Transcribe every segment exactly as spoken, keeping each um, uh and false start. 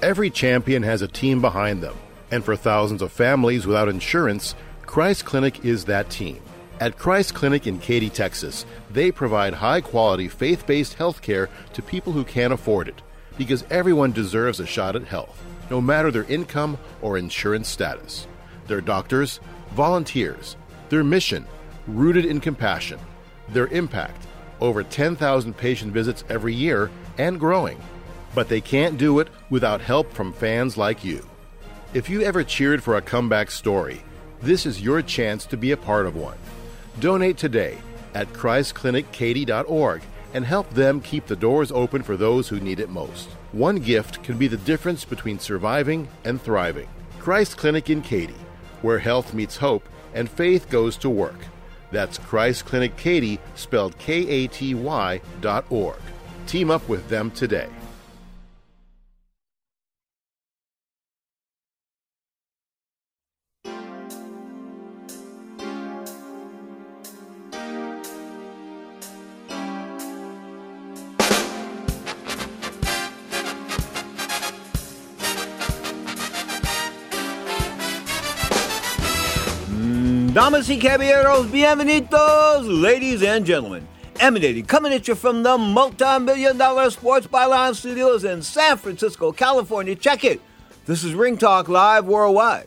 Every champion has a team behind them, and for thousands of families without insurance, Christ Clinic is that team. At Christ Clinic in Katy, Texas, they provide high-quality, faith-based health care to people who can't afford it, because everyone deserves a shot at health, no matter their income or insurance status. Their doctors, volunteers, their mission, rooted in compassion, their impact, over ten thousand patient visits every year and growing. But they can't do it without help from fans like you. If you ever cheered for a comeback story, this is your chance to be a part of one. Donate today at christ clinic katy dot org and help them keep the doors open for those who need it most. One gift can be the difference between surviving and thriving. Christ Clinic in Katy, where health meets hope and faith goes to work. That's Christ Clinic Katy, spelled K A T Y dot org. Team up with them today. Damas y caballeros, bienvenidos, ladies and gentlemen. Emanating, coming at you from the multi-million dollar Sports Byline Studios in San Francisco, California. Check it. This is Ring Talk Live Worldwide.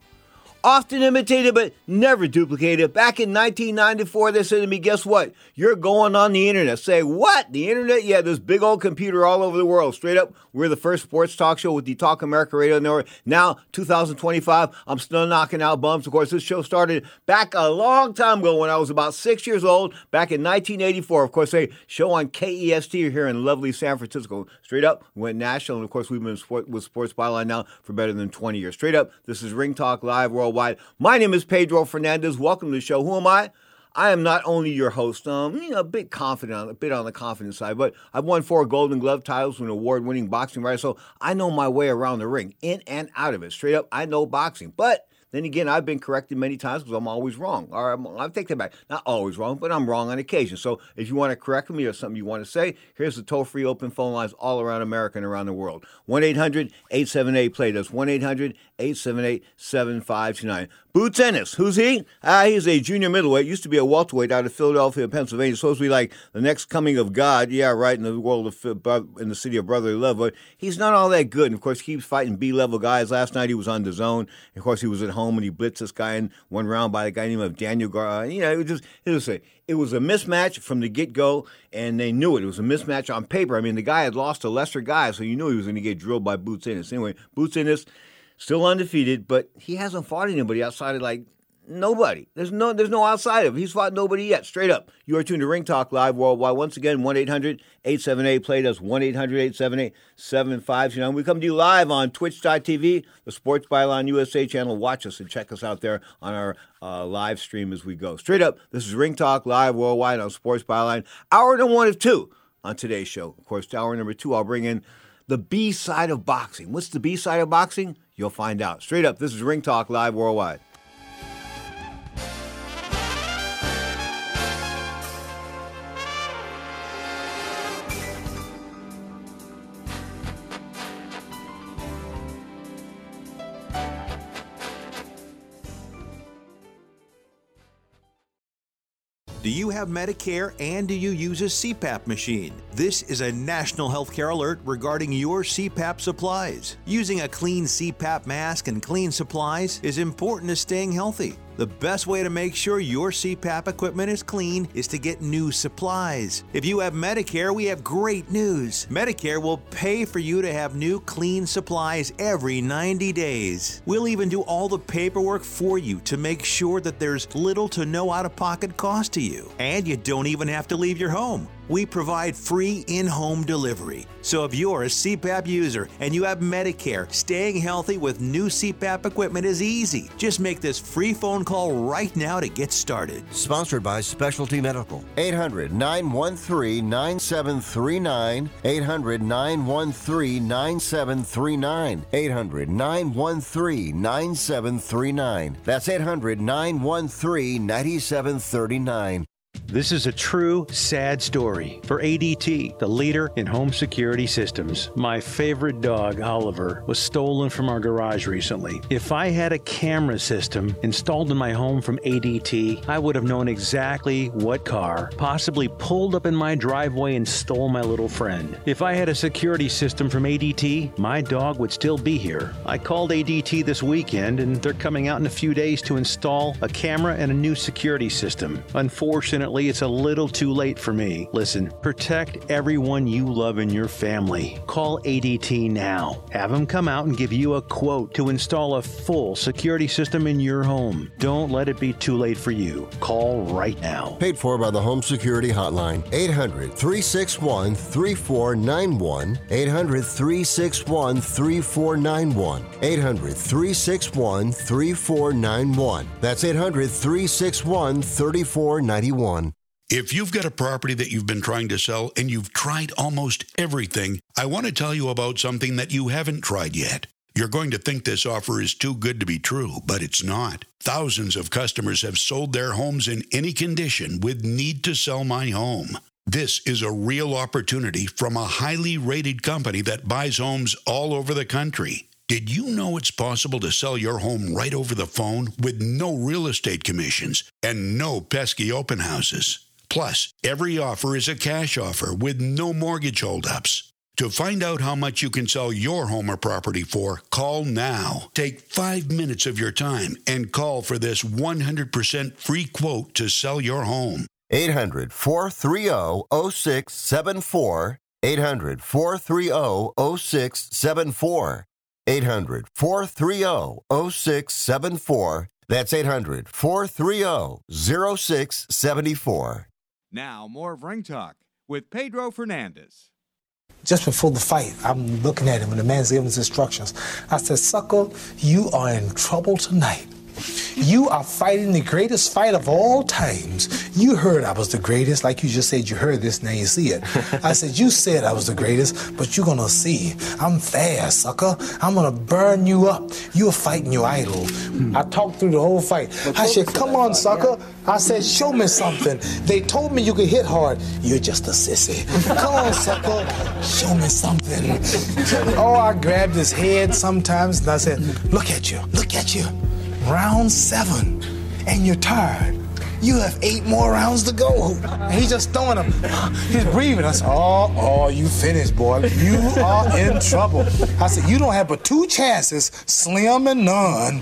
Often imitated but never duplicated. Back in nineteen ninety-four, they said to me, guess what? You're going on the internet. Say, what? The internet? Yeah, this big old computer all over the world. Straight up, we're the first sports talk show with the Talk America Radio Network. Now, two thousand twenty-five, I'm still knocking out bumps. Of course, this show started back a long time ago when I was about six years old, back in nineteen eighty-four. Of course, a show on K E S T here in lovely San Francisco. Straight up, went national. And of course, we've been sport, with Sports Byline now for better than twenty years. Straight up, this is Ring Talk Live Worldwide. My name is Pedro Fernandez. Welcome to the show. Who am I? I am not only your host, um, you know, a bit confident, a bit on the confident side, but I've won four Golden Glove titles with an award-winning boxing writer, so I know my way around the ring, in and out of it. Straight up, I know boxing. But then again, I've been corrected many times because I'm always wrong. Or I'm, I'll take that back. Not always wrong, but I'm wrong on occasion. So if you want to correct me or something you want to say, here's the toll-free open phone lines all around America and around the world. one eight hundred eight seven eight play. That's one eight hundred eight seven eight seven five two nine. Boots Ennis, who's he? Ah, he's a junior middleweight. Used to be a welterweight out of Philadelphia, Pennsylvania. Supposed to be like the next coming of God. Yeah, right, in the world of, in the city of brotherly love. But he's not all that good. And, of course, he keeps fighting B-level guys. Last night he was on the zone. Of course, he was at home and he blitzed this guy in one round by a guy named Daniel Gar. You know, it was just, it was a, it was a mismatch from the get-go, and they knew it. It was a mismatch on paper. I mean, the guy had lost to lesser guys, so you knew he was going to get drilled by Boots Ennis. Anyway, Boots Ennis, still undefeated, but he hasn't fought anybody outside of, like, nobody. There's no there's no outside of him. He's fought nobody yet. Straight up. You are tuned to Ring Talk Live Worldwide. Once again, one eight hundred eight seven eight play. That's one eight hundred eight seven eight seven five two nine. We come to you live on twitch dot t v, the Sports Byline U S A channel. Watch us and check us out there on our uh, live stream as we go. Straight up, this is Ring Talk Live Worldwide on Sports Byline. Hour number one of two on today's show. Of course, hour number two, I'll bring in the B side of boxing. What's the B side of boxing? You'll find out. Straight up, this is Ring Talk Live Worldwide. Do you have Medicare and do you use a C PAP machine? This is a national healthcare alert regarding your C PAP supplies. Using a clean C PAP mask and clean supplies is important to staying healthy. The best way to make sure your C PAP equipment is clean is to get new supplies. If you have Medicare, we have great news. Medicare will pay for you to have new clean supplies every ninety days. We'll even do all the paperwork for you to make sure that there's little to no out-of-pocket cost to you. And you don't even have to leave your home. We provide free in-home delivery. So if you're a C PAP user and you have Medicare, staying healthy with new C PAP equipment is easy. Just make this free phone call right now to get started. Sponsored by Specialty Medical. eight hundred nine one three nine seven three nine. eight hundred nine one three nine seven three nine. eight hundred nine one three nine seven three nine. That's eight hundred nine one three nine seven three nine. This is a true, sad story for A D T, the leader in home security systems. My favorite dog, Oliver, was stolen from our garage recently. If I had a camera system installed in my home from A D T, I would have known exactly what car possibly pulled up in my driveway and stole my little friend. If I had a security system from A D T, my dog would still be here. I called A D T this weekend, and they're coming out in a few days to install a camera and a new security system. Unfortunately, it's a little too late for me. Listen, protect everyone you love in your family. Call A D T now. Have them come out and give you a quote to install a full security system in your home. Don't let it be too late for you. Call right now. Paid for by the Home Security Hotline. eight hundred, three six one, three four nine one. eight hundred, three six one, three four nine one. eight hundred, three six one, three four nine one. That's eight hundred, three six one, three four nine one. If you've got a property that you've been trying to sell and you've tried almost everything, I want to tell you about something that you haven't tried yet. You're going to think this offer is too good to be true, but it's not. Thousands of customers have sold their homes in any condition with Need to Sell My Home. This is a real opportunity from a highly rated company that buys homes all over the country. Did you know it's possible to sell your home right over the phone with no real estate commissions and no pesky open houses? Plus, every offer is a cash offer with no mortgage holdups. To find out how much you can sell your home or property for, call now. Take five minutes of your time and call for this one hundred percent free quote to sell your home. eight hundred, four three zero, zero six seven four. eight hundred, four three zero, zero six seven four. eight hundred, four three zero, zero six seven four. That's eight hundred, four three zero, zero six seven four. Now, more of Ring Talk with Pedro Fernandez. Just before the fight, I'm looking at him, and the man's giving his instructions. I said, sucker, you are in trouble tonight. You are fighting the greatest fight of all times. You heard I was the greatest, like you just said you heard this, now you see it. I said, you said I was the greatest, but you're gonna see. I'm fast, sucker. I'm gonna burn you up. You're fighting your idol. I talked through the whole fight. I said, come on, sucker. I said, show me something. They told me you could hit hard. You're just a sissy. Come on, sucker. Show me something. Oh, I grabbed his head sometimes, and I said, look at you, look at you. Round seven, and you're tired. You have eight more rounds to go. And he's just throwing them. He's breathing. I said, oh, oh, you finished, boy. You are in trouble. I said, you don't have but two chances, slim and none.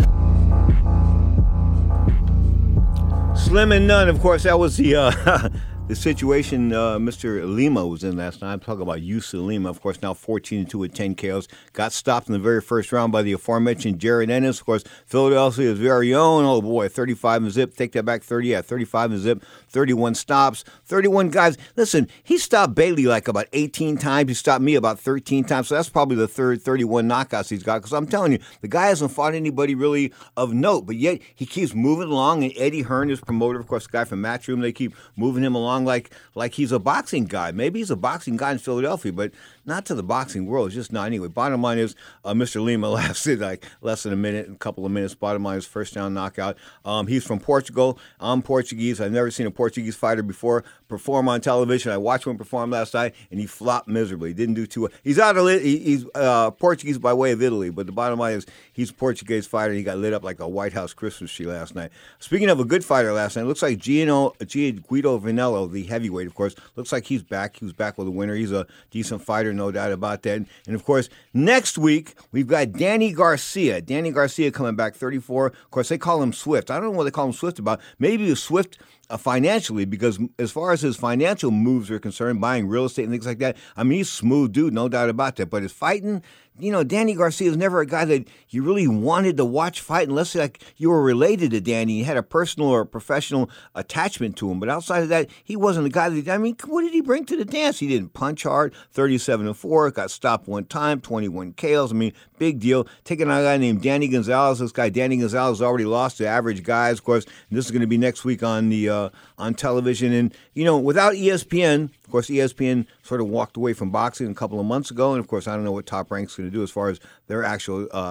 Slim and none, of course, that was the uh, the situation uh, Mister Lima was in last night. I'm talking about Yusuf Lima, of course, now fourteen to two with ten K Os. Got stopped in the very first round by the aforementioned Jared Ennis. Of course, Philadelphia's very own, oh boy, thirty-five and zip. Take that back, thirty, yeah, thirty-five and zip. thirty-one stops, thirty-one guys. Listen, he stopped Bailey like about eighteen times. He stopped me about thirteen times. So that's probably the third thirty-one knockouts he's got. Because I'm telling you, the guy hasn't fought anybody really of note. But yet, he keeps moving along. And Eddie Hearn, his promoter, of course, the guy from Matchroom, they keep moving him along like like he's a boxing guy. Maybe he's a boxing guy in Philadelphia, but not to the boxing world. It's just not. Anyway, bottom line is uh, Mister Lima lasted like less than a minute, a couple of minutes. Bottom line is first down knockout. Um, he's from Portugal. I'm Portuguese. I've never seen a Portuguese fighter before perform on television. I watched him perform last night, and he flopped miserably. He didn't do too well. He's out of he, he's uh, Portuguese by way of Italy, but the bottom line is he's a Portuguese fighter, and he got lit up like a White House Christmas tree last night. Speaking of a good fighter last night, it looks like Gino, G- Guido Vanello, the heavyweight, of course, looks like he's back. He was back with a winner. He's a decent fighter, no doubt about that. And, of course, next week, we've got Danny Garcia. Danny Garcia coming back, thirty-four. Of course, they call him Swift. I don't know what they call him Swift about. Maybe he was Swift uh, financially, because as far as his financial moves are concerned, buying real estate and things like that, I mean, he's a smooth dude, no doubt about that. But his fighting, you know, Danny Garcia was never a guy that you really wanted to watch fight unless like you were related to Danny. You had a personal or professional attachment to him. But outside of that, he wasn't a guy that, I mean, what did he bring to the dance? He didn't punch hard, thirty-seven to four, got stopped one time, twenty-one K Os. I mean, big deal. Taking on a guy named Danny Gonzalez. This guy, Danny Gonzalez, already lost to average guys, of course. And this is going to be next week on the uh, on television. And, you know, without E S P N, of course, E S P N sort of walked away from boxing a couple of months ago. And, of course, I don't know what Top Rank's going to do as far as their actual uh,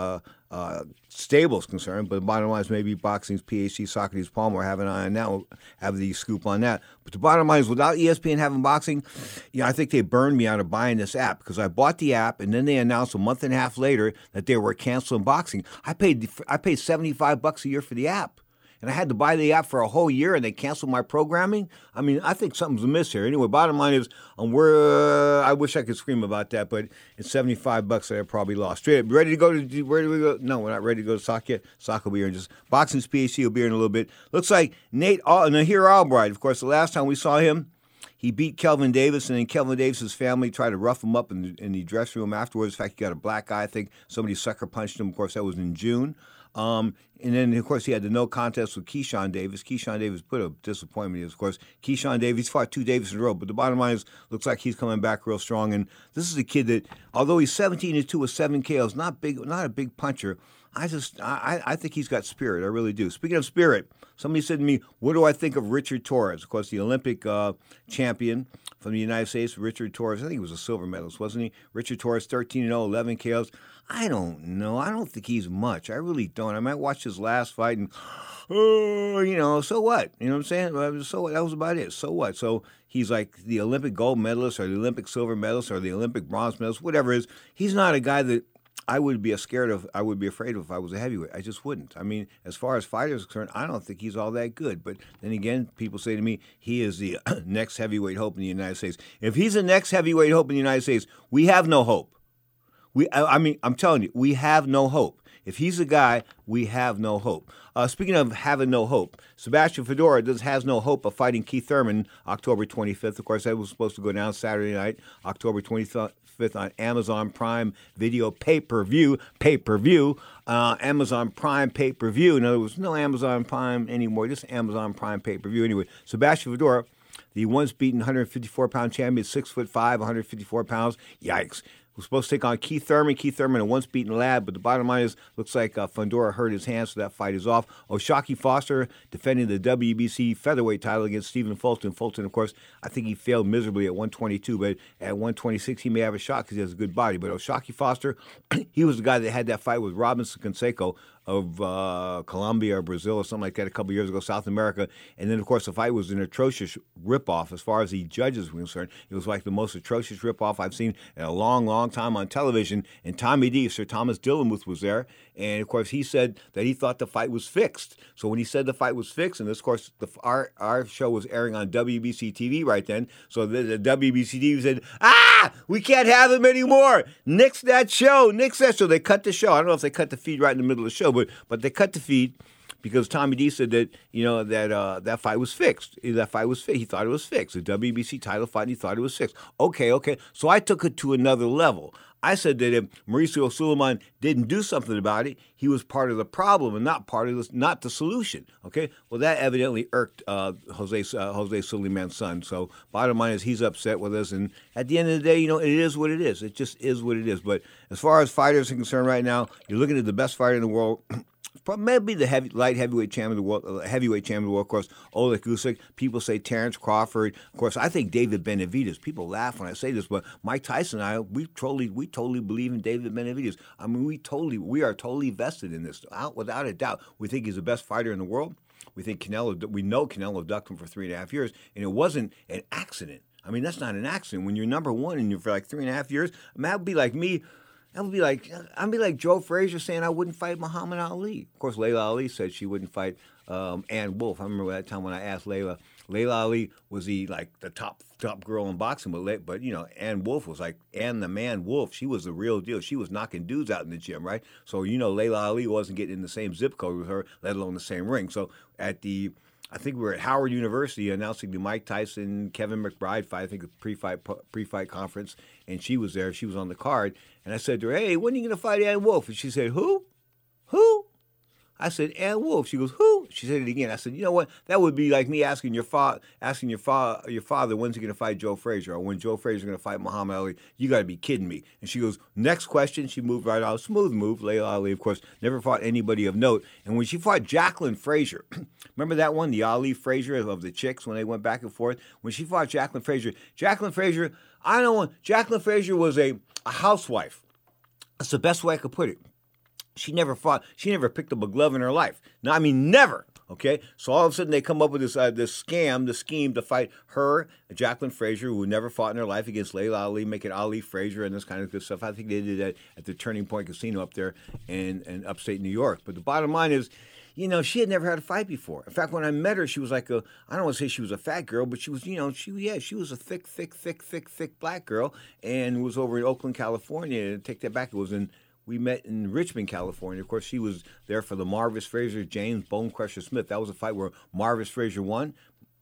uh, stable is concerned. But the bottom line is maybe boxing's P H C, Socrates Palmer have an eye on that, will have the scoop on that. But the bottom line is without E S P N having boxing, you know, I think they burned me out of buying this app because I bought the app and then they announced a month and a half later that they were canceling boxing. I paid I paid seventy-five bucks a year for the app. And I had to buy the app for a whole year, and they canceled my programming. I mean, I think something's amiss here. Anyway, bottom line is, um, we're, uh, I wish I could scream about that, but it's seventy-five bucks that I probably lost. Straight up, ready to go to, where do we go? No, we're not ready to go to Sock yet. Sock will be here in just, boxing's P H C will be here in a little bit. Looks like Nate, Al- Nahir Albright, of course, the last time we saw him, he beat Kelvin Davis, and then Kelvin Davis's family tried to rough him up in the, in the dressing room afterwards. In fact, he got a black eye. I think somebody sucker punched him. Of course, that was in June. Um, and then, of course, he had the no contest with Keyshawn Davis. Keyshawn Davis put a disappointment. Of course, Keyshawn Davis fought two Davis in a row. But the bottom line is, looks like he's coming back real strong. And this is a kid that, although he's seventeen and two with seven K Os, not big, not a big puncher. I just, I, I think he's got spirit. I really do. Speaking of spirit, somebody said to me, what do I think of Richard Torres? Of course, the Olympic uh, champion from the United States, Richard Torres. I think he was a silver medalist, wasn't he? Richard Torres, thirteen and oh, eleven K Os. I don't know. I don't think he's much. I really don't. I might watch his last fight and, oh, you know, so what? You know what I'm saying? So what? That was about it. So what? So he's like the Olympic gold medalist or the Olympic silver medalist or the Olympic bronze medalist, whatever it is. He's not a guy that I would be scared of. I would be afraid of if I was a heavyweight. I just wouldn't. I mean, as far as fighters are concerned, I don't think he's all that good. But then again, people say to me, he is the next heavyweight hope in the United States. If he's the next heavyweight hope in the United States, we have no hope. We, I mean, I'm telling you, we have no hope. If he's a guy, we have no hope. Uh, speaking of having no hope, Sebastian Fedora does has no hope of fighting Keith Thurman October twenty-fifth. Of course, that was supposed to go down Saturday night, October twenty-fifth on Amazon Prime Video pay-per-view, pay-per-view, uh, Amazon Prime pay-per-view. In other words, no Amazon Prime anymore, just Amazon Prime pay-per-view. Anyway, Sebastian Fedora, the once beaten one fifty-four pound champion, six foot five, one fifty-four pounds. Yikes. Was supposed to take on Keith Thurman. Keith Thurman, a once-beaten lad, but the bottom line is, looks like uh, Fundora hurt his hand, so that fight is off. O'Shaquie Foster defending the W B C featherweight title against Stephen Fulton. Fulton, of course, I think he failed miserably at one twenty-two, but at one twenty-six he may have a shot because he has a good body. But O'Shaquie Foster, he was the guy that had that fight with Robinson Canseco of uh, Colombia or Brazil or something like that a couple years ago, South America. And then, of course, the fight was an atrocious ripoff as far as the judges were concerned. It was like the most atrocious ripoff I've seen in a long, long time on television. And Tommy D, Sir Thomas Dillenmuth, was there. And, of course, he said that he thought the fight was fixed. So when he said the fight was fixed, and this, of course, the, our, our show was airing on W B C T V right then, so the, the W B C T V said, ah, we can't have him anymore. Nix that show. Nix that show. They cut the show. I don't know if they cut the feed right in the middle of the show, but but they cut the feed because Tommy D said that, you know, that uh, that fight was fixed. That fight was fixed. He thought it was fixed. The W B C title fight, he thought it was fixed. Okay, okay. So I took it to another level. I said that if Mauricio Suleiman didn't do something about it, he was part of the problem and not part of the, not the solution. Okay, well that evidently irked uh, Jose uh, Jose Suleiman's son. So bottom line is he's upset with us, and at the end of the day, you know, it is what it is. It just is what it is. But as far as fighters are concerned, right now, you're looking at the best fighter in the world. Maybe the heavy, light heavyweight champion of the world, uh, heavyweight champion of the world, of course, Oleg Usyk. People say Terrence Crawford. Of course, I think David Benavidez. People laugh when I say this, but Mike Tyson and I, we totally, we totally believe in David Benavidez. I mean, we totally, we are totally vested in this, without a doubt. We think he's the best fighter in the world. We think Canelo, we know Canelo ducked him for three and a half years, and it wasn't an accident. I mean, that's not an accident. When you're number one and you're for like three and a half years, I mean, that would be like me. That would be like, I'd be like Joe Frazier saying I wouldn't fight Muhammad Ali. Of course, Layla Ali said she wouldn't fight um, Ann Wolfe. I remember that time when I asked Layla. Layla Ali was the like the top top girl in boxing, but but you know, Ann Wolfe was like Ann the Man Wolfe. She was the real deal. She was knocking dudes out in the gym, right? So you know, Layla Ali wasn't getting in the same zip code with her, let alone the same ring. So at the I think we were at Howard University announcing the Mike Tyson, Kevin McBride fight, I think a pre-fight pre-fight conference, and she was there. She was on the card. And I said to her, hey, when are you going to fight Ann Wolfe? And she said, who? Who? I said, Ann Wolfe. She goes, who? She said it again. I said, you know what? That would be like me asking your fa- asking your, fa- your father, when's he going to fight Joe Frazier? Or when Joe Frazier's going to fight Muhammad Ali? You got to be kidding me. And she goes, next question. She moved right out. Smooth move. Layla Ali, of course, never fought anybody of note. And when she fought Jacqueline Frazier, remember that one, the Ali Frazier of the chicks when they went back and forth? When she fought Jacqueline Frazier, Jacqueline Frazier, I don't want, Jacqueline Frazier was a, a housewife. That's the best way I could put it. She never fought. She never picked up a glove in her life. No, I mean, never. Okay, so all of a sudden they come up with this uh, this scam, the scheme to fight her, Jacqueline Frazier, who never fought in her life, against Layla Ali, making Ali Frazier and this kind of good stuff. I think they did that at the Turning Point Casino up there in, in upstate New York. But the bottom line is, you know, she had never had a fight before. In fact, when I met her, she was like a, I don't want to say she was a fat girl, but she was, you know, she yeah, she was a thick, thick, thick, thick, thick black girl, and was over in Oakland, California. And take that back, it was in. We met in Richmond, California. Of course, she was there for the Marvis Frazier, James Bone Crusher Smith. That was a fight where Marvis Frazier won.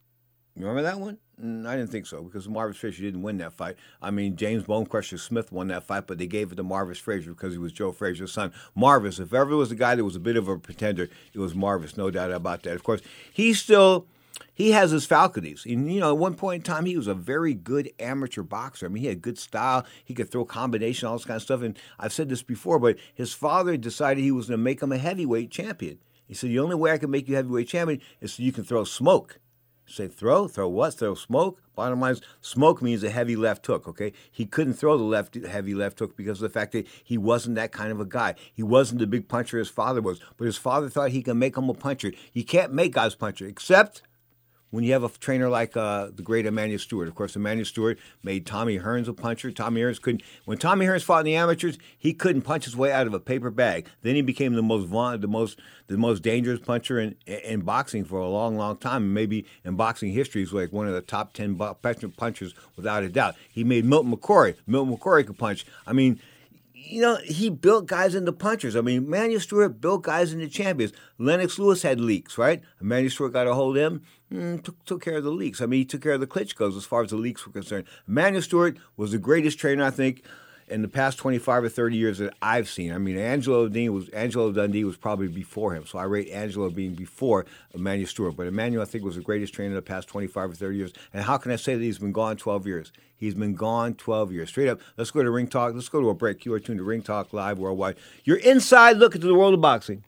You remember that one? Mm, I didn't think so, because Marvis Frazier didn't win that fight. I mean, James Bone Crusher Smith won that fight, but they gave it to Marvis Frazier because he was Joe Frazier's son. Marvis, if ever was the guy that was a bit of a pretender, it was Marvis, no doubt about that. Of course, he still... He has his faculties. And, you know, at one point in time, he was a very good amateur boxer. I mean, he had good style. He could throw combination, all this kind of stuff. And I've said this before, but his father decided he was going to make him a heavyweight champion. He said, the only way I can make you heavyweight champion is so you can throw smoke. Say, throw? Throw what? Throw smoke? Bottom line is, smoke means a heavy left hook, okay? He couldn't throw the left heavy left hook because of the fact that he wasn't that kind of a guy. He wasn't the big puncher his father was. But his father thought he could make him a puncher. You can't make guys puncher, except... when you have a trainer like uh, the great Emmanuel Stewart. Of course, Emmanuel Stewart made Tommy Hearns a puncher. Tommy Hearns couldn't. When Tommy Hearns fought in the amateurs, he couldn't punch his way out of a paper bag. Then he became the most the most the most dangerous puncher in in boxing for a long, long time. Maybe in boxing history, he's like one of the top ten punchers without a doubt. He made Milton McCory. Milton McCory could punch. I mean. You know, he built guys into punchers. I mean, Emmanuel Stewart built guys into champions. Lennox Lewis had leaks, right? Emmanuel Stewart got a hold of him, mm, took, took care of the leaks. I mean, he took care of the Klitschko's as far as the leaks were concerned. Emmanuel Stewart was the greatest trainer, I think, in the past twenty-five or thirty years that I've seen. I mean, Angelo Dundee was Angelo Dundee was probably before him, so I rate Angelo being before Emmanuel Stewart. But Emmanuel, I think, was the greatest trainer in the past twenty-five or thirty years. And how can I say that he's been gone twelve years? He's been gone twelve years. Straight up, let's go to Ring Talk. Let's go to a break. You are tuned to Ring Talk Live Worldwide. Your inside look into the world of boxing.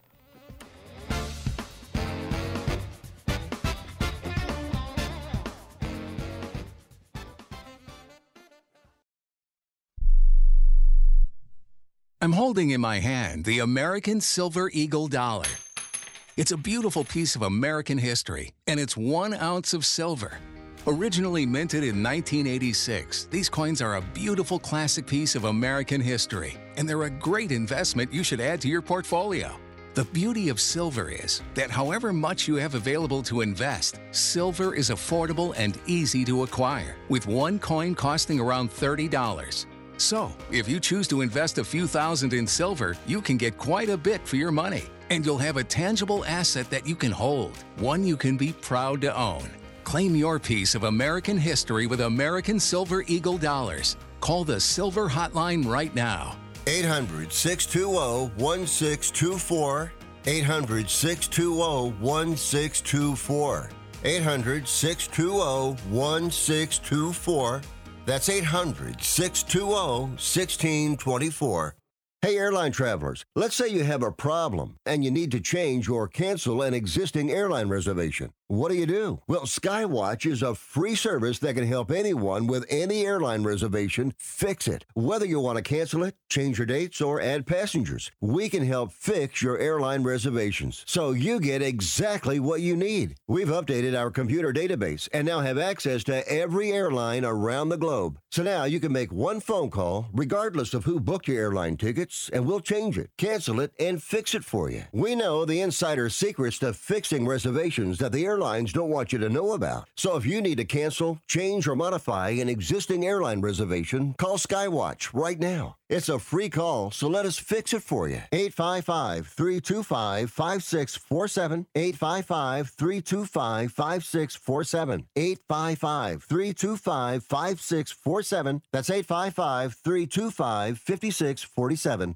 I'm holding in my hand the American Silver Eagle dollar. It's a beautiful piece of American history, and it's one ounce of silver. Originally minted in nineteen eighty-six, these coins are a beautiful classic piece of American history, and they're a great investment you should add to your portfolio. The beauty of silver is that however much you have available to invest, silver is affordable and easy to acquire, with one coin costing around thirty dollars. So, if you choose to invest a few thousand in silver, you can get quite a bit for your money, and you'll have a tangible asset that you can hold, one you can be proud to own. Claim your piece of American history with American Silver Eagle dollars. Call the Silver Hotline right now. eight hundred, six two zero, one six two four. eight hundred, six two zero, one six two four. eight hundred, six two zero, one six two four. That's eight hundred, six two zero, one six two four. Hey, airline travelers, let's say you have a problem and you need to change or cancel an existing airline reservation. What do you do? Well, Skywatch is a free service that can help anyone with any airline reservation fix it. Whether you want to cancel it, change your dates, or add passengers, we can help fix your airline reservations so you get exactly what you need. We've updated our computer database and now have access to every airline around the globe. So now you can make one phone call regardless of who booked your airline tickets, and we'll change it, cancel it, and fix it for you. We know the insider secrets to fixing reservations that the airline Airlines don't want you to know about. So if you need to cancel, change, or modify an existing airline reservation, call Skywatch right now. It's a free call, so let us fix it for you. eight five five, three two five, five six four seven. eight five five, three two five, five six four seven. eight five five, three two five, five six four seven. That's eight five five, three two five, five six four seven.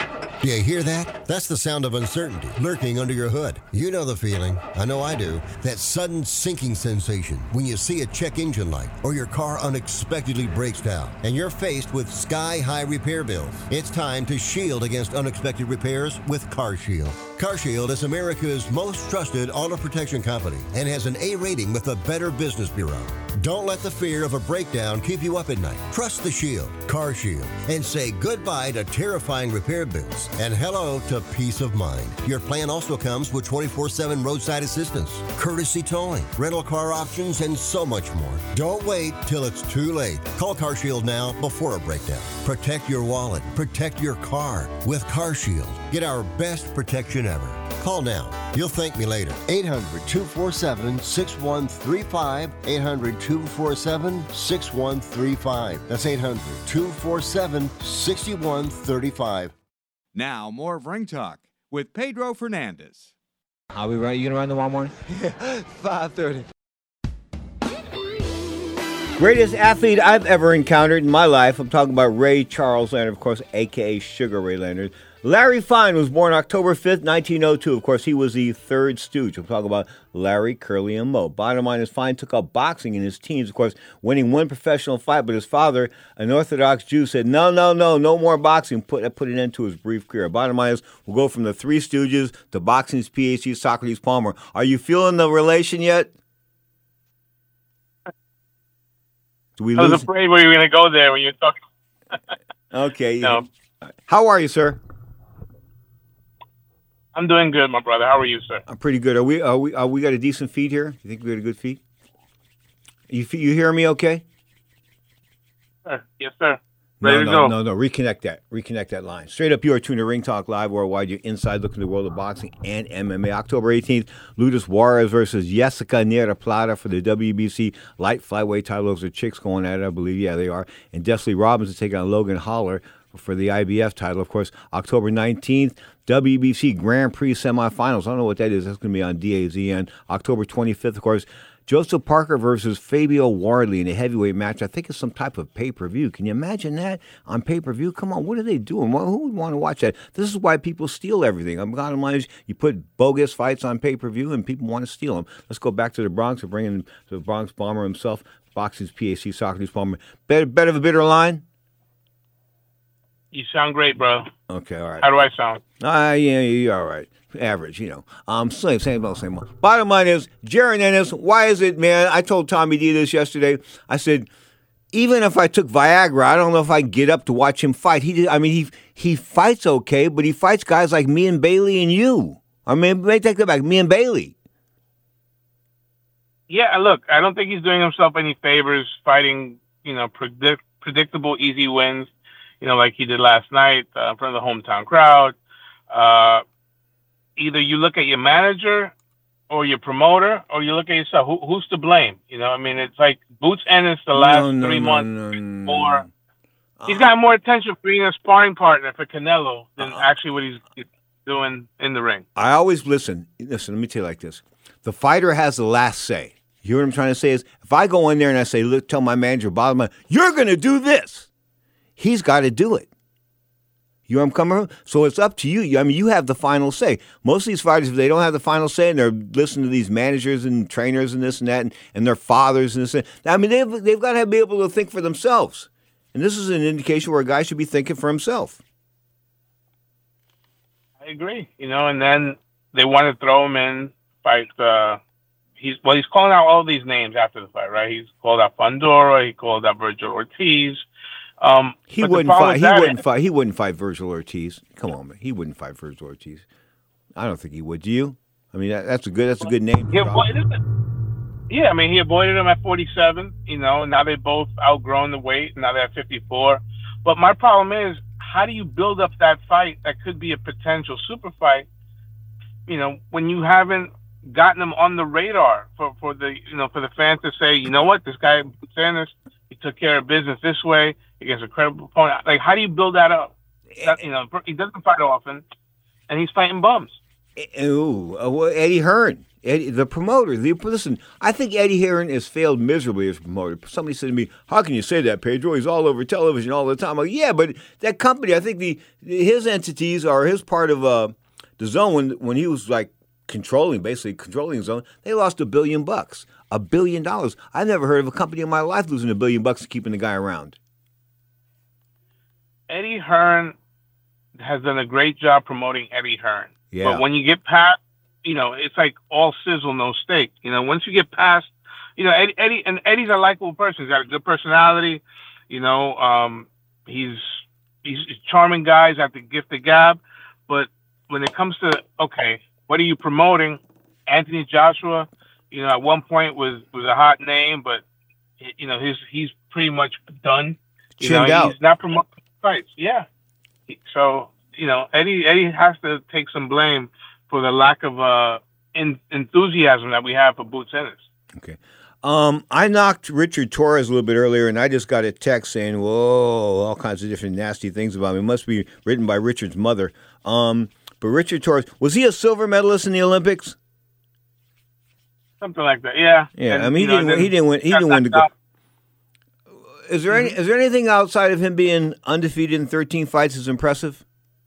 Do you hear that? That's the sound of uncertainty lurking under your hood. You know the feeling. I know I do. That sudden sinking sensation when you see a check engine light or your car unexpectedly breaks down and you're faced with sky-high repair bills. It's time to shield against unexpected repairs with CarShield. CarShield is America's most trusted auto protection company and has an A rating with the Better Business Bureau. Don't let the fear of a breakdown keep you up at night. Trust the Shield, CarShield, and say goodbye to terrifying repair bills and hello to peace of mind. Your plan also comes with twenty-four seven roadside assistance, courtesy towing, rental car options, and so much more. Don't wait till it's too late. Call CarShield now before a breakdown. Protect your wallet. Protect your car with CarShield. Get our best protection ever. Call now. You'll thank me later. eight hundred, two four seven, six one three five. eight hundred, two four seven, six one three five. That's eight hundred, two four seven, six one three five. Now, more of Ring Talk with Pedro Fernandez. Are we ready? You gonna run tomorrow morning? five thirty. Greatest athlete I've ever encountered in my life. I'm talking about Ray Charles Leonard, of course, a k a. Sugar Ray Leonard. Larry Fine was born October fifth, nineteen oh two. Of course, he was the third Stooge. I'm talking about Larry, Curly, and Moe. Bottom line is Fine took up boxing in his teens, of course, winning one professional fight, but his father, an Orthodox Jew, said, no, no, no, no more boxing. Put, put an end to his brief career. Bottom line is we'll go from the Three Stooges to boxing's P H D, Socrates Palmer. Are you feeling the relation yet? Do we I was lose? afraid we were going to go there when you were talking. Okay. No. How are you, sir? I'm doing good, my brother. How are you, sir? I'm pretty good. Are we? Are we? Are we got a decent feed here? You think we got a good feed? You you hear me? Okay. Sir. Yes, sir. Ready no, to no, go. no, no. Reconnect that. Reconnect that line. Straight up, you are tuned to Ring Talk Live, worldwide. You're inside looking at the world of boxing and M M A. October eighteenth, Lourdes Juarez versus Jessica Niera Plata for the W B C light flyweight title. Those are chicks going at it, I believe. Yeah, they are. And Desley Robinson taking on Logan Holler for the I B F title. Of course, October nineteenth, W B C Grand Prix semifinals. I don't know what that is. That's going to be on D A Z N. October twenty-fifth, of course, Joseph Parker versus Fabio Wardley in a heavyweight match. I think it's some type of pay-per-view. Can you imagine that on pay-per-view? Come on, what are they doing? Well, who would want to watch that? This is why people steal everything. I'm bottom line is you put bogus fights on pay-per-view and people want to steal them. Let's go back to the Bronx and bring in the Bronx Bomber himself, boxing's P H C, Socrates Palmer. Better, better of a bitter line? You sound great, bro. Okay, all right. How do I sound? Ah, uh, yeah, you're all right. Average, you know. Um, same, same, same, same. Bottom line is, Jaron Ennis, why is it, man? I told Tommy D this yesterday. I said, even if I took Viagra, I don't know if I can get up to watch him fight. He did, I mean, he he fights okay, but he fights guys like me and Bailey and you. I mean, may take that back, me and Bailey. Yeah, look, I don't think he's doing himself any favors fighting, you know, predict, predictable, easy wins, you know, like he did last night uh, in front of the hometown crowd. Uh, either you look at your manager or your promoter, or you look at yourself. Who, who's to blame? You know, I mean, it's like Boots Ennis the last no, no, three no, months. No, no, more, no. He's got more attention for being a sparring partner for Canelo than uh, actually what he's doing in the ring. I always listen. Listen, let me tell you like this. The fighter has the last say. You hear what I'm trying to say is, if I go in there and I say, look, tell my manager, bottom line, you're going to do this, he's got to do it. You know what I'm coming from? So it's up to you. I mean, you have the final say. Most of these fighters, if they don't have the final say and they're listening to these managers and trainers and this and that and, and their fathers and this and that, I mean, they've, they've got to be able to think for themselves. And this is an indication where a guy should be thinking for himself. I agree. You know, and then they want to throw him in, fight. Uh, he's well, he's calling out all these names after the fight, right? He's called out Fundora. He called out Virgil Ortiz. Um, he wouldn't fight. He wouldn't is, fight. He wouldn't fight Virgil Ortiz. Come on, man. He wouldn't fight Virgil Ortiz. I don't think he would. Do you? I mean, that, that's a good. That's a good name. He avoided it. Yeah, I mean, he avoided him at forty-seven. You know, now they both outgrown the weight. Now they're at fifty-four. But my problem is, how do you build up that fight that could be a potential super fight? You know, when you haven't gotten them on the radar for, for the you know for the fans to say, you know what, this guy Sanders, he took care of business this way against a credible opponent. Like, how do you build that up? That, you know, he doesn't fight often, and he's fighting bums. Ooh, uh, well, Eddie Hearn, Eddie, the promoter. The, listen, I think Eddie Hearn has failed miserably as a promoter. Somebody said to me, "How can you say that, Pedro? He's all over television all the time." I'm like, yeah, but that company, I think the his entities are his part of uh, the zone when when he was like controlling, basically controlling the zone. They lost a billion bucks, a billion dollars. I never heard of a company in my life losing a billion bucks and keeping the guy around. Eddie Hearn has done a great job promoting Eddie Hearn. Yeah. But when you get past, you know, it's like all sizzle, no steak. You know, once you get past, you know, Eddie, Eddie and Eddie's a likable person. He's got a good personality. You know, um, he's he's a charming guy. He's got the gift of gab. But when it comes to, okay, what are you promoting? Anthony Joshua, you know, at one point was, was a hot name, but, you know, his he's pretty much done. You Chinned know, out. He's not promoting fights. Yeah. So, you know, Eddie Eddie has to take some blame for the lack of uh, in, enthusiasm that we have for Boots Ennis. Okay. Um, I knocked Richard Torres a little bit earlier, and I just got a text saying, whoa, all kinds of different nasty things about me. It must be written by Richard's mother. Um, but Richard Torres, was he a silver medalist in the Olympics? Something like that, yeah. Yeah, and, I mean, he know, didn't, then he didn't win. He didn't win the gold. Is there any? Is there anything outside of him being undefeated in thirteen fights is impressive?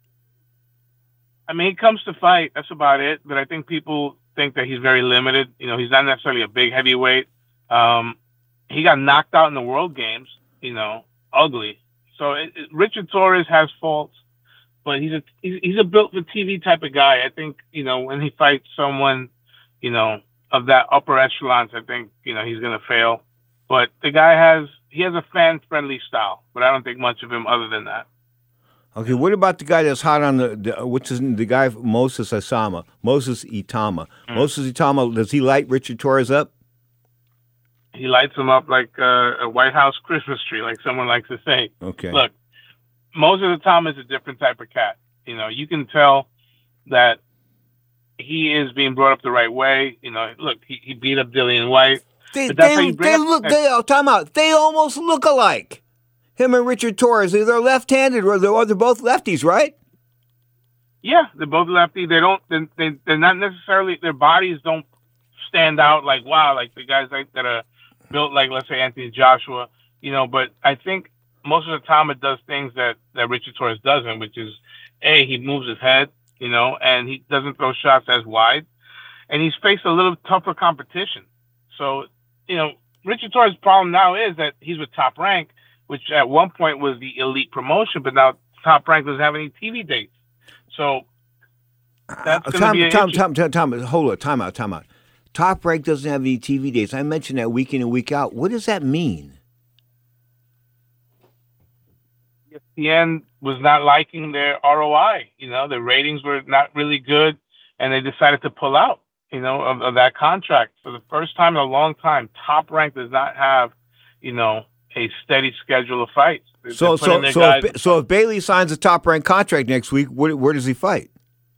I mean, he comes to fight. That's about it. But I think people think that he's very limited. You know, he's not necessarily a big heavyweight. Um, he got knocked out in the World Games. You know, ugly. So it, it, Richard Torres has faults, but he's a he's, he's a built for T V type of guy. I think you know when he fights someone, you know, of that upper echelons, I think you know he's gonna fail. But the guy has he has a fan friendly style, but I don't think much of him other than that. Okay, what about the guy that's hot on the, the which is the guy Moses Asama, Moses Itama? Mm. Moses Itama, does he light Richard Torres up? He lights him up like uh, a White House Christmas tree, like someone likes to say. Okay. Look, Moses Itama is a different type of cat. You know, you can tell that he is being brought up the right way. You know, look, he, he beat up Dillian White. They they, they look they oh, time out. They almost look alike. Him and Richard Torres, they're left-handed, or they're, or they're both lefties, right? Yeah, they're both lefty. They don't. They, they they're not necessarily. Their bodies don't stand out like wow, like the guys like that are built like let's say Anthony Joshua. You know, but I think most of the time it does things that that Richard Torres doesn't, which is a he moves his head, you know, and he doesn't throw shots as wide, and he's faced a little tougher competition. So you know, Richard Torres' problem now is that he's with Top Rank, which at one point was the elite promotion, but now Top Rank doesn't have any T V dates. So that's uh, going to time, be an time, time, time, time, hold on, time out, time out. Top Rank doesn't have any T V dates. I mentioned that week in and week out. What does that mean? E S P N was not liking their R O I. You know, the ratings were not really good, and they decided to pull out, you know, of, of that contract. For the first time in a long time, Top Rank does not have, you know, a steady schedule of fights. They're so, so, so, guys- if, so if Bailey signs a Top Rank contract next week, where, where does he fight?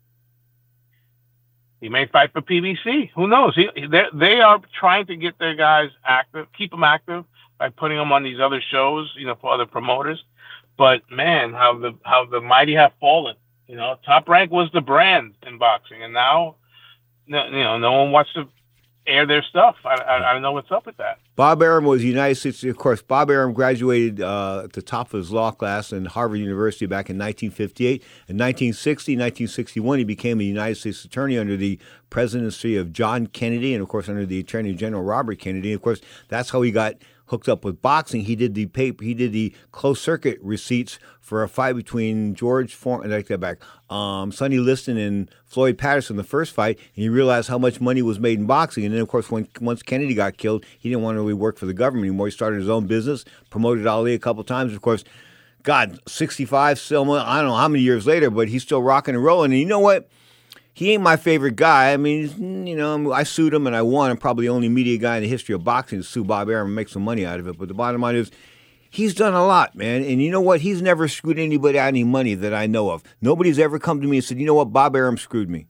He may fight for P B C. Who knows? He, they are trying to get their guys active, keep them active by putting them on these other shows, you know, for other promoters. But man, how the how the mighty have fallen. You know, Top Rank was the brand in boxing, and now, you know, no one wants to air their stuff. I, I, I don't know what's up with that. Bob Arum was United States. Of course, Bob Arum graduated uh, at the top of his law class in Harvard University back in nineteen fifty-eight. In nineteen sixty, nineteen sixty-one, he became a United States attorney under the presidency of John Kennedy, and of course under the Attorney General Robert Kennedy. Of course, that's how he got hooked up with boxing. He did the paper. He did the closed circuit receipts for a fight between George Foreman, I take that back, um, Sonny Liston and Floyd Patterson, the first fight, and he realized how much money was made in boxing. And then, of course, when once Kennedy got killed, he didn't want to really work for the government anymore. He started his own business, promoted Ali a couple times. Of course, God, sixty-five, still, I don't know how many years later, but he's still rocking and rolling. And you know what? He ain't my favorite guy. I mean, you know, I sued him and I won. I'm probably the only media guy in the history of boxing to sue Bob Arum and make some money out of it. But the bottom line is, he's done a lot, man. And you know what? He's never screwed anybody out of any money that I know of. Nobody's ever come to me and said, you know what? Bob Arum screwed me.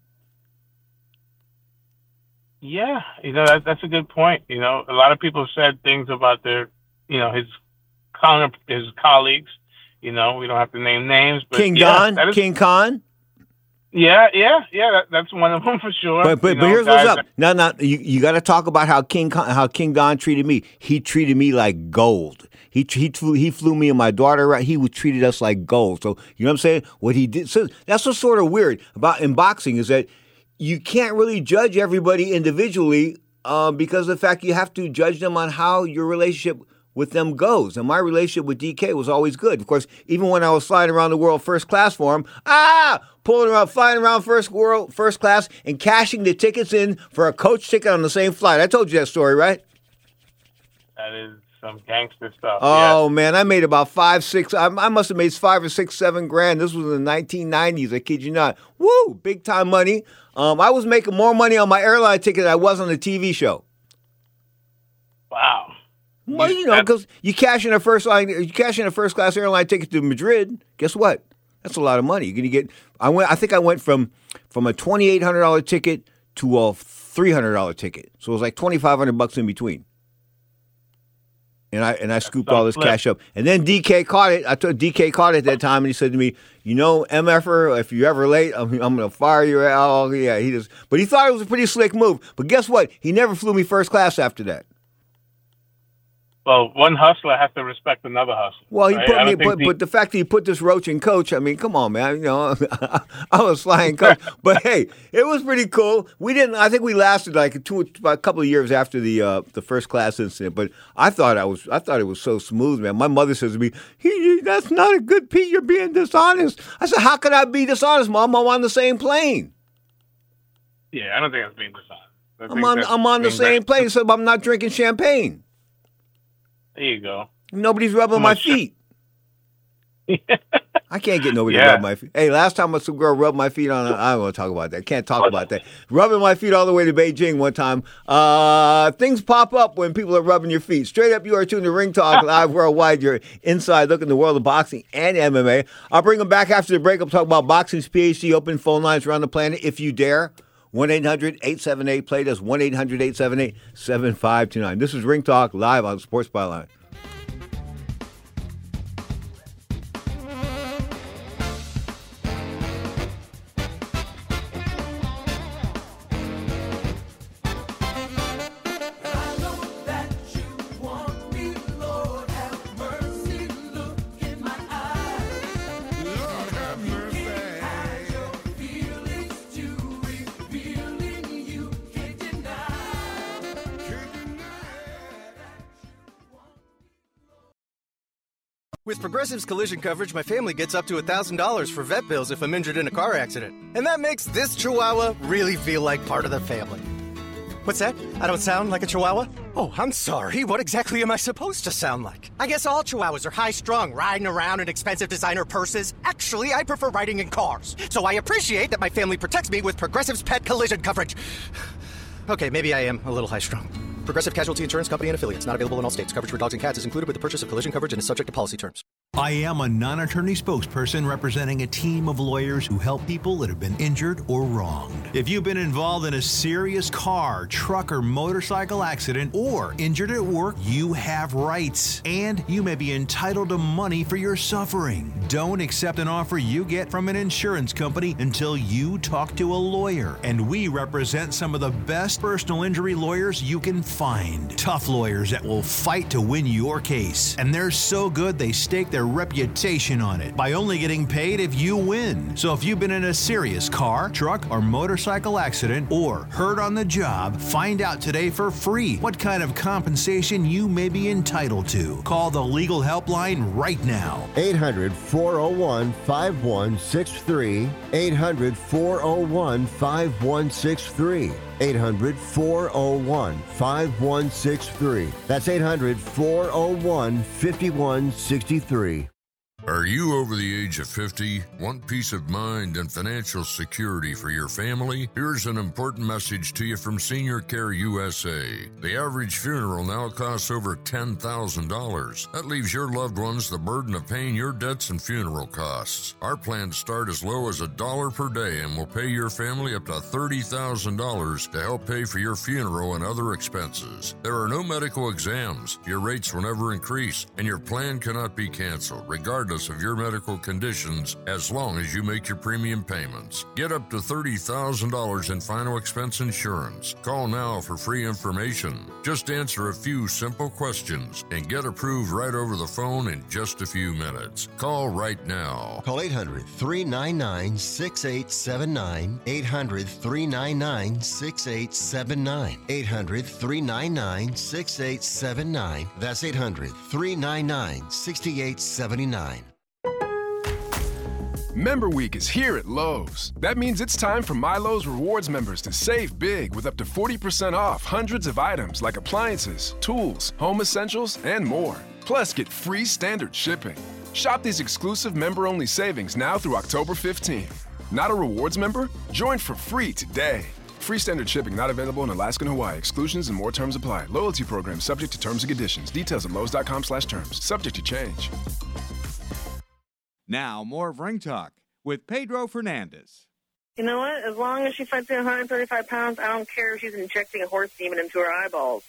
Yeah, you know, that, that's a good point. You know, a lot of people have said things about their, you know, his, his colleagues. You know, we don't have to name names. But King yeah, Don? is, King Khan? Yeah, yeah, yeah. That, that's one of them for sure. But but, you but know, here's what's up. that, Now, now you, you got to talk about how King Con, how King Don treated me. He treated me like gold. He he flew he flew me and my daughter around. He would treated us like gold. So you know what I'm saying? What he did. So that's what's sort of weird about in boxing is that you can't really judge everybody individually uh, because of the fact you have to judge them on how your relationship with them goes. And my relationship with D K was always good. Of course, even when I was flying around the world first class for him, ah, pulling around, flying around first world first class and cashing the tickets in for a coach ticket on the same flight. I told you that story, right? That is some gangster stuff. Oh, yeah. man, I made about five, six, I, I must have made five or six, seven grand. This was in the nineteen nineties, I kid you not. Woo, big time money. Um, I was making more money on my airline ticket than I was on the T V show. Wow. Well, you know, because you cash in a first line, you cash in a first class airline ticket to Madrid. Guess what? That's a lot of money. You're gonna get. I went. I think I went from from a twenty eight hundred dollar ticket to a three hundred dollar ticket. So it was like twenty five hundred bucks in between. And I and I scooped all this cash up. And then D K caught it. I told D K caught it at that time, and he said to me, "You know, MFer, if you're ever late, I'm, I'm going to fire you." Oh, yeah. He just, but he thought it was a pretty slick move. But guess what? He never flew me first class after that. Well, one hustler has to respect another hustler. Well, he right? put me, but, the... but the fact that he put this roach in coach, I mean, come on, man. You know, I was flying coach, but hey, it was pretty cool. We didn't. I think we lasted like two, about a couple of years after the uh, the first class incident. But I thought I was, I thought it was so smooth, man. My mother says to me, he, "That's not a good Pete. You're being dishonest." I said, "How could I be dishonest, Mom? I'm on the same plane." Yeah, I don't think that's being dishonest. I I'm on, I'm on the same plane, so I'm not drinking champagne. There you go. Nobody's rubbing my feet. I can't get nobody yeah. to rub my feet. Hey, last time some girl rubbed my feet on, I don't want to talk about that. Can't talk about that. Rubbing my feet all the way to Beijing one time. Uh, things pop up when people are rubbing your feet. Straight up, you are tuned to Ring Talk Live Worldwide. You're inside looking at the world of boxing and M M A. I'll bring them back after the break. I'll talk about boxing's P H D open phone lines around the planet if you dare. one eight hundred eight seven eight play. That's one eight hundred eight seven eight seven five two nine. This is Ring Talk live on Sports Byline. With Progressive's collision coverage, my family gets up to one thousand dollars for vet bills if I'm injured in a car accident. And that makes this Chihuahua really feel like part of the family. What's that? I don't sound like a Chihuahua? Oh, I'm sorry. What exactly am I supposed to sound like? I guess all Chihuahuas are high-strung, riding around in expensive designer purses. Actually, I prefer riding in cars. So I appreciate that my family protects me with Progressive's pet collision coverage. Okay, maybe I am a little high-strung. Progressive Casualty Insurance Company and Affiliates. Not available in all states. Coverage for dogs and cats is included with the purchase of collision coverage and is subject to policy terms. I am a non-attorney spokesperson representing a team of lawyers who help people that have been injured or wronged. If you've been involved in a serious car, truck, or motorcycle accident or injured at work, you have rights, and you may be entitled to money for your suffering. Don't accept an offer you get from an insurance company until you talk to a lawyer, and we represent some of the best personal injury lawyers you can find. Tough lawyers that will fight to win your case, and they're so good they stake their reputation on it by only getting paid if you win. So if you've been in a serious car, truck, or motorcycle accident or hurt on the job, find out today for free what kind of compensation you may be entitled to. Call the legal helpline right now. eight hundred, four oh one, five one six three. eight hundred, four oh one, five one six three. eight hundred, four oh one, five one six three. That's eight hundred, four oh one, five one six three. Are you over the age of fifty? Want peace of mind and financial security for your family? Here's an important message to you from Senior Care U S A. The average funeral now costs over ten thousand dollars. That leaves your loved ones the burden of paying your debts and funeral costs. Our plans start as low as a dollar per day and will pay your family up to thirty thousand dollars to help pay for your funeral and other expenses. There are no medical exams, your rates will never increase, and your plan cannot be canceled, regardless regardless of your medical conditions, as long as you make your premium payments. Get up to thirty thousand dollars in final expense insurance. Call now for free information. Just answer a few simple questions and get approved right over the phone in just a few minutes. Call right now. Call eight hundred, three nine nine, six eight seven nine. eight hundred, three nine nine, six eight seven nine. eight hundred, three nine nine, six eight seven nine. That's eight hundred, three nine nine, six eight seven nine. Member Week is here at Lowe's. That means it's time for My Lowe's Rewards members to save big with up to forty percent off hundreds of items like appliances, tools, home essentials, and more. Plus, get free standard shipping. Shop these exclusive member-only savings now through October fifteenth. Not a rewards member? Join for free today. Free standard shipping not available in Alaska and Hawaii. Exclusions and more terms apply. Loyalty program subject to terms and conditions. Details at Lowe's.com slash terms. Subject to change. Now, more of Ring Talk with Pedro Fernandez. You know what? As long as she fights at one hundred thirty-five pounds, I don't care if she's injecting a horse demon into her eyeballs.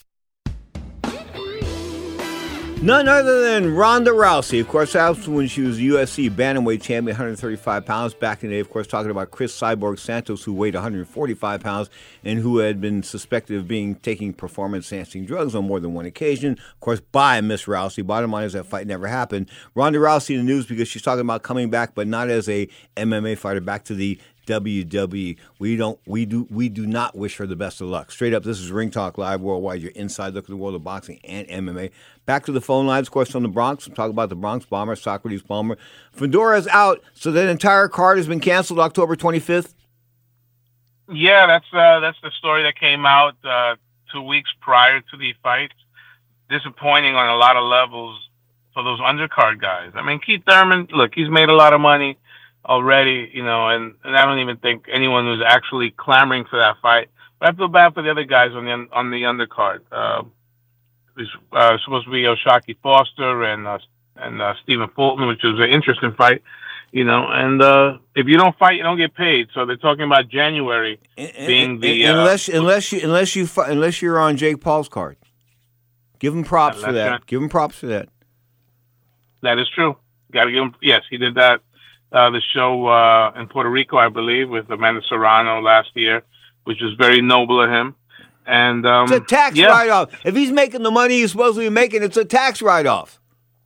None other than Ronda Rousey. Of course, that was when she was U F C bantamweight champion, one hundred thirty-five pounds. Back in the day, of course, talking about Chris Cyborg Santos, who weighed one hundred forty-five pounds and who had been suspected of being taking performance-enhancing drugs on more than one occasion. Of course, by Miss Rousey. Bottom line is that fight never happened. Ronda Rousey in the news because she's talking about coming back, but not as a M M A fighter, back to the W W E. We don't. We do. We do not wish her the best of luck. Straight up, this is Ring Talk Live Worldwide. Your inside look at the world of boxing and M M A. Back to the phone lines, of course, from the Bronx. We'll talk about the Bronx Bomber, Socrates Palmer. Fedora's out, so that entire card has been canceled October twenty-fifth. Yeah, that's uh, that's the story that came out uh, two weeks prior to the fight. Disappointing on a lot of levels for those undercard guys. I mean, Keith Thurman, look, he's made a lot of money already, you know, and, and I don't even think anyone was actually clamoring for that fight. But I feel bad for the other guys on the on the undercard. Uh, it was uh, supposed to be O'Shaquie Foster and uh, and uh, Stephen Fulton, which was an interesting fight, you know. And uh, if you don't fight, you don't get paid. So they're talking about January being the uh, unless unless you unless you unless you're on Jake Paul's card. Give him props for that. Right. Give him props for that. That is true. Got to give him. Yes, he did that. Uh, the show uh, in Puerto Rico, I believe, with Amanda Serrano last year, which was very noble of him. And um, it's a tax yeah. write-off. If he's making the money he's supposed to be making, it's a tax write-off.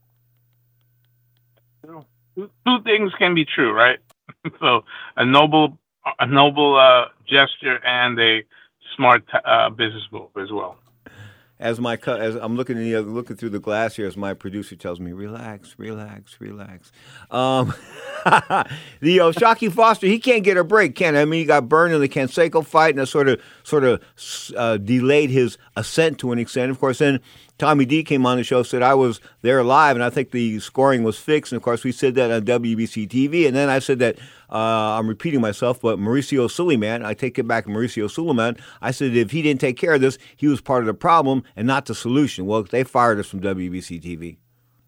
Two, two things can be true, right? So a noble, a noble uh, gesture and a smart uh, business move as well. As my as I'm looking in the looking through the glass here, as my producer tells me, relax, relax, relax. Um, the O'Shaquie Foster, he can't get a break, can he? I mean, he got burned in the Canseco fight, and that sort of sort of uh, delayed his ascent to an extent. Of course, then Tommy D came on the show, said I was there live, and I think the scoring was fixed. And of course, we said that on W B C T V, and then I said that uh, I'm repeating myself, but Mauricio Suleiman, I take it back, Mauricio Suleiman. I said if he didn't take care of this, he was part of the problem and not the solution. Well, they fired us from W B C T V.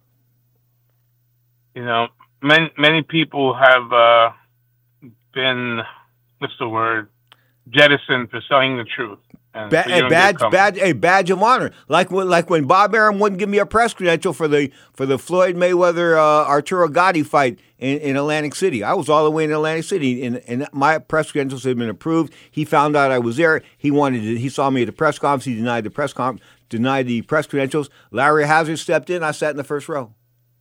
You know, many many people have uh, been, what's the word, jettisoned for saying the truth. And Ba- so a badge, badge, a badge of honor, like when, like when Bob Arum wouldn't give me a press credential for the for the Floyd Mayweather uh, Arturo Gatti fight in, in Atlantic City. I was all the way in Atlantic City, and, and my press credentials had been approved. He found out I was there. He wanted to, he saw me at the press conference. He denied the press conference, denied the press credentials. Larry Hazard stepped in. I sat in the first row.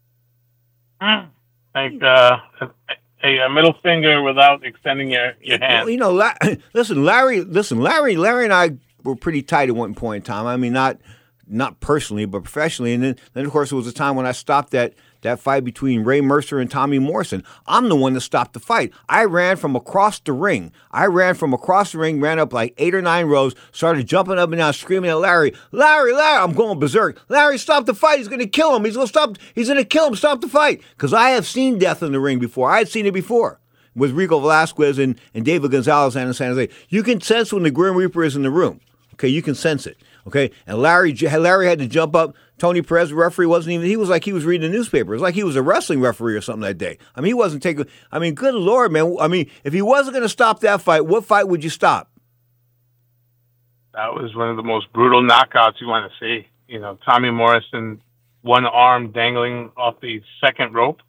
Like uh, a, a middle finger without extending your, your hand. Well, you know, La- listen, Larry, listen, Larry, Larry and I were pretty tight at one point in time. I mean, not not personally, but professionally. And then, then of course, it was a time when I stopped that that fight between Ray Mercer and Tommy Morrison. I'm the one that stopped the fight. I ran from across the ring. I ran from across the ring, ran up like eight or nine rows, started jumping up and down, screaming at Larry, Larry, Larry, I'm going berserk. Larry, stop the fight. He's going to kill him. He's going to stop. He's going to kill him. Stop the fight. Because I have seen death in the ring before. I had seen it before with Rico Velasquez and, and David Gonzalez and San Jose. You can sense when the Grim Reaper is in the room. Okay, you can sense it. Okay, and Larry Larry had to jump up. Tony Perez, the referee, wasn't even, he was like he was reading the newspaper. It was like he was a wrestling referee or something that day. I mean, he wasn't taking, I mean, good Lord, man. I mean, if he wasn't going to stop that fight, what fight would you stop? That was one of the most brutal knockouts you want to see. You know, Tommy Morrison, one arm dangling off the second rope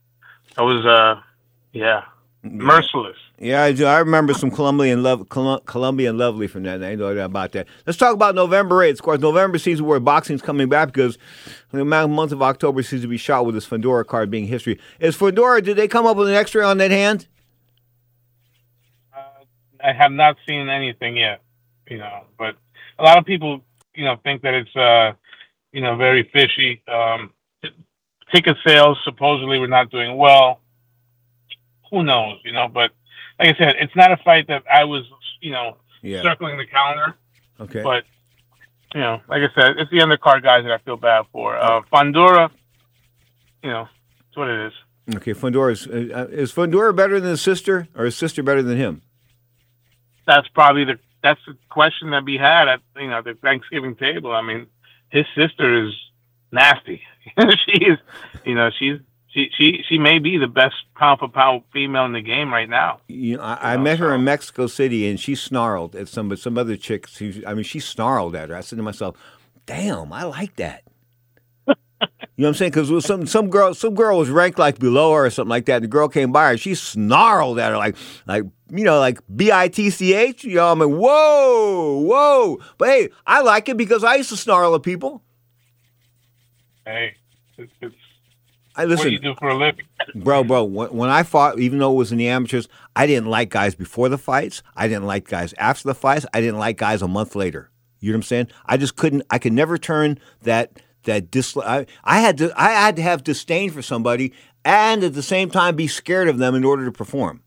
That was, uh, yeah, merciless. Yeah, I do. I remember some Colombian love, Colum- Colombian lovely from that. I know about that. Let's talk about November eighth. Of course, November season where boxing's coming back because the month of October seems to be shot with this Fundora card being history. Is Fundora, did they come up with an X-ray on that hand? Uh, I have not seen anything yet, you know, but a lot of people, you know, think that it's, uh, you know, very fishy. Um, ticket sales supposedly were not doing well. Who knows, you know, but like I said, it's not a fight that I was, you know, yeah. circling the calendar. Okay. But, you know, like I said, it's the undercard guys that I feel bad for. Uh, Fundora, you know, it's what it is. Okay, Fundora is, uh, is Fundora better than his sister, or his sister better than him? That's probably the that's the question that we had at you know the Thanksgiving table. I mean, his sister is nasty. she is, you know, she's she she she may be the best pound for pound female in the game right now. You know, I, I met her in Mexico City, and she snarled at some some other chicks. Who, I mean, she snarled at her. I said to myself, "Damn, I like that." You know what I'm saying? Because some some girl some girl was ranked like below her or something like that. And the girl came by her, she snarled at her like like you know like B I T C H. You know, I mean, whoa, whoa. But hey, I like it because I used to snarl at people. Hey, it's, it's I listen. What do you do for a living, bro? Bro, when, when I fought, even though it was in the amateurs, I didn't like guys before the fights. I didn't like guys after the fights. I didn't like guys a month later. You know what I'm saying? I just couldn't. I could never turn that. That dis- I, I had to I had to have disdain for somebody and at the same time be scared of them in order to perform.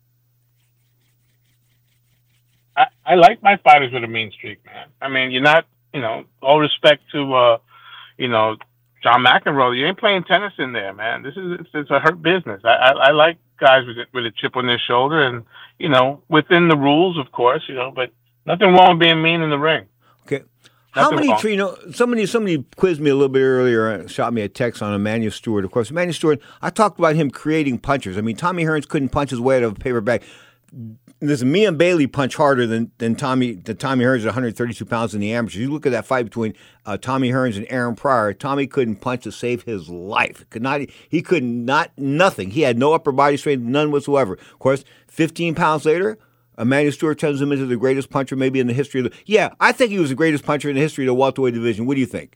I, I like my fighters with a mean streak, man. I mean, you're not, you know, all respect to, uh, you know, John McEnroe. You ain't playing tennis in there, man. This is it's, it's a hurt business. I, I, I like guys with with a chip on their shoulder and, you know, within the rules, of course, you know, but nothing wrong with being mean in the ring. Okay. How many, you know, somebody, somebody quizzed me a little bit earlier, shot me a text on Emmanuel Stewart. Of course, Emmanuel Stewart, I talked about him creating punchers. I mean, Tommy Hearns couldn't punch his way out of a paper bag. Listen, me and Bailey punch harder than, than Tommy than Tommy Hearns at one hundred thirty-two pounds in the amateurs. You look at that fight between uh, Tommy Hearns and Aaron Pryor. Tommy couldn't punch to save his life. Could not. He could not. Nothing. He had no upper body strength, none whatsoever. Of course, fifteen pounds later, Emmanuel Stewart turns him into the greatest puncher maybe in the history of the... Yeah, I think he was the greatest puncher in the history of the welterweight division. What do you think?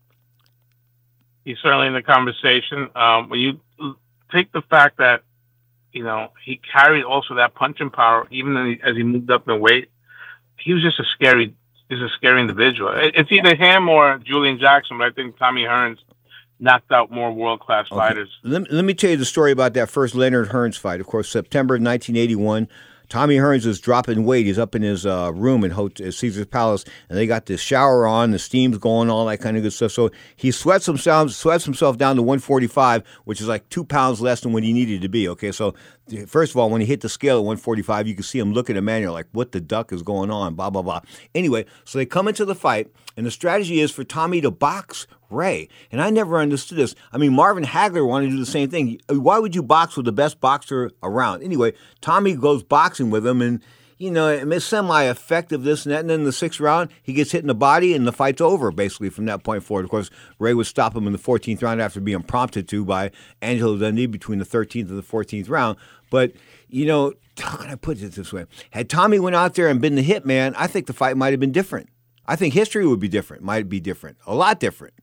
He's certainly in the conversation. Um, when you take the fact that, you know, he carried also that punching power, even as he moved up in weight, he was just a scary, just a scary individual. It's either him or Julian Jackson, but I think Tommy Hearns knocked out more world-class okay. fighters. Let, let me tell you the story about that first Leonard Hearns fight. Of course, September of nineteen eighty-one. Tommy Hearns is dropping weight. He's up in his uh, room in Hotel, Caesar's Palace, and they got this shower on, the steam's going, all that kind of good stuff. So he sweats himself, sweats himself down to one forty-five, which is like two pounds less than what he needed to be. Okay, so first of all, when he hit the scale at one forty-five, you can see him looking at Emmanuel like, what the duck is going on, blah, blah, blah. Anyway, so they come into the fight, and the strategy is for Tommy to box Ray. And I never understood this. I mean, Marvin Hagler wanted to do the same thing. Why would you box with the best boxer around? Anyway, Tommy goes boxing with him, and, you know, it's semi-effective, this and that. And then in the sixth round, he gets hit in the body, and the fight's over, basically, from that point forward. Of course, Ray would stop him in the fourteenth round after being prompted to by Angelo Dundee between the thirteenth and the fourteenth round. But, you know, how can I put it this way? Had Tommy went out there and been the hitman, I think the fight might have been different. I think history would be different, might be different, a lot different.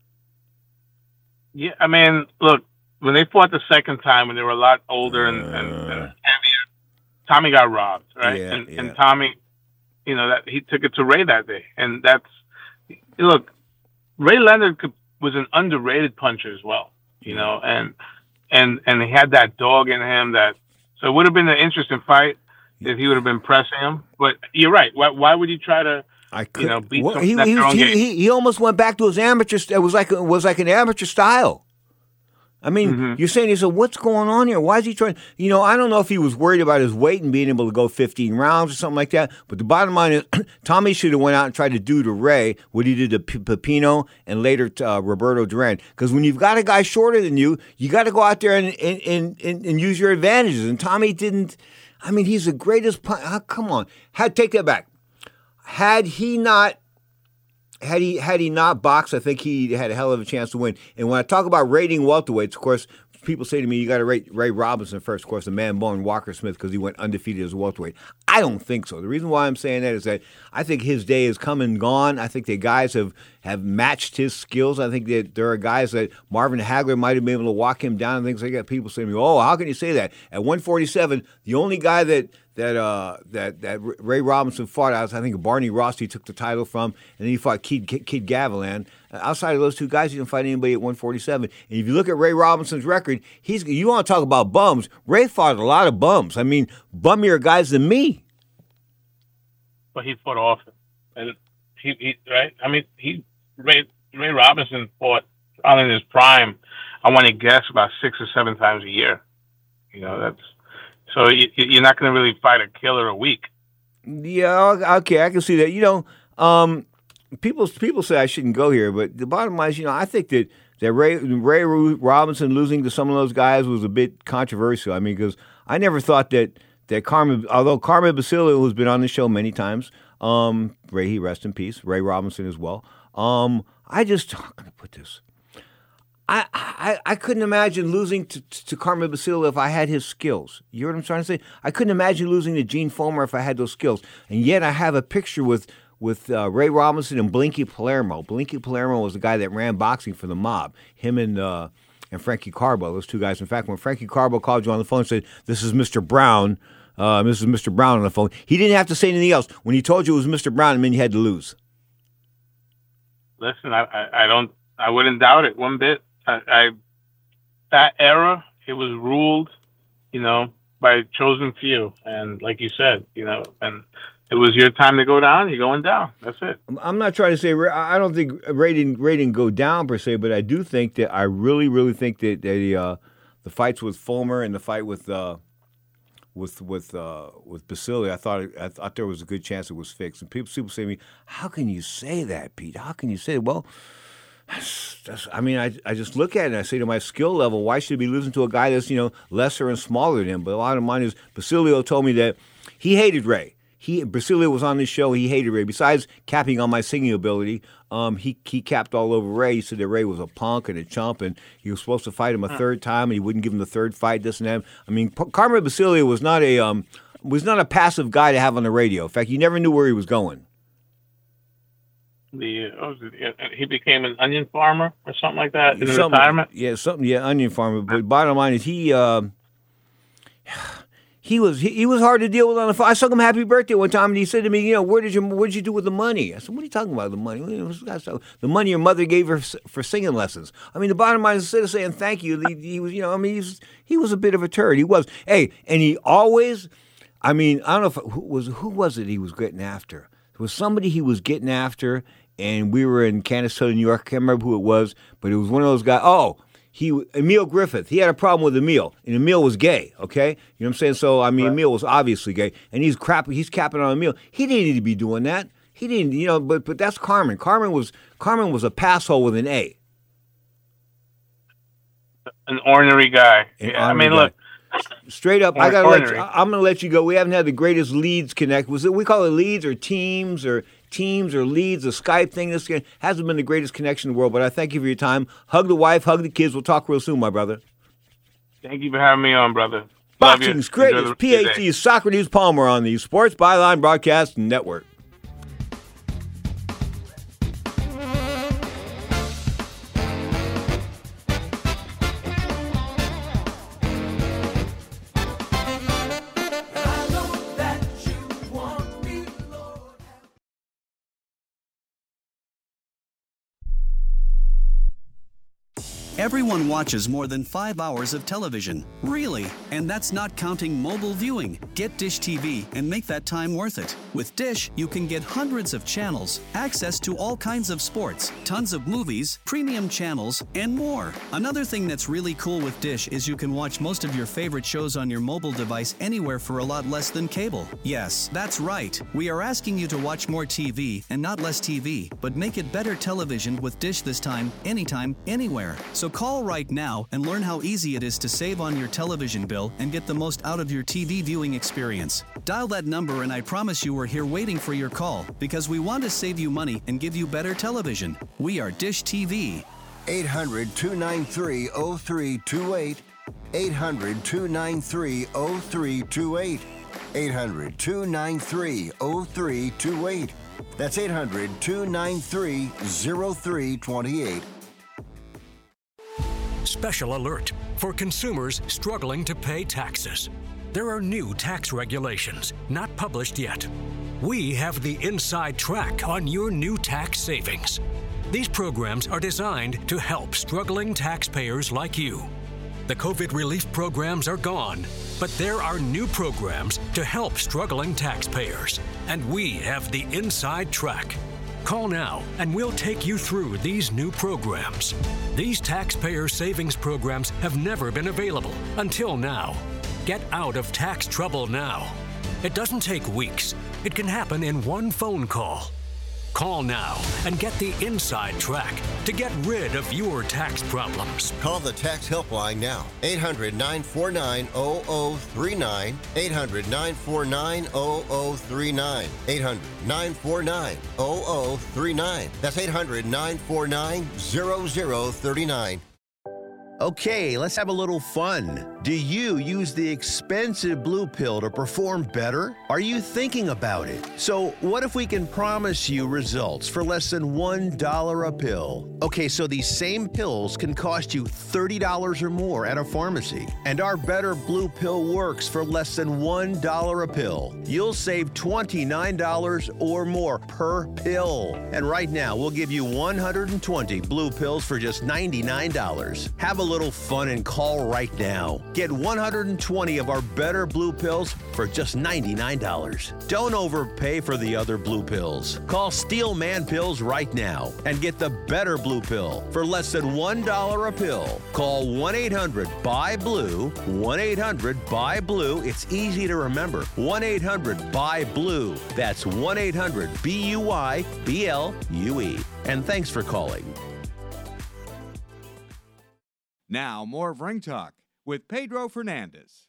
Yeah, I mean, look, when they fought the second time, when they were a lot older and, and, and heavier, Tommy got robbed, right? Yeah, and, yeah. and Tommy, you know, that he took it to Ray that day. And that's, look, Ray Leonard could, was an underrated puncher as well, you know, and and and he had that dog in him that, so it would have been an interesting fight if he would have been pressing him. But you're right. Why, why would he try to, I could, you know, beat well, some, he, that's he, their own he, game? he, he almost went back to his amateur. It was like it was like an amateur style. I mean, Mm-hmm. you're saying, so what's going on here? Why is he trying? You know, I don't know if he was worried about his weight and being able to go fifteen rounds or something like that. But the bottom line is, Tommy should have went out and tried to do to Ray what he did to P- Pepino and later to uh, Roberto Duran. Because when you've got a guy shorter than you, you got to go out there and and, and, and and use your advantages. And Tommy didn't. I mean, he's the greatest. Pun- oh, come on, had take that back. Had he not had he had he not boxed, I think he had a hell of a chance to win. And when I talk about rating welterweights, of course, people say to me, you got to rate Ray Robinson first, of course, the man born Walker Smith, because he went undefeated as a welterweight. I don't think so. The reason why I'm saying that is that I think his day is come and gone. I think the guys have, have matched his skills. I think that there are guys that Marvin Hagler might have been able to walk him down and things like that. People say to me, oh, how can you say that? At one forty-seven, the only guy that that uh, that that Ray Robinson fought, I think Barney Ross he took the title from, and then he fought Kid, Kid, Kid Gavilan. Outside of those two guys, he didn't fight anybody at one forty-seven. And if you look at Ray Robinson's record, he's you want to talk about bums. Ray fought a lot of bums. I mean, bummier guys than me. But he fought often, and he, he right. I mean, he Ray Ray Robinson fought on in his prime. I want to guess about six or seven times a year. You know, that's so you, you're not going to really fight a killer a week. Yeah, okay, I can see that. You know, um, people people say I shouldn't go here, but the bottom line is, you know, I think that that Ray Ray Robinson losing to some of those guys was a bit controversial. I mean, because I never thought that. That Carmen, although Carmen Basilio, who's been on the show many times, um, Ray, he rest in peace, Ray Robinson as well. Um, I just, how can I put this? I, I I couldn't imagine losing to, to Carmen Basilio if I had his skills. You know what I'm trying to say? I couldn't imagine losing to Gene Fulmer if I had those skills. And yet I have a picture with with uh, Ray Robinson and Blinky Palermo. Blinky Palermo was the guy that ran boxing for the mob. Him and uh, and Frankie Carbo, those two guys. In fact, when Frankie Carbo called you on the phone and said, "This is Mister Brown," Uh, this is Mister Brown on the phone. He didn't have to say anything else. When he told you it was Mister Brown, it meant you had to lose. Listen, I, I, I don't, I wouldn't doubt it one bit. I, I, that era, it was ruled, you know, by a chosen few, and like you said, you know, and it was your time to go down. You're going down. That's it. I'm not trying to say I don't think Ray didn't, Ray didn't go down per se, but I do think that I really, really think that, that the uh, the fights with Fulmer and the fight with. Uh, With with uh, with Basilio, I thought I thought there was a good chance it was fixed. And people people say to me, "How can you say that, Pete? How can you say it?" Well, that's, that's, I mean, I I just look at it and I say to my skill level, why should he be losing to a guy that's you know lesser and smaller than him? But a lot of mine is Basilio told me that he hated Ray. He Basilio was on this show. He hated Ray. Besides capping on my singing ability, um, he he capped all over Ray. He said that Ray was a punk and a chump, and he was supposed to fight him a third time, and he wouldn't give him the third fight. This and that. I mean, P- Carmen Basilio was not a um was not a passive guy to have on the radio. In fact, you never knew where he was going. The uh, he became an onion farmer or something like that in something, retirement. Yeah, something. Yeah, onion farmer. But bottom line is he. Uh, He was he, he was hard to deal with on the phone. I sung him happy birthday one time, and he said to me, "You know, where did you what did you do with the money?" I said, "What are you talking about? The money? The money your mother gave her for singing lessons." I mean, the bottom line is instead of saying thank you, he, he was you know, I mean, he's, he was a bit of a turd. He was. Hey, and he always, I mean, I don't know if who was who was it he was getting after. It was somebody he was getting after, and we were in Kansas City, New York. I can't remember who it was, but it was one of those guys. Oh. He Emil Griffith, he had a problem with Emil, and Emil was gay, okay? You know what I'm saying? So, I mean, right. Emil was obviously gay, and he's crap. He's capping on Emil. He didn't need to be doing that. He didn't, you know, but but that's Carmen. Carmen was Carmen was a passhole with an A. An ornery guy. An yeah, ornery I mean, guy. look. Straight up, I gotta let you, I'm gonna let you go. We haven't had the greatest leads connect. Was it we call it leads or teams or teams or leads? The Skype thing. This hasn't been the greatest connection in the world, but I thank you for your time. Hug the wife, hug the kids. We'll talk real soon, my brother. Thank you for having me on, brother. Boxing's greatest PhD Socrates Palmer on the Sports Byline Broadcast Network. Everyone watches more than five hours of television. Really? And that's not counting mobile viewing. Get Dish T V and make that time worth it. With Dish, you can get hundreds of channels, access to all kinds of sports, tons of movies, premium channels, and more. Another thing that's really cool with Dish is you can watch most of your favorite shows on your mobile device anywhere for a lot less than cable. Yes, that's right. We are asking you to watch more T V and not less T V, but make it better television with Dish this time, anytime, anywhere. So call right now and learn how easy it is to save on your television bill and get the most out of your T V viewing experience. Dial that number and I promise you we're here waiting for your call because we want to save you money and give you better television. We are Dish T V. eight hundred, two nine three, oh three two eight. eight hundred, two nine three, oh three two eight. eight hundred, two nine three, oh three two eight. That's eight hundred, two nine three, oh three two eight. Special alert for consumers struggling to pay taxes. There are new tax regulations not published yet. We have the inside track on your new tax savings. These programs are designed to help struggling taxpayers like you. The COVID relief programs are gone, but there are new programs to help struggling taxpayers, and we have the inside track. Call now and we'll take you through these new programs. These taxpayer savings programs have never been available until now. Get out of tax trouble now. It doesn't take weeks. It can happen in one phone call. Call now and get the inside track to get rid of your tax problems. Call the tax helpline now. eight hundred, nine four nine, oh oh three nine. eight hundred, nine four nine, oh oh three nine. eight hundred, nine four nine, oh oh three nine. That's eight hundred, nine four nine, oh oh three nine. Okay, let's have a little fun. Do you use the expensive blue pill to perform better? Are you thinking about it? So what if we can promise you results for less than one dollar a pill? Okay, so these same pills can cost you thirty dollars or more at a pharmacy. And our Better Blue Pill works for less than one dollar a pill. You'll save twenty-nine dollars or more per pill. And right now, we'll give you one hundred twenty blue pills for just ninety-nine dollars. Have a little fun and call right now. Get one hundred twenty of our Better Blue Pills for just ninety-nine dollars. Don't overpay for the other blue pills. Call Steel Man Pills right now and get the Better Blue Pill for less than one dollar a pill. Call one eight hundred B U Y BLUE, one eight hundred B U Y BLUE. It's easy to remember. one eight hundred B U Y BLUE. That's one eight hundred B U Y B L U E. And thanks for calling. Now, more of Ring Talk with Pedro Fernandez.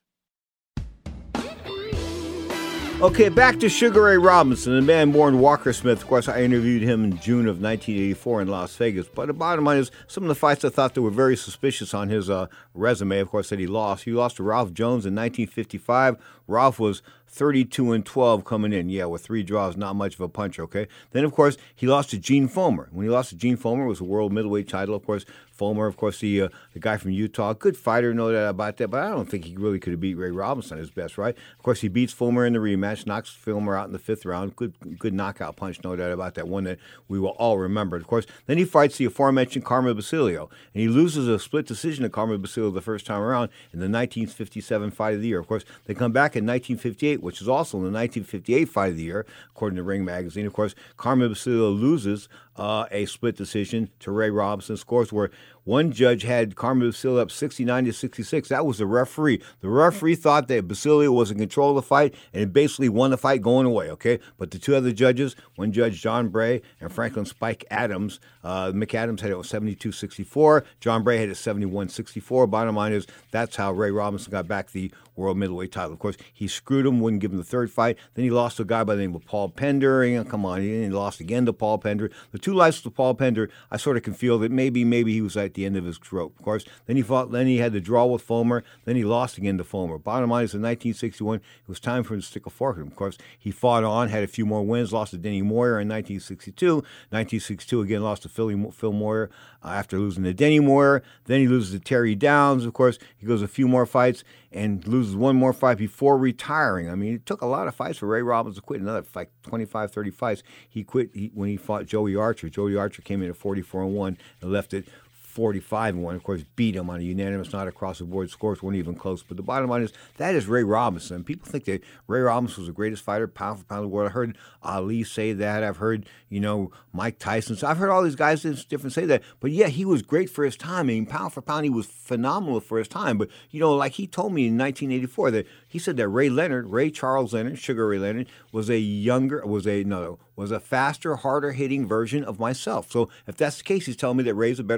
Okay, back to Sugar Ray Robinson, the man born Walker Smith. Of course, I interviewed him in June of nineteen eighty-four in Las Vegas. But the bottom line is, some of the fights I thought that were very suspicious on his uh, resume, of course, that he lost. He lost to Ralph Jones in nineteen fifty-five. Ralph was thirty-two and twelve coming in. Yeah, with three draws, not much of a puncher, okay? Then, of course, he lost to Gene Fulmer. When he lost to Gene Fulmer, it was a world middleweight title, of course. Fulmer, of course, the uh, the guy from Utah, good fighter, know that about that, but I don't think he really could have beat Ray Robinson at his best, right? Of course, he beats Fulmer in the rematch, knocks Fulmer out in the fifth round. Good good knockout punch, no doubt about that, one that we will all remember. Of course, then he fights the aforementioned Carmen Basilio, and he loses a split decision to Carmen Basilio the first time around in the nineteen fifty-seven Fight of the Year. Of course, they come back in nineteen fifty-eight, which is also in the nineteen fifty-eight Fight of the Year, according to Ring Magazine. Of course, Carmen Basilio loses uh, a split decision to Ray Robinson. Scores where one judge had Carmen Basilio up sixty-nine to sixty-six. That was the referee. The referee thought that Basilio was in control of the fight and it basically won the fight going away, okay? But the two other judges, one judge, John Bray, and Franklin Spike Adams, uh, McAdams had it at seventy-two sixty-four. John Bray had it seventy-one sixty-four. Bottom line is, that's how Ray Robinson got back the world middleweight title. Of course, he screwed him, wouldn't give him the third fight. Then he lost to a guy by the name of Paul Pender. You know, come on, he lost again to Paul Pender. The two losses to Paul Pender, I sort of can feel that maybe, maybe he was at the end of his rope. Of course, then he fought. Then he had the draw with Fulmer. Then he lost again to Fulmer. Bottom line is, in nineteen sixty-one, it was time for him to stick a fork in him. Of course, he fought on, had a few more wins, lost to Denny Moyer in nineteen sixty-two. nineteen sixty-two again lost to Philly, Phil Moyer uh, after losing to Denny Moyer. Then he loses to Terry Downs. Of course, he goes a few more fights and loses one more fight before retiring. I mean, it took a lot of fights for Ray Robinson to quit. Another like twenty-five, thirty fights. He quit he, when he fought Joey Archer. Joey Archer came in at forty-four and one and left it forty-five and one. Of course, beat him on a unanimous, not across the board. Scores weren't even close. But the bottom line is, that is Ray Robinson. People think that Ray Robinson was the greatest fighter, pound for pound in the world. I heard Ali say that. I've heard, you know, Mike Tyson. So I've heard all these guys different say that. But yeah, he was great for his time. I mean, pound for pound, he was phenomenal for his time. But, you know, like he told me in nineteen eighty-four that he said that Ray Leonard, Ray Charles Leonard, Sugar Ray Leonard, was a younger, was a, no, was a faster, harder hitting version of myself. So if that's the case, he's telling me that Ray's a better fighter.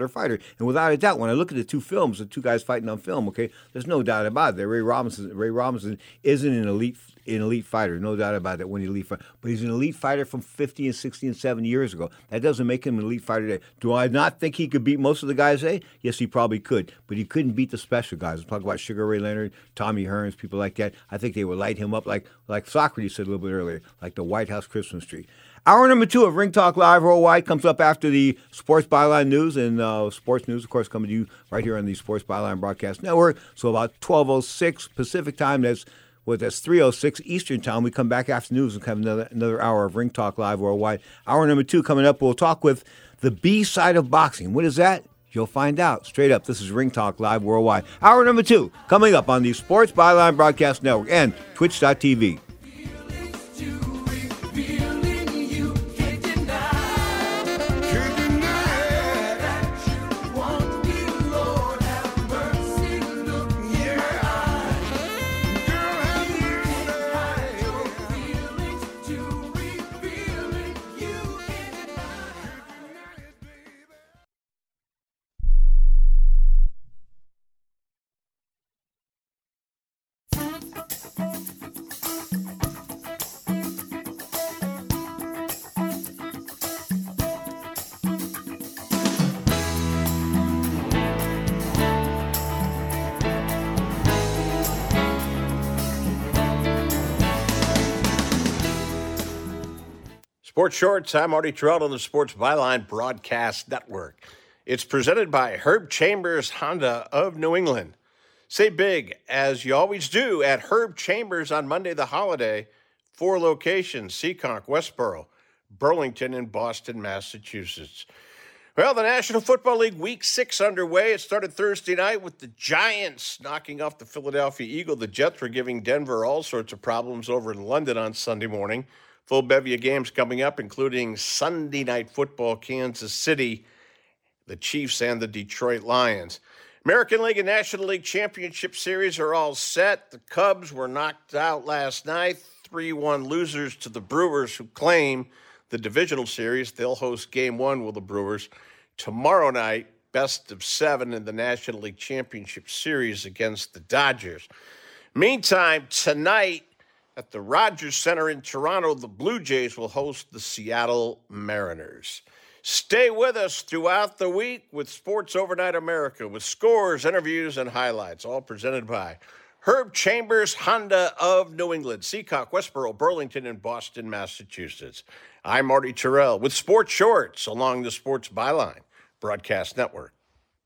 And without a doubt, when I look at the two films, the two guys fighting on film, okay, there's no doubt about it. Ray Robinson, Ray Robinson isn't an elite an elite fighter, no doubt about that. When he's an elite fighter, but he's an elite fighter from fifty and sixty and seventy years ago. That doesn't make him an elite fighter today. Do I not think he could beat most of the guys today? Yes, he probably could, but he couldn't beat the special guys. I'm talking about Sugar Ray Leonard, Tommy Hearns, people like that. I think they would light him up like like Socrates said a little bit earlier, like the White House Christmas tree. Hour number two of Ring Talk Live Worldwide comes up after the Sports Byline News, and uh, sports news, of course, coming to you right here on the Sports Byline Broadcast Network. So about twelve oh six Pacific time, that's Well, that's three oh six Eastern Time. We come back after news and have another another hour of Ring Talk Live Worldwide. Hour number two coming up, we'll talk with the B side of boxing. What is that? You'll find out straight up. This is Ring Talk Live Worldwide. Hour number two coming up on the Sports Byline Broadcast Network and Twitch dot T V. Sports Shorts, I'm Marty Terrell on the Sports Byline Broadcast Network. It's presented by Herb Chambers Honda of New England. Say big, as you always do, at Herb Chambers on Monday the holiday. Four locations, Seekonk, Westboro, Burlington, and Boston, Massachusetts. Well, the National Football League Week six underway. It started Thursday night with the Giants knocking off the Philadelphia Eagles. The Jets were giving Denver all sorts of problems over in London on Sunday morning. Full bevy of games coming up, including Sunday Night Football, Kansas City, the Chiefs, and the Detroit Lions. American League and National League Championship Series are all set. The Cubs were knocked out last night, three one losers to the Brewers, who claim the divisional series. They'll host Game one with the Brewers tomorrow night, best of seven in the National League Championship Series against the Dodgers. Meantime, tonight, at the Rogers Center in Toronto, the Blue Jays will host the Seattle Mariners. Stay with us throughout the week with Sports Overnight America, with scores, interviews, and highlights, all presented by Herb Chambers Honda of New England, Seekonk, Westboro, Burlington, and Boston, Massachusetts. I'm Marty Terrell with Sports Shorts along the Sports Byline Broadcast Network.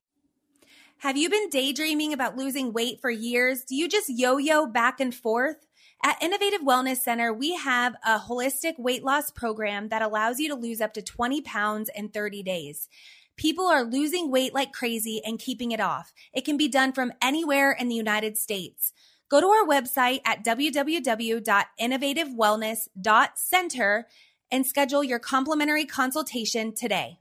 Have you been daydreaming about losing weight for years? Do you just yo-yo back and forth? At Innovative Wellness Center, we have a holistic weight loss program that allows you to lose up to twenty pounds in thirty days. People are losing weight like crazy and keeping it off. It can be done from anywhere in the United States. Go to our website at w w w dot innovative wellness dot center and schedule your complimentary consultation today.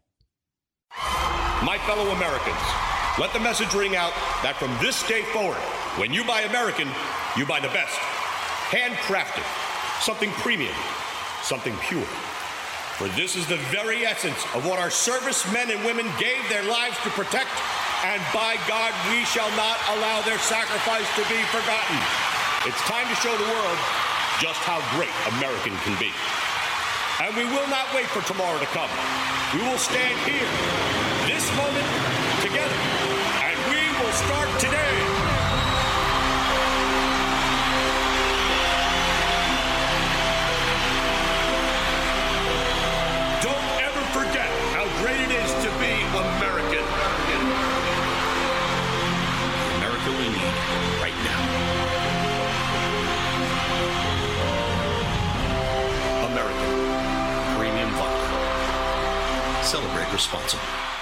My fellow Americans, let the message ring out that from this day forward, when you buy American, you buy the best. Handcrafted, something premium, something pure. For this is the very essence of what our servicemen and women gave their lives to protect, and by God, we shall not allow their sacrifice to be forgotten. It's time to show the world just how great American can be. And we will not wait for tomorrow to come. We will stand here, this moment, together, and we will start today. Forget how great it is to be American. America we need right now. American Premium Vodka. Celebrate responsibly.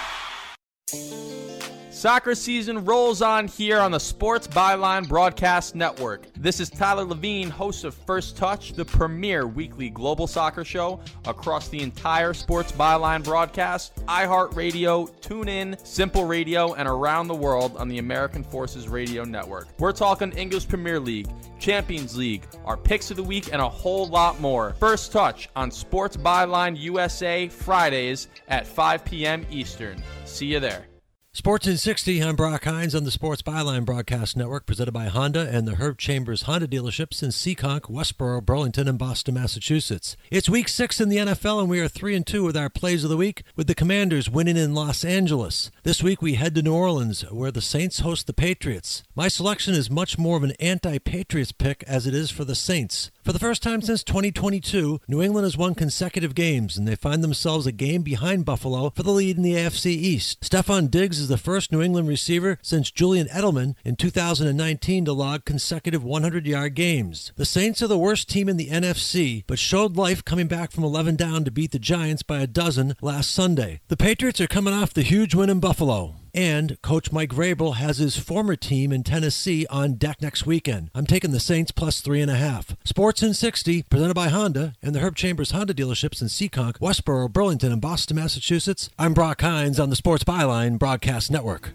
Soccer season rolls on here on the Sports Byline Broadcast Network. This is Tyler Levine, host of First Touch, the premier weekly global soccer show across the entire Sports Byline broadcast, iHeartRadio, TuneIn, Simple Radio, and around the world on the American Forces Radio Network. We're talking English Premier League, Champions League, our picks of the week, and a whole lot more. First Touch on Sports Byline U S A Fridays at five p.m. Eastern. See you there. Sports in sixty, I'm Brock Hines on the Sports Byline Broadcast Network, presented by Honda and the Herb Chambers Honda dealerships in Seekonk, Westboro, Burlington, and Boston, Massachusetts. It's week six in the N F L, and we are three and two with our plays of the week, with the Commanders winning in Los Angeles. This week we head to New Orleans, where the Saints host the Patriots. My selection is much more of an anti-Patriots pick as it is for the Saints. For the first time since twenty twenty-two, New England has won consecutive games, and they find themselves a game behind Buffalo for the lead in the A F C East. Stephon Diggs is the first New England receiver since Julian Edelman in two thousand nineteen to log consecutive hundred-yard games. The Saints are the worst team in the N F C, but showed life coming back from eleven down to beat the Giants by a dozen last Sunday. The Patriots are coming off the huge win in Buffalo. And Coach Mike Vrabel has his former team in Tennessee on deck next weekend. I'm taking the Saints plus three and a half. Sports in sixty, presented by Honda and the Herb Chambers Honda dealerships in Seekonk, Westboro, Burlington, and Boston, Massachusetts. I'm Brock Hines on the Sports Byline Broadcast Network.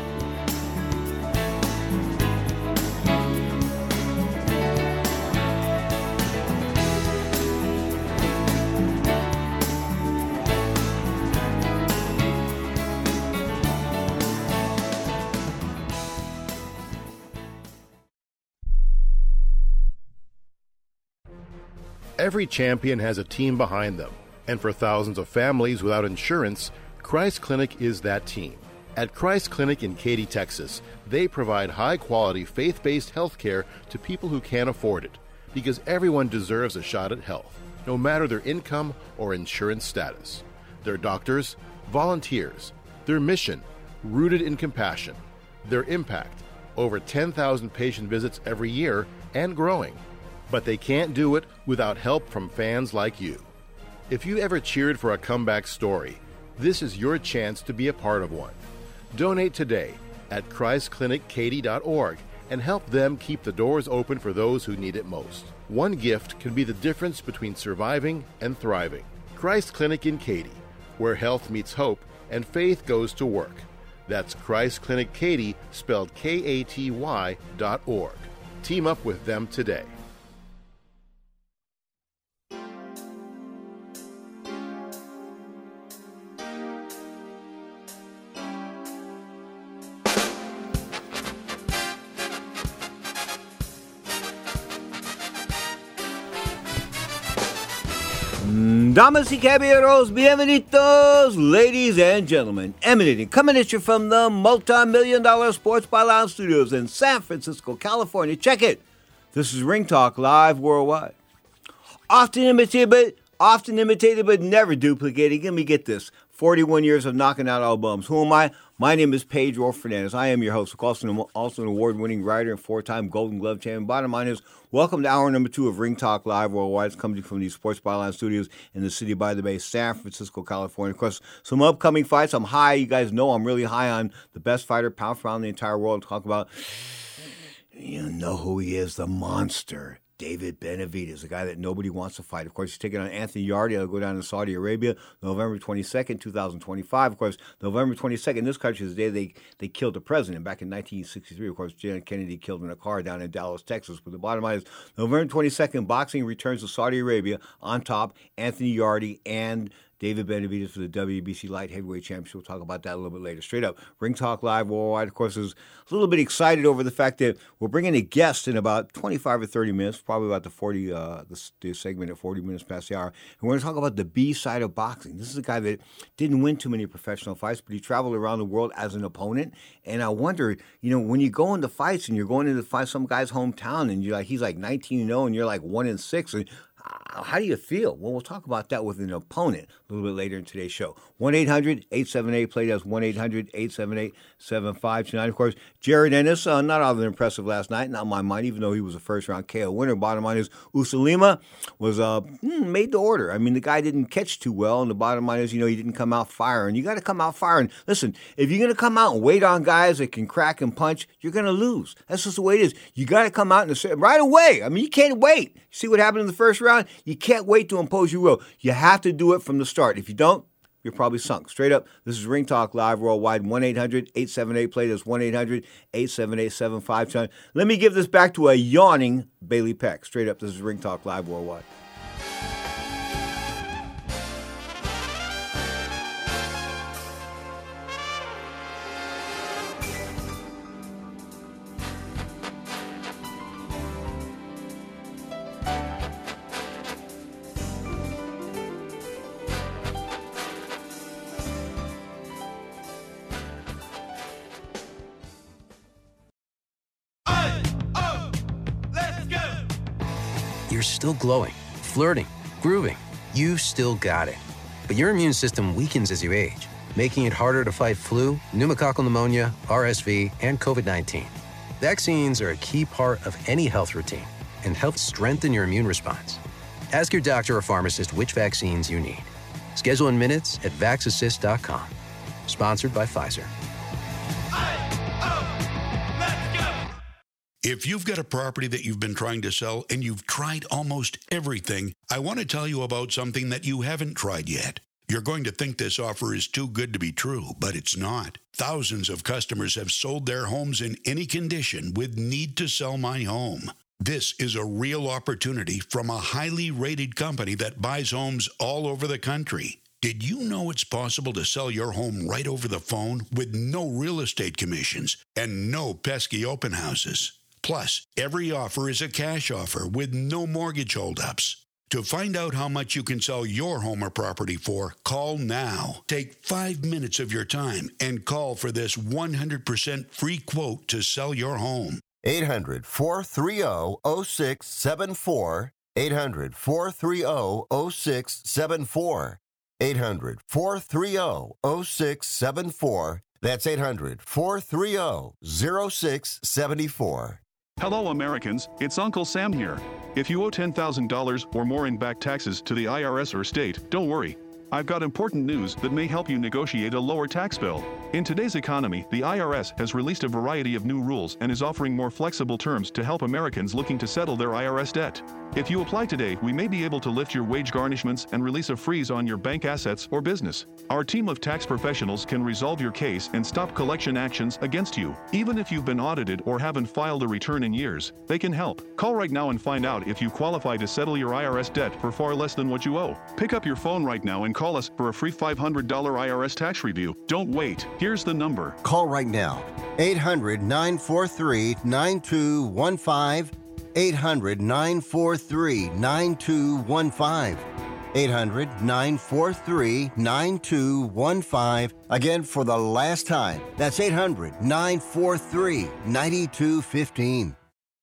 Every champion has a team behind them, and for thousands of families without insurance, Christ Clinic is that team. At Christ Clinic in Katy, Texas, they provide high-quality, faith-based health care to people who can't afford it, because everyone deserves a shot at health, no matter their income or insurance status. Their doctors, volunteers, their mission, rooted in compassion, their impact, over ten thousand patient visits every year and growing. But they can't do it without help from fans like you. If you ever cheered for a comeback story, this is your chance to be a part of one. Donate today at christ clinic katy dot org and help them keep the doors open for those who need it most. One gift can be the difference between surviving and thriving. Christ Clinic in Katy, where health meets hope and faith goes to work. That's Christ Clinic Katy, spelled K A T Y dot org. Team up with them today. Damas y caballeros, bienvenidos, ladies and gentlemen, emanating, coming at you from the multi-million dollar Sports Byline Studios in San Francisco, California. Check it. This is Ring Talk Live Worldwide. Often imitated, but often imitated, but never duplicated. Let me get this. forty-one years of knocking out all bums. Who am I? My name is Pedro Fernandez. I am your host, also an, also an award-winning writer and four-time Golden Glove champion. Bottom line is, welcome to hour number two of Ring Talk Live Worldwide. It's coming from the Sports Byline Studios in the city by the bay, San Francisco, California. Of course, some upcoming fights. I'm high. You guys know I'm really high on the best fighter, pound for pound in the entire world. Talk about, you know who he is, the monster. David Benavidez, a guy that nobody wants to fight. Of course, he's taking on Anthony Yarde. He'll go down to Saudi Arabia November twenty-second, twenty twenty-five. Of course, November twenty-second, this country is the day they, they killed the president back in nineteen sixty-three. Of course, John Kennedy killed in a car down in Dallas, Texas. But the bottom line is, November twenty-second, boxing returns to Saudi Arabia on top. Anthony Yarde and David Benavidez for the W B C Light Heavyweight Championship. We'll talk about that a little bit later. Straight up, Ring Talk Live Worldwide. Of course, is a little bit excited over the fact that we're bringing a guest in about twenty-five or thirty minutes, probably about the forty uh, the, the segment at forty minutes past the hour. And we're going to talk about the B side of boxing. This is a guy that didn't win too many professional fights, but he traveled around the world as an opponent. And I wonder, you know, when you go into fights and you're going into fight some guy's hometown, and you're like, he's like nineteen and oh, and you're like one and six, and how do you feel? Well, we'll talk about that with an opponent a little bit later in today's show. one eight hundred eight seven eight play. That's one eight hundred eight seven eight seven five two nine. Of course, Jared Ennis, uh, not all that impressive last night, not my mind, even though he was a first-round K O winner. Bottom line is, Usalima was uh, made to order. I mean, the guy didn't catch too well, and the bottom line is, you know, he didn't come out firing. You got to come out firing. Listen, if you're going to come out and wait on guys that can crack and punch, you're going to lose. That's just the way it is. You got to come out and right away. I mean, you can't wait. See what happened in the first round? You can't wait to impose your will. You have to do it from the start. If you don't, you're probably sunk. Straight up, this is Ring Talk Live Worldwide, one eight hundred eight seven eight play. That's one eight hundred eight seven eight seven five two nine. Let me give this back to a yawning Bailey Peck. Straight up, this is Ring Talk Live Worldwide. you're still glowing, flirting, grooving. You've still got it. But your immune system weakens as you age, making it harder to fight flu, pneumococcal pneumonia, R S V, and COVID nineteen. Vaccines are a key part of any health routine and help strengthen your immune response. Ask your doctor or pharmacist which vaccines you need. Schedule in minutes at vax assist dot com. Sponsored by Pfizer. If you've got a property that you've been trying to sell and you've tried almost everything, I want to tell you about something that you haven't tried yet. You're going to think this offer is too good to be true, but it's not. Thousands of customers have sold their homes in any condition with Need to Sell My Home. This is a real opportunity from a highly rated company that buys homes all over the country. Did you know it's possible to sell your home right over the phone with no real estate commissions and no pesky open houses? Plus, every offer is a cash offer with no mortgage holdups. To find out how much you can sell your home or property for, call now. Take five minutes of your time and call for this one hundred percent free quote to sell your home. eight hundred, four three zero, zero six seven four. eight hundred, four three zero, zero six seven four. eight hundred, four three zero, zero six seven four. That's eight hundred, four three zero, zero six seven four. Hello, Americans. It's Uncle Sam here. If you owe ten thousand dollars or more in back taxes to the I R S or state, don't worry. I've got important news that may help you negotiate a lower tax bill. In today's economy, the I R S has released a variety of new rules and is offering more flexible terms to help Americans looking to settle their I R S debt. If you apply today, we may be able to lift your wage garnishments and release a freeze on your bank assets or business. Our team of tax professionals can resolve your case and stop collection actions against you. Even if you've been audited or haven't filed a return in years, they can help. Call right now and find out if you qualify to settle your I R S debt for far less than what you owe. Pick up your phone right now and call us for a free five hundred dollars I R S tax review. Don't wait. Here's the number. Call right now. eight hundred, nine four three, nine two one five. eight hundred, nine four three, nine two one five. eight hundred, nine four three, nine two one five. Again, for the last time, that's eight hundred, nine four three, nine two one five.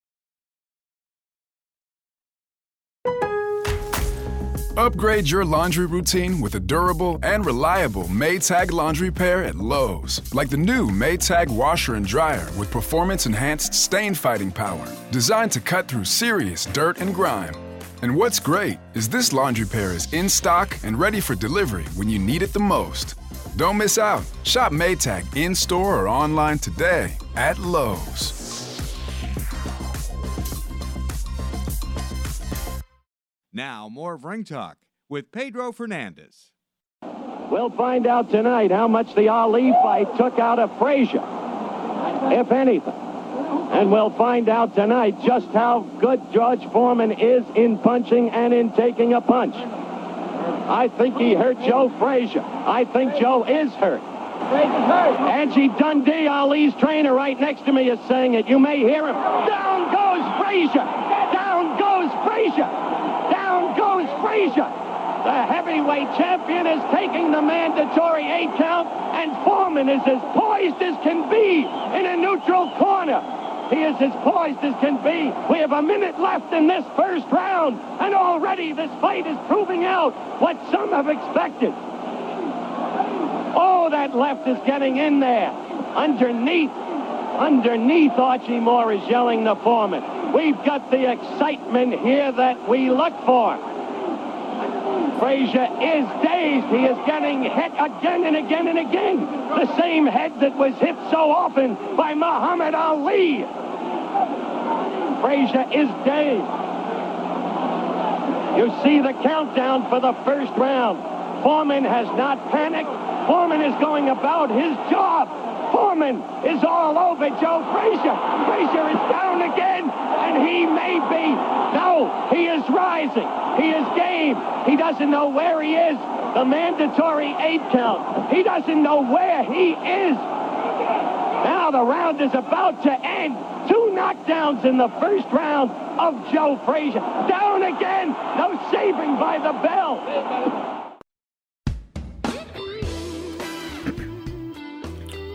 Upgrade your laundry routine with a durable and reliable Maytag laundry pair at Lowe's. Like the new Maytag washer and dryer with performance-enhanced stain-fighting power, designed to cut through serious dirt and grime. And what's great is this laundry pair is in stock and ready for delivery when you need it the most. Don't miss out. Shop Maytag in-store or online today at Lowe's. Now, more of Ring Talk with Pedro Fernandez. We'll find out tonight how much the Ali fight took out of Frazier, if anything. And we'll find out tonight just how good George Foreman is in punching and in taking a punch. I think he hurt Joe Frazier. I think Joe is hurt. Angie Dundee, Ali's trainer, right next to me is saying it. You may hear him. Down goes Frazier. Down goes Frazier. Down goes Frazier. The heavyweight champion is taking the mandatory eight count, and Foreman is as poised as can be in a neutral corner. He is as poised as can be. We have a minute left in this first round, and already this fight is proving out what some have expected. Oh, that left is getting in there. Underneath, underneath, Archie Moore is yelling to Foreman. We've got the excitement here that we look for. Frazier is dazed. He is getting hit again and again and again. The same head that was hit so often by Muhammad Ali. Frazier is dazed. You see the countdown for the first round. Foreman has not panicked. Foreman is going about his job. Foreman is all over Joe Frazier. Frazier is down again, and he may be. No, he is rising. He is game. He doesn't know where he is. The mandatory eight count. He doesn't know where he is. Now the round is about to end. Two knockdowns in the first round of Joe Frazier. Down again. No saving by the bell.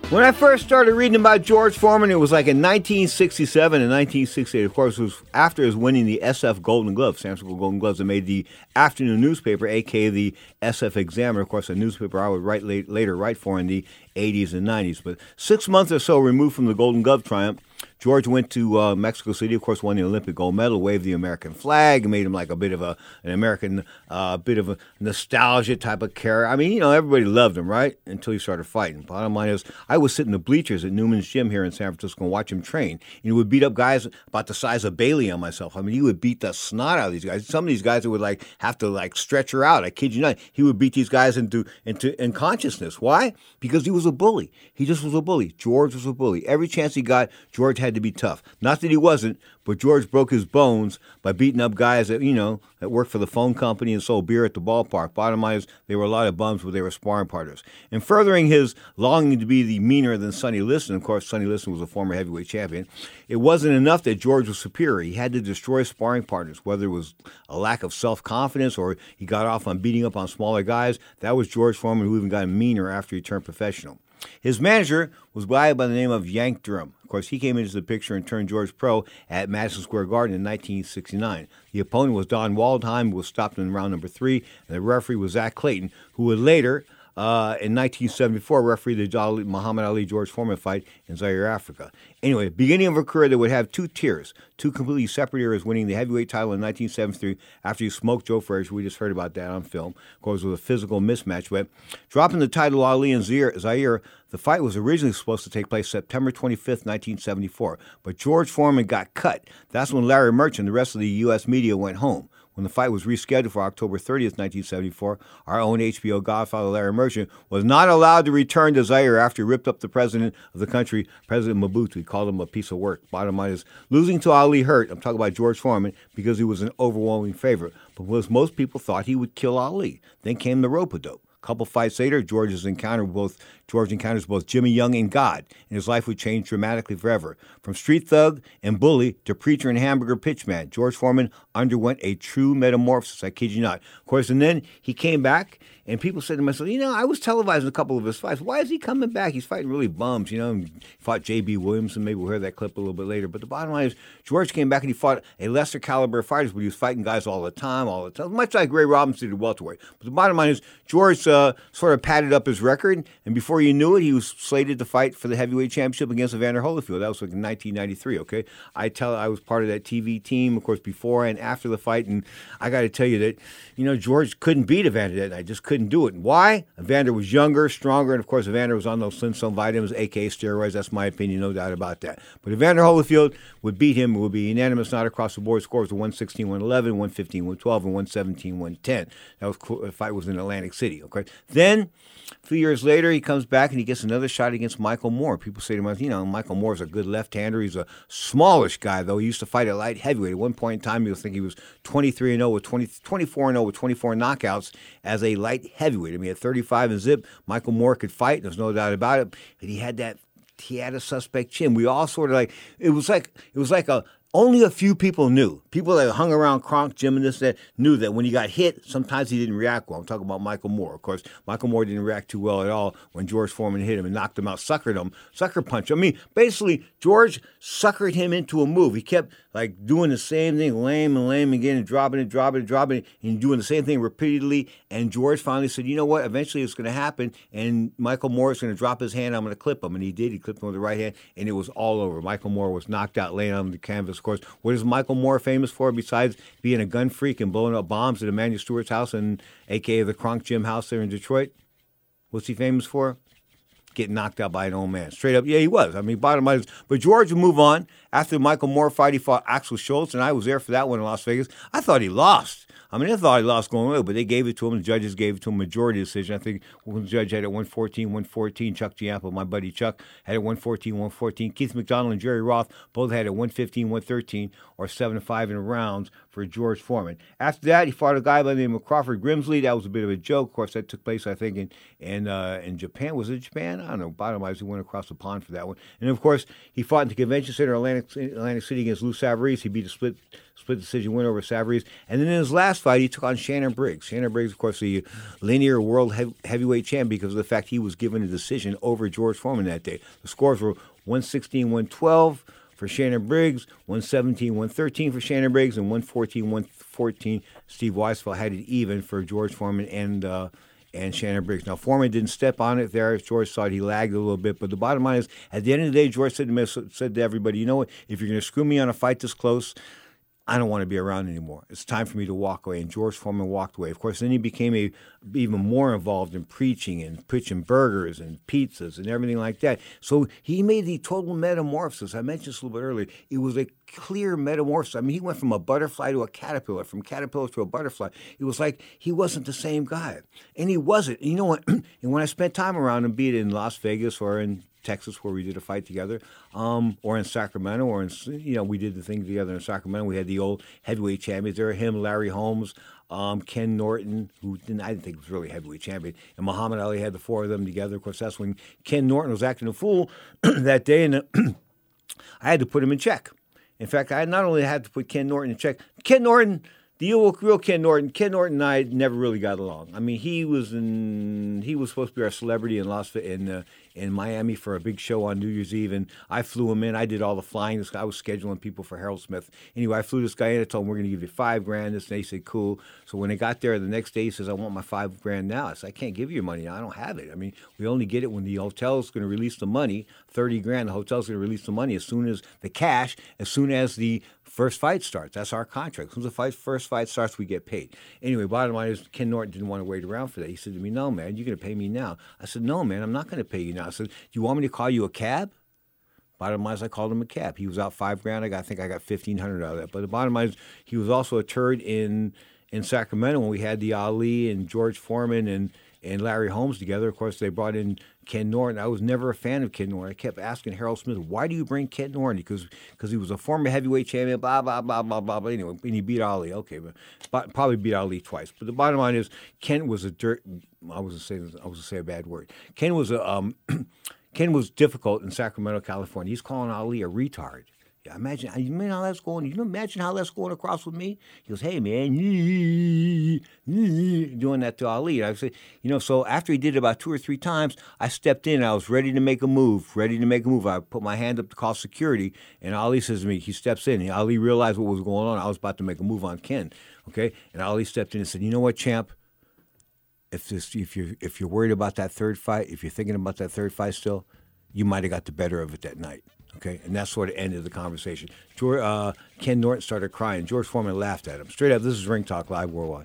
When I first started reading about George Foreman, it was like in nineteen sixty-seven and nineteen sixty-eight. Of course, it was after his winning the S F Golden Glove, San Francisco Golden Gloves, that made the afternoon newspaper, a k a the S F Examiner. Of course, a newspaper I would write late, later write for in the eighties and nineties. But six months or so removed from the Golden Glove triumph, George went to uh, Mexico City, of course, won the Olympic gold medal, waved the American flag, made him like a bit of a an American, uh, bit of a nostalgia type of character. I mean, you know, everybody loved him, right? Until he started fighting. Bottom line is, I would sit in the bleachers at Newman's Gym here in San Francisco and watch him train. And he would beat up guys about the size of Bailey on myself. I mean, he would beat the snot out of these guys. Some of these guys would like have to like stretch her out. I kid you not. He would beat these guys into into unconsciousness. Why? Because he was a bully. He just was a bully. George was a bully. Every chance he got, George had to be tough. Not that he wasn't, but George broke his bones by beating up guys that, you know, that worked for the phone company and sold beer at the ballpark. Bottom line is, they were a lot of bums, but they were sparring partners. And furthering his longing to be the meaner than Sonny Liston, of course, Sonny Liston was a former heavyweight champion, it wasn't enough that George was superior. He had to destroy sparring partners, whether it was a lack of self-confidence or he got off on beating up on smaller guys. That was George Foreman, who even got meaner after he turned professional. His manager was a guy by the name of Yank Durham. Of course, he came into the picture and turned George pro at Madison Square Garden in nineteen sixty-nine. The opponent was Don Waldheim, who was stopped in round number three, and the referee was Zach Clayton, who would later, uh, in nineteen seventy-four, referee the Ali, Muhammad Ali-George Foreman fight in Zaire, Africa. Anyway, beginning of a career that would have two tiers, two completely separate eras, winning the heavyweight title in nineteen seventy-three after he smoked Joe Frazier. We just heard about that on film. Of course, it was a physical mismatch. But dropping the title Ali in Zaire, Zaire, the fight was originally supposed to take place September twenty-fifth, nineteen seventy-four. But George Foreman got cut. That's when Larry Merchant and the rest of the U S media went home. When the fight was rescheduled for October thirtieth, nineteen seventy-four, our own H B O godfather, Larry Merchant, was not allowed to return to Zaire after he ripped up the president of the country, President Mobutu. He called him a piece of work. Bottom line is, losing to Ali hurt. I'm talking about George Foreman because he was an overwhelming favorite. But because most people thought he would kill Ali. Then came the rope-a-dope. A couple fights later, George's encounter both George encounters both Jimmy Young and God, and his life would change dramatically forever. From street thug and bully to preacher and hamburger pitchman, George Foreman underwent a true metamorphosis. I kid you not. Of course, and then he came back, and people said to myself, you know, I was televising a couple of his fights. Why is he coming back? He's fighting really bums, you know. He fought J B. Williamson. Maybe we'll hear that clip a little bit later. But the bottom line is, George came back and he fought a lesser caliber of fighters, but he was fighting guys all the time, all the time, much like Ray Robinson did welterweight. But the bottom line is, George uh, sort of padded up his record, and before you knew it, he was slated to fight for the heavyweight championship against Evander Holyfield. That was like in nineteen ninety-three, okay? I tell I was part of that T V team, of course, before and after the fight, and I got to tell you that, you know, George couldn't beat Evander that night, just couldn't do it. Why? Evander was younger, stronger, and of course, Evander was on those Flintstone vitamins, a k a steroids. That's my opinion, no doubt about that. But Evander Holyfield would beat him, would be unanimous, not across the board. Scores of one sixteen, one eleven, one fifteen, one twelve, and one seventeen, one ten. That was cool. The fight was in Atlantic City, okay? Then, a few years later, he comes back and he gets another shot against Michael Moore. People say to him, you know, Michael Moore's a good left-hander. He's a smallish guy, though. He used to fight at light heavyweight. At one point in time, you'll think he was twenty-three and oh with twenty, twenty-four and oh with twenty-four knockouts as a light heavyweight. I mean, at thirty-five and zip, Michael Moore could fight. There's no doubt about it. But he had that, he had a suspect chin. We all sort of like, it was like, it was like a, only a few people knew. People that hung around Kronk, Jim, and this, that, knew that when he got hit, sometimes he didn't react well. I'm talking about Michael Moore. Of course, Michael Moore didn't react too well at all when George Foreman hit him and knocked him out, suckered him, sucker punch. I mean, basically, George suckered him into a move. He kept, like, doing the same thing, lame and lame again, and dropping it, dropping it, dropping it, and doing the same thing repeatedly. And George finally said, you know what, eventually it's going to happen, and Michael Moore is going to drop his hand, I'm going to clip him. And he did. He clipped him with the right hand, and it was all over. Michael Moore was knocked out, laying on the canvas. Of course, what is Michael Moore famous for besides being a gun freak and blowing up bombs at Emmanuel Stewart's house, and a k a the Kronk Gym house there in Detroit? What's he famous for? Getting knocked out by an old man. Straight up, yeah, he was. I mean, bottom line is, but George would move on. After the Michael Moore fight, he fought Axel Schultz, and I was there for that one in Las Vegas. I thought he lost. I mean, I thought he lost going away, but they gave it to him. The judges gave it to him, majority decision. I think one judge had it one fourteen, one fourteen. Chuck Giampo, my buddy Chuck, had it one fourteen, one fourteen. Keith McDonald and Jerry Roth both had it one fifteen, one thirteen, or seven to five in rounds for George Foreman. After that, he fought a guy by the name of Crawford Grimsley. That was a bit of a joke. Of course, that took place, I think, in in, uh, in Japan. Was it Japan? I don't know. Bottom line is he went across the pond for that one. And, of course, he fought in the Convention Center, Atlantic, Atlantic City against Lou Savarese. He beat a split split decision win over Savarese. And then in his last fight, he took on Shannon Briggs. Shannon Briggs, of course, the linear world heavy, heavyweight champ because of the fact he was given a decision over George Foreman that day. The scores were one sixteen, one twelve for Shannon Briggs, one seventeen, one thirteen for Shannon Briggs, and one fourteen, one fourteen. Steve Weisfeld had it even for George Foreman and uh, and Shannon Briggs. Now, Foreman didn't step on it there. As George saw it, he lagged a little bit. But the bottom line is, at the end of the day, George said to me, said to everybody, you know what, if you're going to screw me on a fight this close, I don't want to be around anymore. It's time for me to walk away. And George Foreman walked away. Of course, then he became a, even more involved in preaching and pitching burgers and pizzas and everything like that. So he made the total metamorphosis. I mentioned this a little bit earlier. It was a clear metamorphosis. I mean, he went from a butterfly to a caterpillar, from caterpillar to a butterfly. It was like he wasn't the same guy. And he wasn't. You know what? And when I spent time around him, be it in Las Vegas or in Texas, where we did a fight together, um, or in Sacramento, or in, you know, we did the thing together in Sacramento. We had the old heavyweight champions there, him, Larry Holmes, um, Ken Norton, who didn't, I didn't think was really a heavyweight champion, and Muhammad Ali had the four of them together. Of course, that's when Ken Norton was acting a fool that day, and I had to put him in check. In fact, I not only had to put Ken Norton in check, Ken Norton, the real, real Ken Norton, Ken Norton and I never really got along. I mean, he was in, he was supposed to be our celebrity in Las in uh, in Miami for a big show on New Year's Eve, and I flew him in. I did all the flying. This guy, I was scheduling people for Harold Smith. Anyway, I flew this guy in. I told him we're going to give you five grand. This, and they said cool. So when they got there the next day, he says, "I want my five grand now." I said, "I can't give you your money now. I don't have it. I mean, we only get it when the hotel's going to release the money, thirty grand. The hotel's going to release the money as soon as the cash, as soon as the first fight starts. That's our contract. As soon as the fight, first fight starts, we get paid." Anyway, bottom line is Ken Norton didn't want to wait around for that. He said to me, "No, man, you're going to pay me now." I said, "No, man, I'm not going to pay you now." I said, "Do you want me to call you a cab?" Bottom line is I called him a cab. He was out five grand. I got, I think I got fifteen hundred out of that. But the bottom line is he was also a turd in in Sacramento when we had the Ali and George Foreman and, and Larry Holmes together. Of course, they brought in Ken Norton. I was never a fan of Ken Norton. I kept asking Harold Smith, "Why do you bring Ken Norton?" Because because he was a former heavyweight champion, blah, blah, blah, blah, blah, blah. Anyway, and he beat Ali. Okay, but probably beat Ali twice. But the bottom line is Ken was a dirt – I was going to say I was gonna say a bad word. Ken was a um, – Ken was difficult in Sacramento, California. He's calling Ali a retard. Yeah, imagine, you mean how that's going? You know, imagine how that's going across with me. He goes, "Hey, man," doing that to Ali. And I said, you know, so after he did it about two or three times, I stepped in. I was ready to make a move, ready to make a move. I put my hand up to call security, and Ali says to me, he steps in. And Ali realized what was going on. I was about to make a move on Ken, okay? And Ali stepped in and said, "You know what, champ? If this, if you're if you're worried about that third fight, if you're thinking about that third fight still, you might have got the better of it that night." Okay, and that's sort of ended the conversation. George, uh, Ken Norton started crying. George Foreman laughed at him. Straight up, this is Ring Talk Live Worldwide.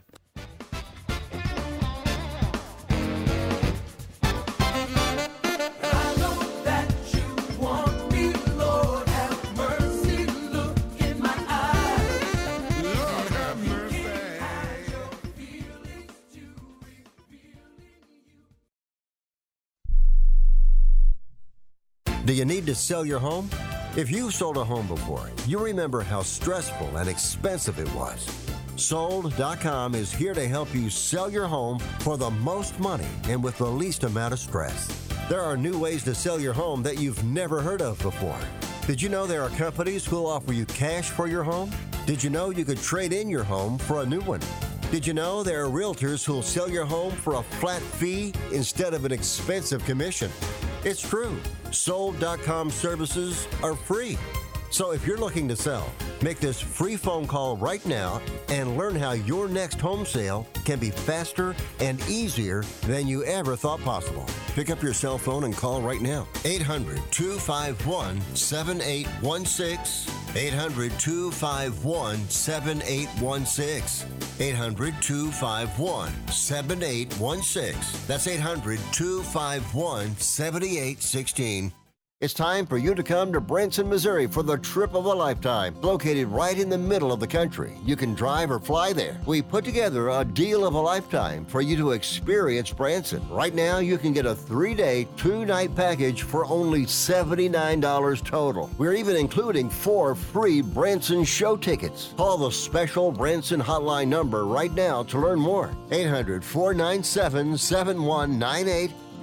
Do you need to sell your home? If you've sold a home before, you remember how stressful and expensive it was. Sold dot com is here to help you sell your home for the most money and with the least amount of stress. There are new ways to sell your home that you've never heard of before. Did you know there are companies who'll offer you cash for your home? Did you know you could trade in your home for a new one? Did you know there are realtors who'll sell your home for a flat fee instead of an expensive commission? It's true. Sold dot com services are free. So if you're looking to sell, make this free phone call right now and learn how your next home sale can be faster and easier than you ever thought possible. Pick up your cell phone and call right now. eight hundred, two five one, seven eight one six. eight hundred, two five one, seven eight one six. eight hundred, two five one, seven eight one six. That's eight hundred, two five one, seven eight one six. It's time for you to come to Branson, Missouri for the trip of a lifetime. Located right in the middle of the country, you can drive or fly there. We put together a deal of a lifetime for you to experience Branson. Right now, you can get a three-day, two-night package for only seventy-nine dollars total. We're even including four free Branson show tickets. Call the special Branson hotline number right now to learn more. eight hundred, four nine seven, seven one nine eight.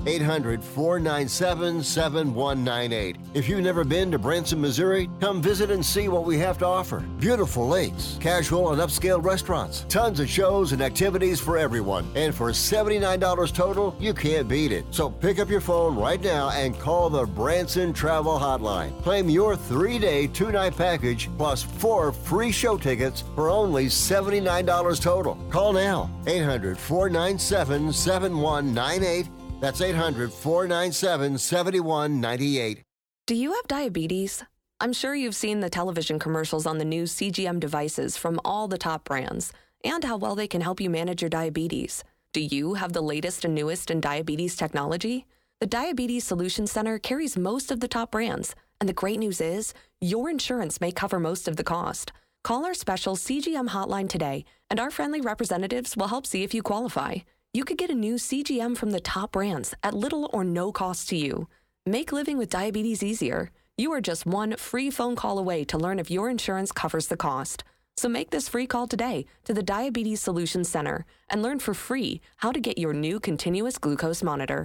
eight hundred, four nine seven, seven one nine eight. If you've never been to Branson, Missouri, come visit and see what we have to offer. Beautiful lakes, casual and upscale restaurants, tons of shows and activities for everyone. And for seventy-nine dollars total, you can't beat it. So pick up your phone right now and call the Branson Travel Hotline. Claim your three-day, two-night package plus four free show tickets for only seventy-nine dollars total. Call now, eight hundred, four nine seven, seven one nine eight. That's eight hundred, four nine seven, seven one nine eight. Do you have diabetes? I'm sure you've seen the television commercials on the new C G M devices from all the top brands and how well they can help you manage your diabetes. Do you have the latest and newest in diabetes technology? The Diabetes Solutions Center carries most of the top brands, and the great news is your insurance may cover most of the cost. Call our special C G M hotline today, and our friendly representatives will help see if you qualify. You could get a new C G M from the top brands at little or no cost to you. Make living with diabetes easier. You are just one free phone call away to learn if your insurance covers the cost. So make this free call today to the Diabetes Solutions Center and learn for free how to get your new continuous glucose monitor.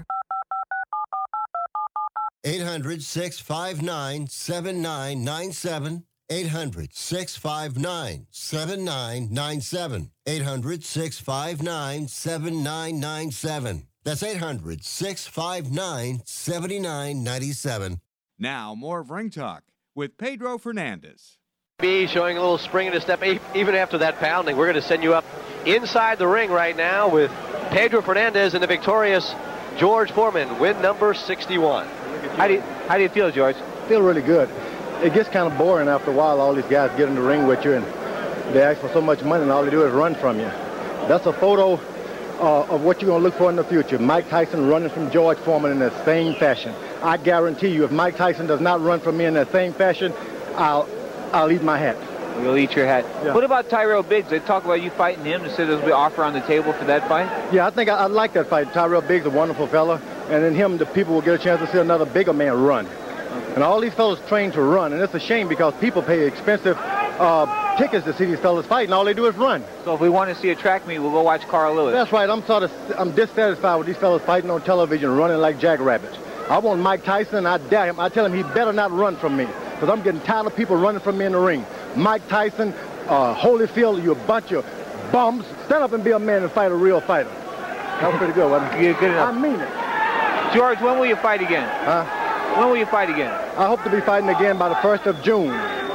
eight hundred, six five nine, seven nine nine seven. eight hundred, six five nine, seven nine nine seven. eight hundred, six five nine, seven nine nine seven. That's eight hundred, six five nine, seven nine nine seven. Now, more of Ring Talk with Pedro Fernandez. B showing a little spring in his step even after that pounding. We're going to send you up inside the ring right now with Pedro Fernandez and the victorious George Foreman, win number sixty-one. How do you, how do you feel, George? Feel really good. It gets kind of boring after a while. All these guys get in the ring with you and they ask for so much money and all they do is run from you. That's a photo uh, of what you're going to look for in the future. Mike Tyson running from George Foreman in that same fashion. I guarantee you, if Mike Tyson does not run from me in that same fashion, I'll I'll eat my hat. You'll eat your hat. Yeah. What about Tyrell Biggs? They talk about you fighting him to say there's an offer on the table for that fight? Yeah, I think I, I like that fight. Tyrell Biggs is a wonderful fella, and then him, the people will get a chance to see another bigger man run. Okay. And all these fellas train to run, and it's a shame because people pay expensive uh, tickets to see these fellas fight, and all they do is run. So if we want to see a track meet, we'll go watch Carl Lewis. That's right. I'm sort of I'm dissatisfied with these fellas fighting on television, running like jackrabbits. I want Mike Tyson, and I dare him. I tell him he better not run from me, because I'm getting tired of people running from me in the ring. Mike Tyson, uh, Holyfield, you a bunch of bums. Stand up and be a man and fight a real fighter. That was pretty good, wasn't it? You're good enough. I mean it. George, when will you fight again? Huh? When will you fight again? I hope to be fighting again by the first of June.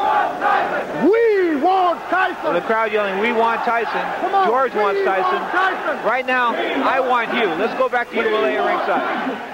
We want Tyson! Well, the crowd yelling, we want Tyson. Come on, George wants Tyson. Want Tyson. Right now, I want you. Let's go back to you, L A ringside.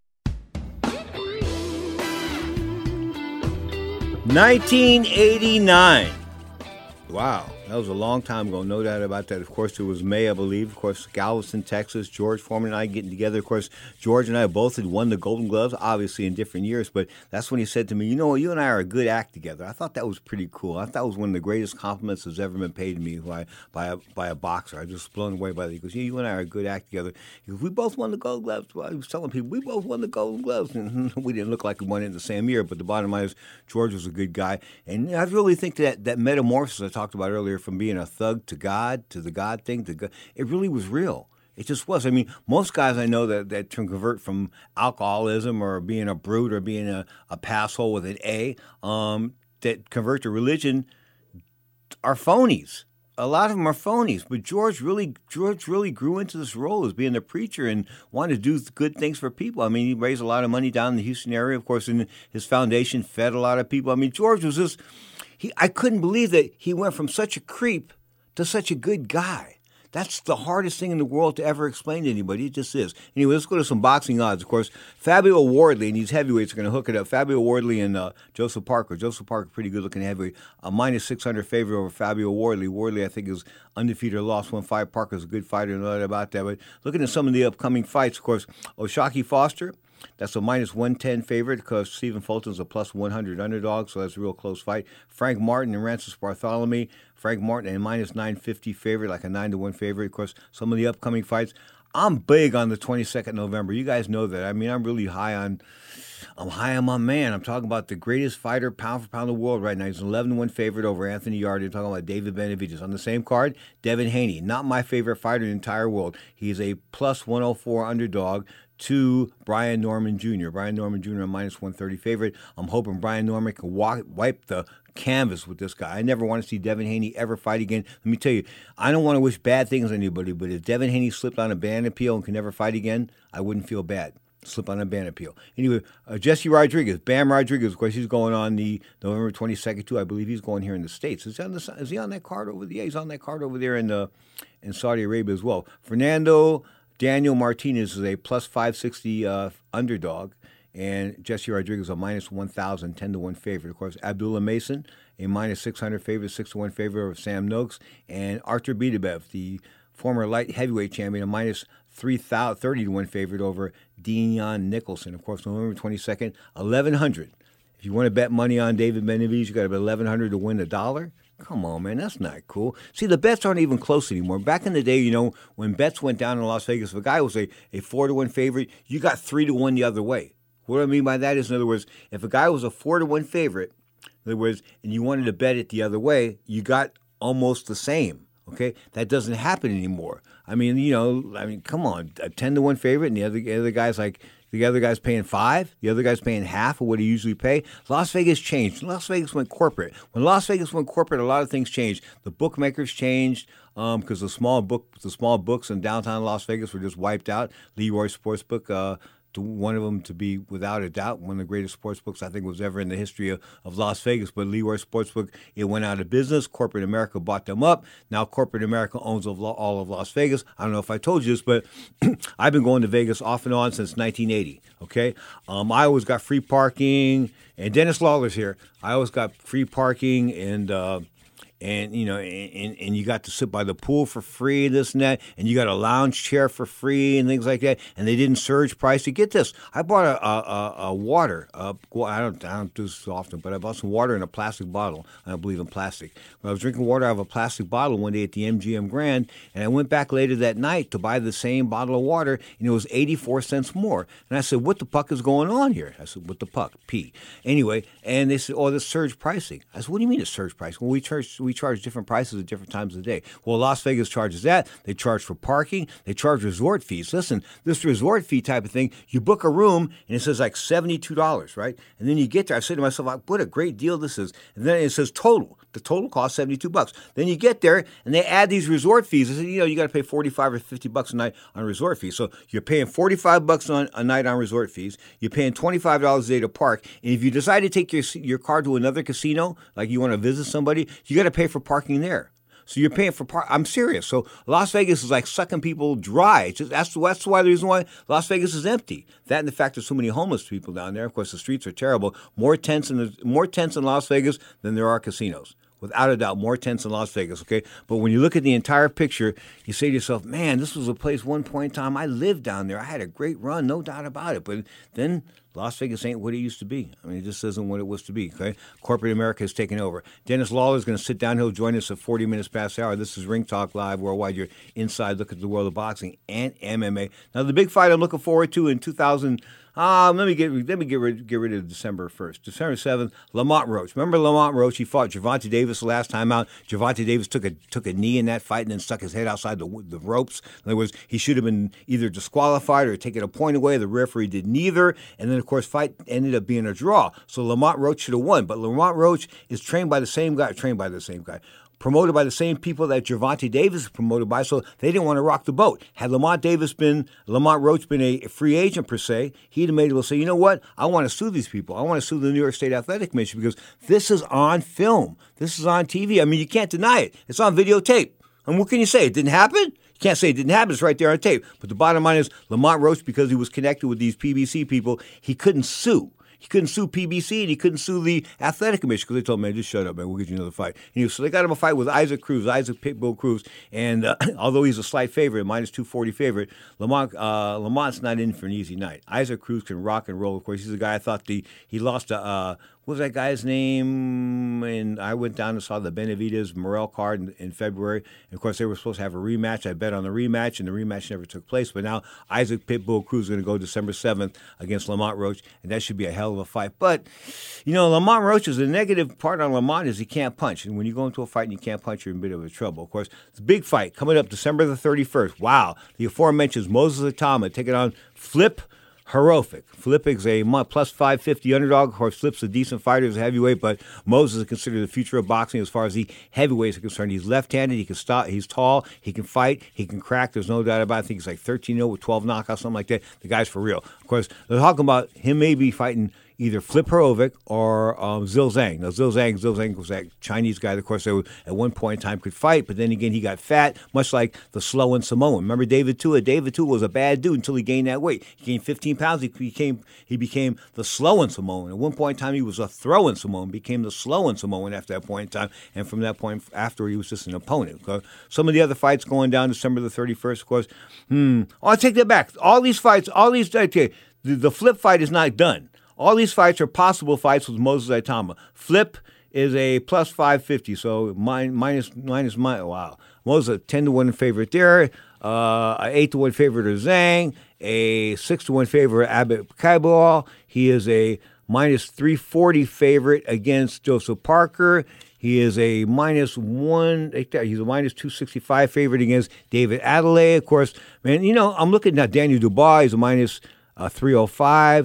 nineteen eighty-nine. Wow, that was a long time ago. No doubt about that. Of course, it was May, I believe. Of course, Galveston, Texas. George Foreman and I getting together. Of course, George and I both had won the Golden Gloves, obviously in different years. But that's when he said to me, you know, you and I are a good act together. I thought that was pretty cool. I thought that was one of the greatest compliments that's ever been paid to me by by a, by a boxer. I was just blown away by that. He goes, yeah, you and I are a good act together. He goes, we both won the Golden Gloves. Well, he was telling people, we both won the Golden Gloves. And we didn't look like we won it in the same year. But the bottom line is, George was a good guy. And I really think that that metamorphosis I talked about earlier, from being a thug to God, to the God thing, to God, it really was real. It just was. I mean, most guys I know that, that can convert from alcoholism or being a brute or being a, a passhole with an A, um, that convert to religion are phonies. A lot of them are phonies. But George really George really grew into this role as being a preacher and wanted to do good things for people. I mean, he raised a lot of money down in the Houston area. Of course, and his foundation fed a lot of people. I mean, George was just... He, I couldn't believe that he went from such a creep to such a good guy. That's the hardest thing in the world to ever explain to anybody. It just is. Anyway, let's go to some boxing odds. Of course, Fabio Wardley and these heavyweights are going to hook it up. Fabio Wardley and uh, Joseph Parker. Joseph Parker, pretty good-looking heavyweight. A minus six hundred favorite over Fabio Wardley. Wardley, I think, is undefeated or lost one fight. Parker's a good fighter, no doubt about that. But looking at some of the upcoming fights, of course, Oshaki Foster, that's a minus one ten favorite because Stephen Fulton's a plus one hundred underdog, so that's a real close fight. Frank Martin and Rancis Bartholomew. Frank Martin a minus nine fifty favorite, like a nine to one favorite. Of course, some of the upcoming fights. I'm big on the twenty-second of November. You guys know that. I mean, I'm really high on I'm high on my man. I'm talking about the greatest fighter pound for pound in the world right now. He's an eleven to one favorite over Anthony Yarde. I'm talking about David Benavidez. On the same card, Devin Haney, not my favorite fighter in the entire world. He's a plus one oh four underdog to Brian Norman Junior Brian Norman Junior a minus one thirty favorite. I'm hoping Brian Norman can walk, wipe the canvas with this guy. I never want to see Devin Haney ever fight again. Let me tell you, I don't want to wish bad things on anybody, but if Devin Haney slipped on a banana peel and can never fight again, I wouldn't feel bad. Slip on a banana peel. Anyway, uh, Jesse Rodriguez, Bam Rodriguez, of course, he's going on the November twenty-second too. I believe he's going here in the States. Is he on, the, is he on that card over there? Yeah, he's on that card over there in the in Saudi Arabia as well. Fernando Daniel Martinez is a plus five sixty uh, underdog, and Jesse Rodriguez a minus one thousand, ten to one favorite. Of course, Abdullah Mason, a minus six hundred favorite, six to one favorite over Sam Noakes, and Artur Beterbiev, the former light heavyweight champion, a minus three thousand, thirty to one favorite over Dion Nicholson. Of course, November twenty-second, eleven hundred. If you want to bet money on David Benavidez, you got to bet eleven hundred to win a dollar. Come on, man, that's not cool. See, the bets aren't even close anymore. Back in the day, you know, when bets went down in Las Vegas, if a guy was a, a four to one favorite, you got three to one the other way. What I mean by that is, in other words, if a guy was a four to one favorite, in other words, and you wanted to bet it the other way, you got almost the same. Okay, that doesn't happen anymore. I mean, you know, I mean, come on, a ten to one favorite, and the other the other guy's like the other guy's paying five, the other guy's paying half of what he usually pay. Las Vegas changed. Las Vegas went corporate. When Las Vegas went corporate, a lot of things changed. The bookmakers changed because um, the small book, the small books in downtown Las Vegas were just wiped out. Leroy Sportsbook. Uh, To one of them to be, without a doubt, one of the greatest sports books I think was ever in the history of, of Las Vegas. But Leroy Sportsbook, it went out of business. Corporate America bought them up. Now Corporate America owns all of Las Vegas. I don't know if I told you this, but I've been going to Vegas off and on since nineteen eighty, okay? Um, I always got free parking, and Dennis Lawler's here. I always got free parking, and uh, And, you know, and, and you got to sit by the pool for free, this and that, and you got a lounge chair for free and things like that, and they didn't surge price. You get this. I bought a, a, a water. A, I, don't, I don't do this often, but I bought some water in a plastic bottle. I don't believe in plastic. When I was drinking water out of a plastic bottle one day at the M G M Grand, and I went back later that night to buy the same bottle of water, and it was eighty-four cents more. And I said, what the puck is going on here? I said, what the puck? P. Anyway, and they said, oh, this surge pricing. I said, what do you mean it's surge pricing? Well, we charge we charge different prices at different times of the day. Well, Las Vegas charges that. They charge for parking. They charge resort fees. Listen, this resort fee type of thing, you book a room, and it says like seventy-two dollars, right? And then you get there. I say to myself, what a great deal this is. And then it says total. The total costs seventy-two bucks. Then you get there, and they add these resort fees. They say, you know, you got to pay forty-five or fifty bucks a night on resort fees. So you're paying forty-five bucks on a night on resort fees. You're paying twenty-five dollars a day to park. And if you decide to take your your car to another casino, like you want to visit somebody, you got to pay for parking there. So you're paying for park. I'm serious. So Las Vegas is like sucking people dry. It's just, that's, that's why the reason why Las Vegas is empty. That and the fact there's so many homeless people down there. Of course, the streets are terrible. More tents in the, more tents in Las Vegas than there are casinos. Without a doubt, more tents in Las Vegas, okay? But when you look at the entire picture, you say to yourself, man, this was a place one point in time. I lived down there. I had a great run, no doubt about it. But then Las Vegas ain't what it used to be. I mean, it just isn't what it was to be, okay? Corporate America has taken over. Dennis Lawler is going to sit down. He'll join us at forty minutes past the hour. This is Ring Talk Live Worldwide, your inside look at the world of boxing and M M A. Now, the big fight I'm looking forward to in two thousand Um, let me get let me get rid get rid of December first. December seventh, Lamont Roach. Remember Lamont Roach? He fought Gervonta Davis the last time out. Gervonta Davis took a took a knee in that fight and then stuck his head outside the the ropes. In other words, he should have been either disqualified or taken a point away. The referee did neither. And then, of course, fight ended up being a draw. So Lamont Roach should have won. But Lamont Roach is trained by the same guy, trained by the same guy. Promoted by the same people that Gervonta Davis is promoted by, so they didn't want to rock the boat. Had Lamont Davis been, Lamont Roach been a free agent per se, he'd have made it say, you know what, I want to sue these people. I want to sue the New York State Athletic Commission because this is on film. This is on T V. I mean, you can't deny it. It's on videotape. And what can you say? It didn't happen? You can't say it didn't happen. It's right there on tape. But the bottom line is Lamont Roach, because he was connected with these P B C people, he couldn't sue. He couldn't sue P B C, and he couldn't sue the Athletic Commission because they told him, man, just shut up, man. We'll get you another fight. And he, so they got him a fight with Isaac Cruz, Isaac Pitbull Cruz. And uh, although he's a slight favorite, minus two forty favorite, Lamont uh, Lamont's not in for an easy night. Isaac Cruz can rock and roll. Of course, he's a guy I thought the he lost to, uh, what was that guy's name? And I went down and saw the Benavidez Morel card in, in February. And of course, they were supposed to have a rematch. I bet on the rematch, and the rematch never took place. But now Isaac Pitbull Cruz is going to go December seventh against Lamont Roach, and that should be a hell of a fight. But, you know, Lamont Roach is the negative part on Lamont is he can't punch. And when you go into a fight and you can't punch, you're in a bit of a trouble. Of course, it's a big fight coming up December the thirty-first. Wow. The aforementioned Moses Atama taking on Flip Horowitz. Flip is a plus five fifty underdog. Of course, Flip's a decent fighter as a heavyweight, but Moses is considered the future of boxing as far as the heavyweights are concerned. He's left-handed. He can stop. He's tall. He can fight. He can crack. There's no doubt about it. I think he's like thirteen and oh with twelve knockouts, something like that. The guy's for real. Of course, they're talking about him maybe fighting either Flip Horowitz or um, Zhil Zhang. Now, Zhil Zhang, Zhil Zhang was that Chinese guy that, of course, they were, at one point in time could fight, but then again, he got fat, much like the Sloan Samoan. Remember David Tua? David Tua was a bad dude until he gained that weight. He gained fifteen pounds. He became he became the Sloan Samoan. At one point in time, he was a throwing Samoan, became the Sloan Samoan after that point in time, and from that point after, he was just an opponent. Okay? Some of the other fights going down December the thirty-first, of course. Hmm. Oh, I'll take that back. All these fights, all these, okay, the, the Flip fight is not done. All these fights are possible fights with Moses Atama. Flip is a plus five fifty, so min, minus, minus, minus, wow. Moses a ten to one favorite there, uh, an eight to one favorite of Zhang, a six to one favorite of Abbott Kaibal. He is a minus three forty favorite against Joseph Parker. He is a minus one, he's a minus two sixty-five favorite against David Adelaide. Of course, man, you know, I'm looking at Daniel Dubois. He's a minus uh, three oh five.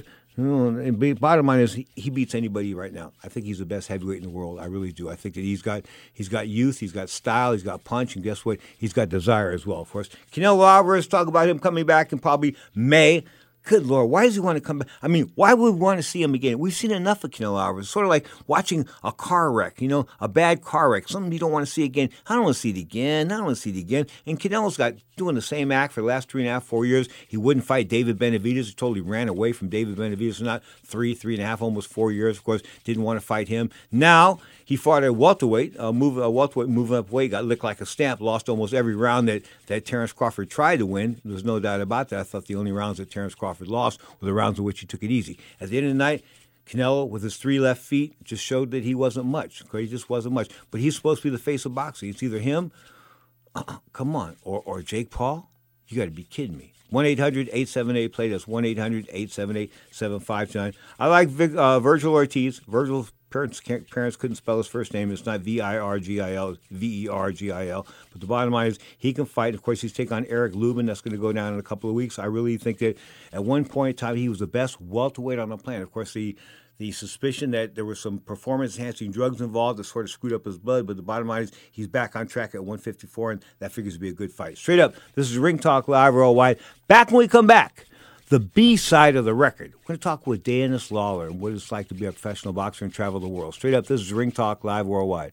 And bottom line is he, he beats anybody right now. I think he's the best heavyweight in the world. I really do. I think that he's got he's got youth, he's got style, he's got punch, and guess what? He's got desire as well. Of course, Canelo Alvarez, talk about him coming back in probably May. Good Lord, why does he want to come back? I mean, why would we want to see him again? We've seen enough of Canelo Alvarez. It's sort of like watching a car wreck, you know, a bad car wreck, something you don't want to see again. I don't want to see it again. I don't want to see it again. And Canelo's got doing the same act for the last three and a half, four years. He wouldn't fight David Benavidez. He totally ran away from David Benavidez for not three, three and a half, almost four years. Of course, didn't want to fight him. Now he fought at welterweight, uh, move, uh, welterweight, moving up weight, got licked like a stamp, lost almost every round that, that Terrence Crawford tried to win. There's no doubt about that. I thought the only rounds that Terrence Crawford lost were the rounds in which he took it easy. At the end of the night, Canelo, with his three left feet, just showed that he wasn't much. Okay? He just wasn't much. But he's supposed to be the face of boxing. It's either him, uh, come on, or, or Jake Paul. You got to be kidding me. one eight hundred eight seven eight play. That's one eight hundred eight seven eight seven five two nine. I like Vic, uh, Virgil Ortiz. Virgil's parents, parents couldn't spell his first name. It's not V I R G I L, V E R G I L. But the bottom line is he can fight. Of course, he's taking on Eric Lubin. That's going to go down in a couple of weeks. I really think that at one point in time, he was the best welterweight on the planet. Of course, the The suspicion that there was some performance-enhancing drugs involved that sort of screwed up his blood, but the bottom line is he's back on track at one fifty-four, and that figures to be a good fight. Straight up, this is Ring Talk Live Worldwide. Back when we come back, the B side of the record. We're going to talk with Dennis Lawler and what it's like to be a professional boxer and travel the world. Straight up, this is Ring Talk Live Worldwide.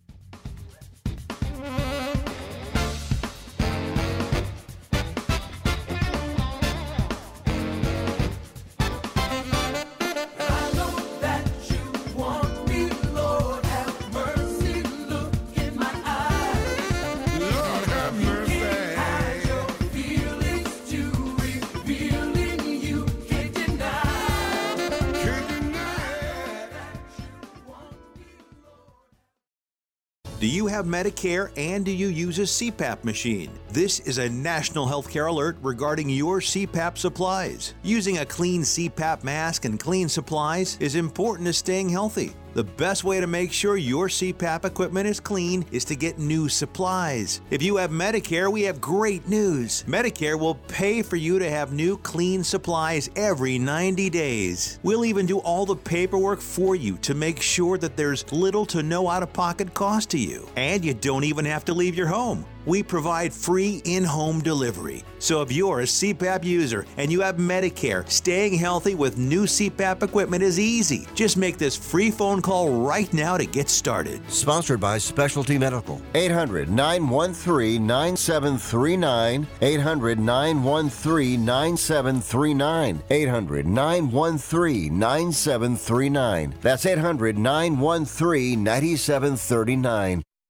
Do you have Medicare and do you use a C PAP machine? This is a national healthcare alert regarding your C PAP supplies. Using a clean C PAP mask and clean supplies is important to staying healthy. The best way to make sure your C PAP equipment is clean is to get new supplies. If you have Medicare, we have great news. Medicare will pay for you to have new clean supplies every ninety days. We'll even do all the paperwork for you to make sure that there's little to no out-of-pocket cost to you. And you don't even have to leave your home. We provide free in-home delivery. So if you're a C PAP user and you have Medicare, staying healthy with new C PAP equipment is easy. Just make this free phone call right now to get started. Sponsored by Specialty Medical. eight hundred nine one three nine seven three nine. eight hundred nine one three nine seven three nine. eight hundred nine one three nine seven three nine. That's eight hundred nine one three nine seven three nine.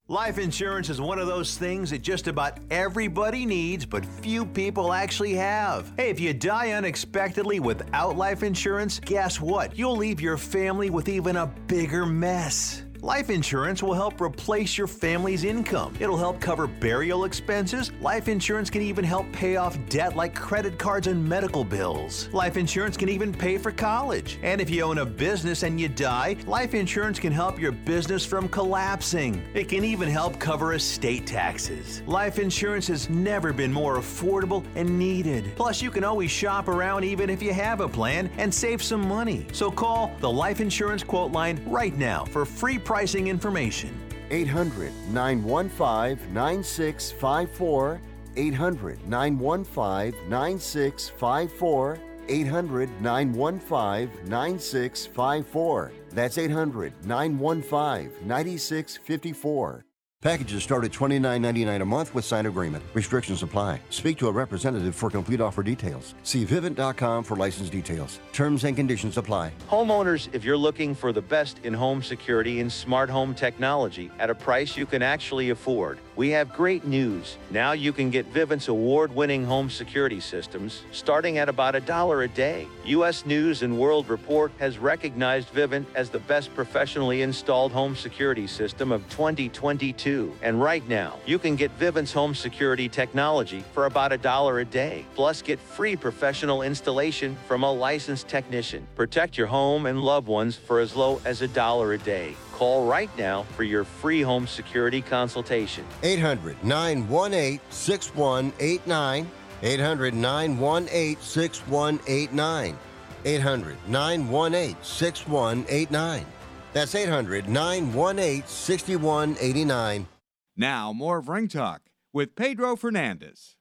Life insurance is one of those things that just about everybody needs, but few people actually have. Hey, if you die unexpectedly without life insurance, guess what? You'll leave your family with even a bigger mess. Life insurance will help replace your family's income. It'll help cover burial expenses. Life insurance can even help pay off debt like credit cards and medical bills. Life insurance can even pay for college. And if you own a business and you die, life insurance can help your business from collapsing. It can even help cover estate taxes. Life insurance has never been more affordable and needed. Plus, you can always shop around even if you have a plan and save some money. So call the Life Insurance Quote Line right now for free pricing information. eight hundred, nine one five, nine six five four. eight hundred, nine one five, nine six five four. eight hundred, nine one five, nine six five four. That's eight hundred, nine one five, nine six five four. Packages start at twenty-nine ninety-nine a month with signed agreement. Restrictions apply. Speak to a representative for complete offer details. See Vivint dot com for license details. Terms and conditions apply. Homeowners, if you're looking for the best in home security and smart home technology at a price you can actually afford, we have great news. Now you can get Vivint's award-winning home security systems starting at about a dollar a day. U S News and World Report has recognized Vivint as the best professionally installed home security system of twenty twenty-two. And right now, you can get Vivint's home security technology for about a dollar a day. Plus, get free professional installation from a licensed technician. Protect your home and loved ones for as low as a dollar a day. Call right now for your free home security consultation. eight hundred, nine one eight, six one eight nine. eight hundred, nine one eight, six one eight nine. eight hundred, nine one eight, six one eight nine. That's eight hundred, nine one eight, six one eight nine. Now, more of Ring Talk with Pedro Fernandez.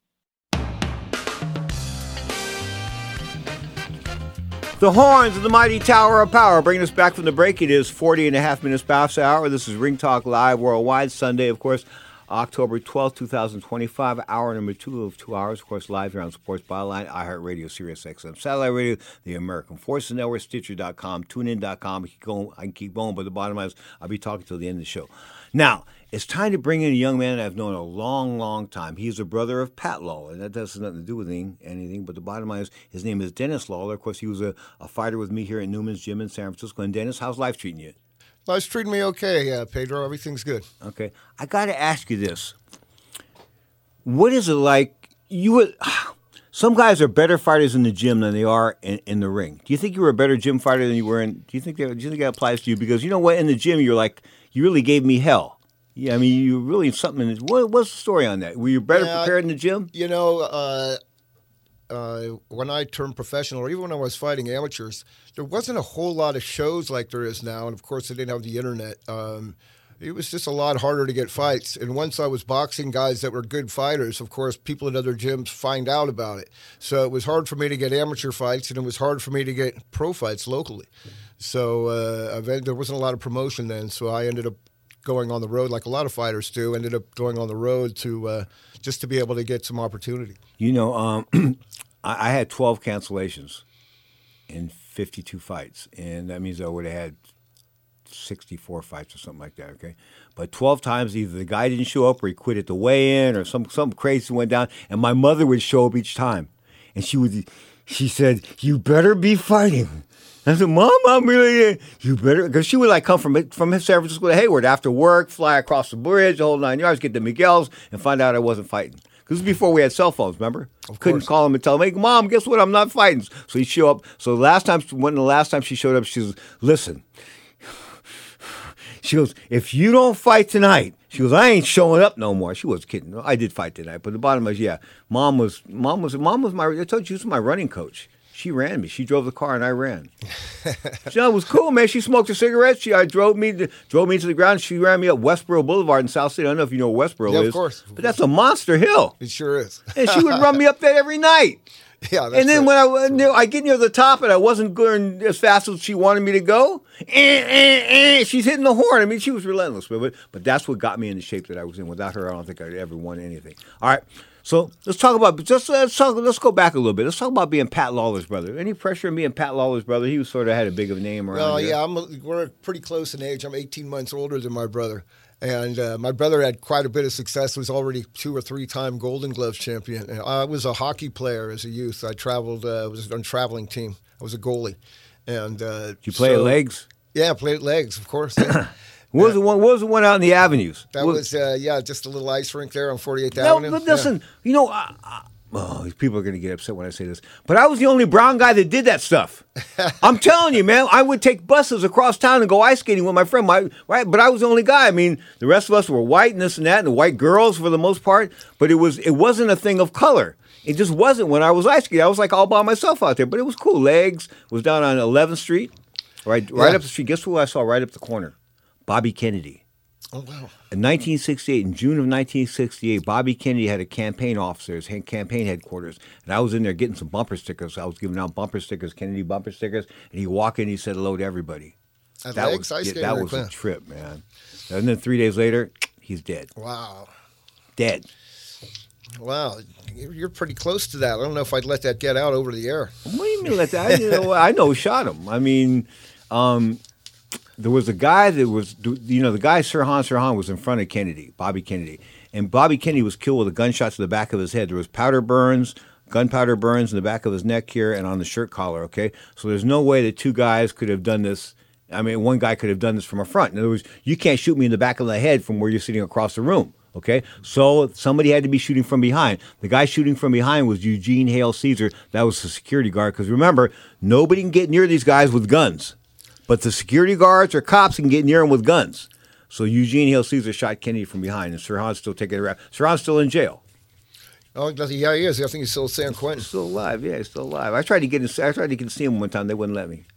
The horns of the mighty Tower of Power bringing us back from the break. It is forty and a half minutes past the hour. This is Ring Talk Live Worldwide, Sunday, of course, October twelfth, twenty twenty-five, hour number two of two hours, of course, live here on Sports Byline, iHeartRadio, Sirius X M, Satellite Radio, the American Forces Network, Stitcher dot com, TuneIn dot com. I can, go, I can keep going, but the bottom line is I'll be talking till the end of the show. Now, it's time to bring in a young man I've known a long, long time. He's a brother of Pat Lawler, and that has nothing to do with anything, but the bottom line is his name is Dennis Lawler. Of course, he was a, a fighter with me here at Newman's Gym in San Francisco. And Dennis, how's life treating you? Life's treating me okay, uh, Pedro. Everything's good. Okay. I got to ask you this. What is it like? You would, some guys are better fighters in the gym than they are in, in the ring. Do you think you were a better gym fighter than you were in? Do you think that, do you think that applies to you? Because you know what? In the gym, you're like, you really gave me hell. Yeah, I mean, you really something. What, what's the story on that? Were you better yeah, prepared in the gym? You know, uh, uh, when I turned professional, or even when I was fighting amateurs, there wasn't a whole lot of shows like there is now. And of course, they didn't have the internet. Um, it was just a lot harder to get fights. And once I was boxing guys that were good fighters, of course, people in other gyms find out about it. So it was hard for me to get amateur fights, and it was hard for me to get pro fights locally. So uh, there wasn't a lot of promotion then. So I ended up going on the road like a lot of fighters do, ended up going on the road to uh, just to be able to get some opportunity. You know, um, I, I had twelve cancellations in fifty-two fights, and that means I would have had sixty-four fights or something like that, okay? But twelve times either the guy didn't show up or he quit at the weigh-in or some, some crazy went down, and my mother would show up each time. And she would, she said, "You better be fighting." I said, "Mom, I'm really, you better," because she would like come from from San Francisco to Hayward after work, fly across the bridge, the whole nine yards, get to Miguel's, and find out I wasn't fighting. Because this was before we had cell phones, remember? Of Couldn't course. call him and tell him, "Hey, Mom, guess what? I'm not fighting." So he'd show up. So the last time, when the last time she showed up, she was, "Listen," she goes, "if you don't fight tonight," she goes, "I ain't showing up no more." She was kidding. I did fight tonight, but the bottom was, yeah, Mom was, Mom was, Mom was my, I told you, she was my running coach. She ran me. She drove the car and I ran. She it was cool, man. She smoked a cigarette. She I drove me to, drove me to the ground. She ran me up Westboro Boulevard in South City. I don't know if you know where Westboro Yeah, is. of course. But that's a monster hill. It sure is. And she would run me up that every night. Yeah, that's and then it. when I, near, I get near the top and I wasn't going as fast as she wanted me to go, eh, eh, eh, she's hitting the horn. I mean, she was relentless. But, but that's what got me in the shape that I was in. Without her, I don't think I'd ever won anything. All right. So let's talk about just let's talk, let's go back a little bit. Let's talk about being Pat Lawler's brother. Any pressure in being Pat Lawler's brother? He was sort of had a big of a name around Well, here. yeah, I'm a, we're pretty close in age. I'm eighteen months older than my brother. And uh, my brother had quite a bit of success. Was already two or three time Golden Gloves champion. And I was a hockey player as a youth. I traveled. I uh, was on a traveling team. I was a goalie. And uh, did you play so, at legs? Yeah, I played at legs, of course. Yeah. What was the one? What was the one out in the avenues? That what? was uh, yeah, just a little ice rink there on forty-eighth no, Avenue. But listen, yeah. you know, I, I, oh, people are going to get upset when I say this, but I was the only brown guy that did that stuff. I'm telling you, man, I would take buses across town and go ice skating with my friend. My right, but I was the only guy. I mean, the rest of us were white and this and that, and the white girls for the most part. But it was it wasn't a thing of color. It just wasn't when I was ice skating. I was like all by myself out there, but it was cool. Legs was down on eleventh Street, right, right yeah. up the street. Guess who I saw right up the corner? Bobby Kennedy. Oh, wow. In nineteen sixty-eight, in June of nineteen sixty-eight, Bobby Kennedy had a campaign officer's campaign headquarters, and I was in there getting some bumper stickers. I was giving out bumper stickers, Kennedy bumper stickers, and he walked in and he said hello to everybody. At that legs, was, ice yeah, that was a trip, man. And then three days later, he's dead. Wow. Dead. Wow. You're pretty close to that. I don't know if I'd let that get out over the air. What do you mean let that? I, you know, I know who shot him. I mean, um... there was a guy that was, you know, the guy Sirhan Sirhan was in front of Kennedy, Bobby Kennedy, and Bobby Kennedy was killed with a gunshot to the back of his head. There was powder burns, gunpowder burns in the back of his neck here and on the shirt collar. Okay, so there's no way that two guys could have done this. I mean, one guy could have done this from a front. In other words, you can't shoot me in the back of the head from where you're sitting across the room. Okay, so somebody had to be shooting from behind. The guy shooting from behind was Eugene Hale Caesar. That was the security guard. Because remember, nobody can get near these guys with guns. But the security guards or cops can get near him with guns. So Eugene Hale Caesar shot Kennedy from behind, and Sirhan's still taking a rap. Sirhan's still in jail. Oh, yeah, he is. I think he's still at San Quentin. Still alive, yeah, he's still alive. I tried to get in, I tried to get to see him one time. They wouldn't let me.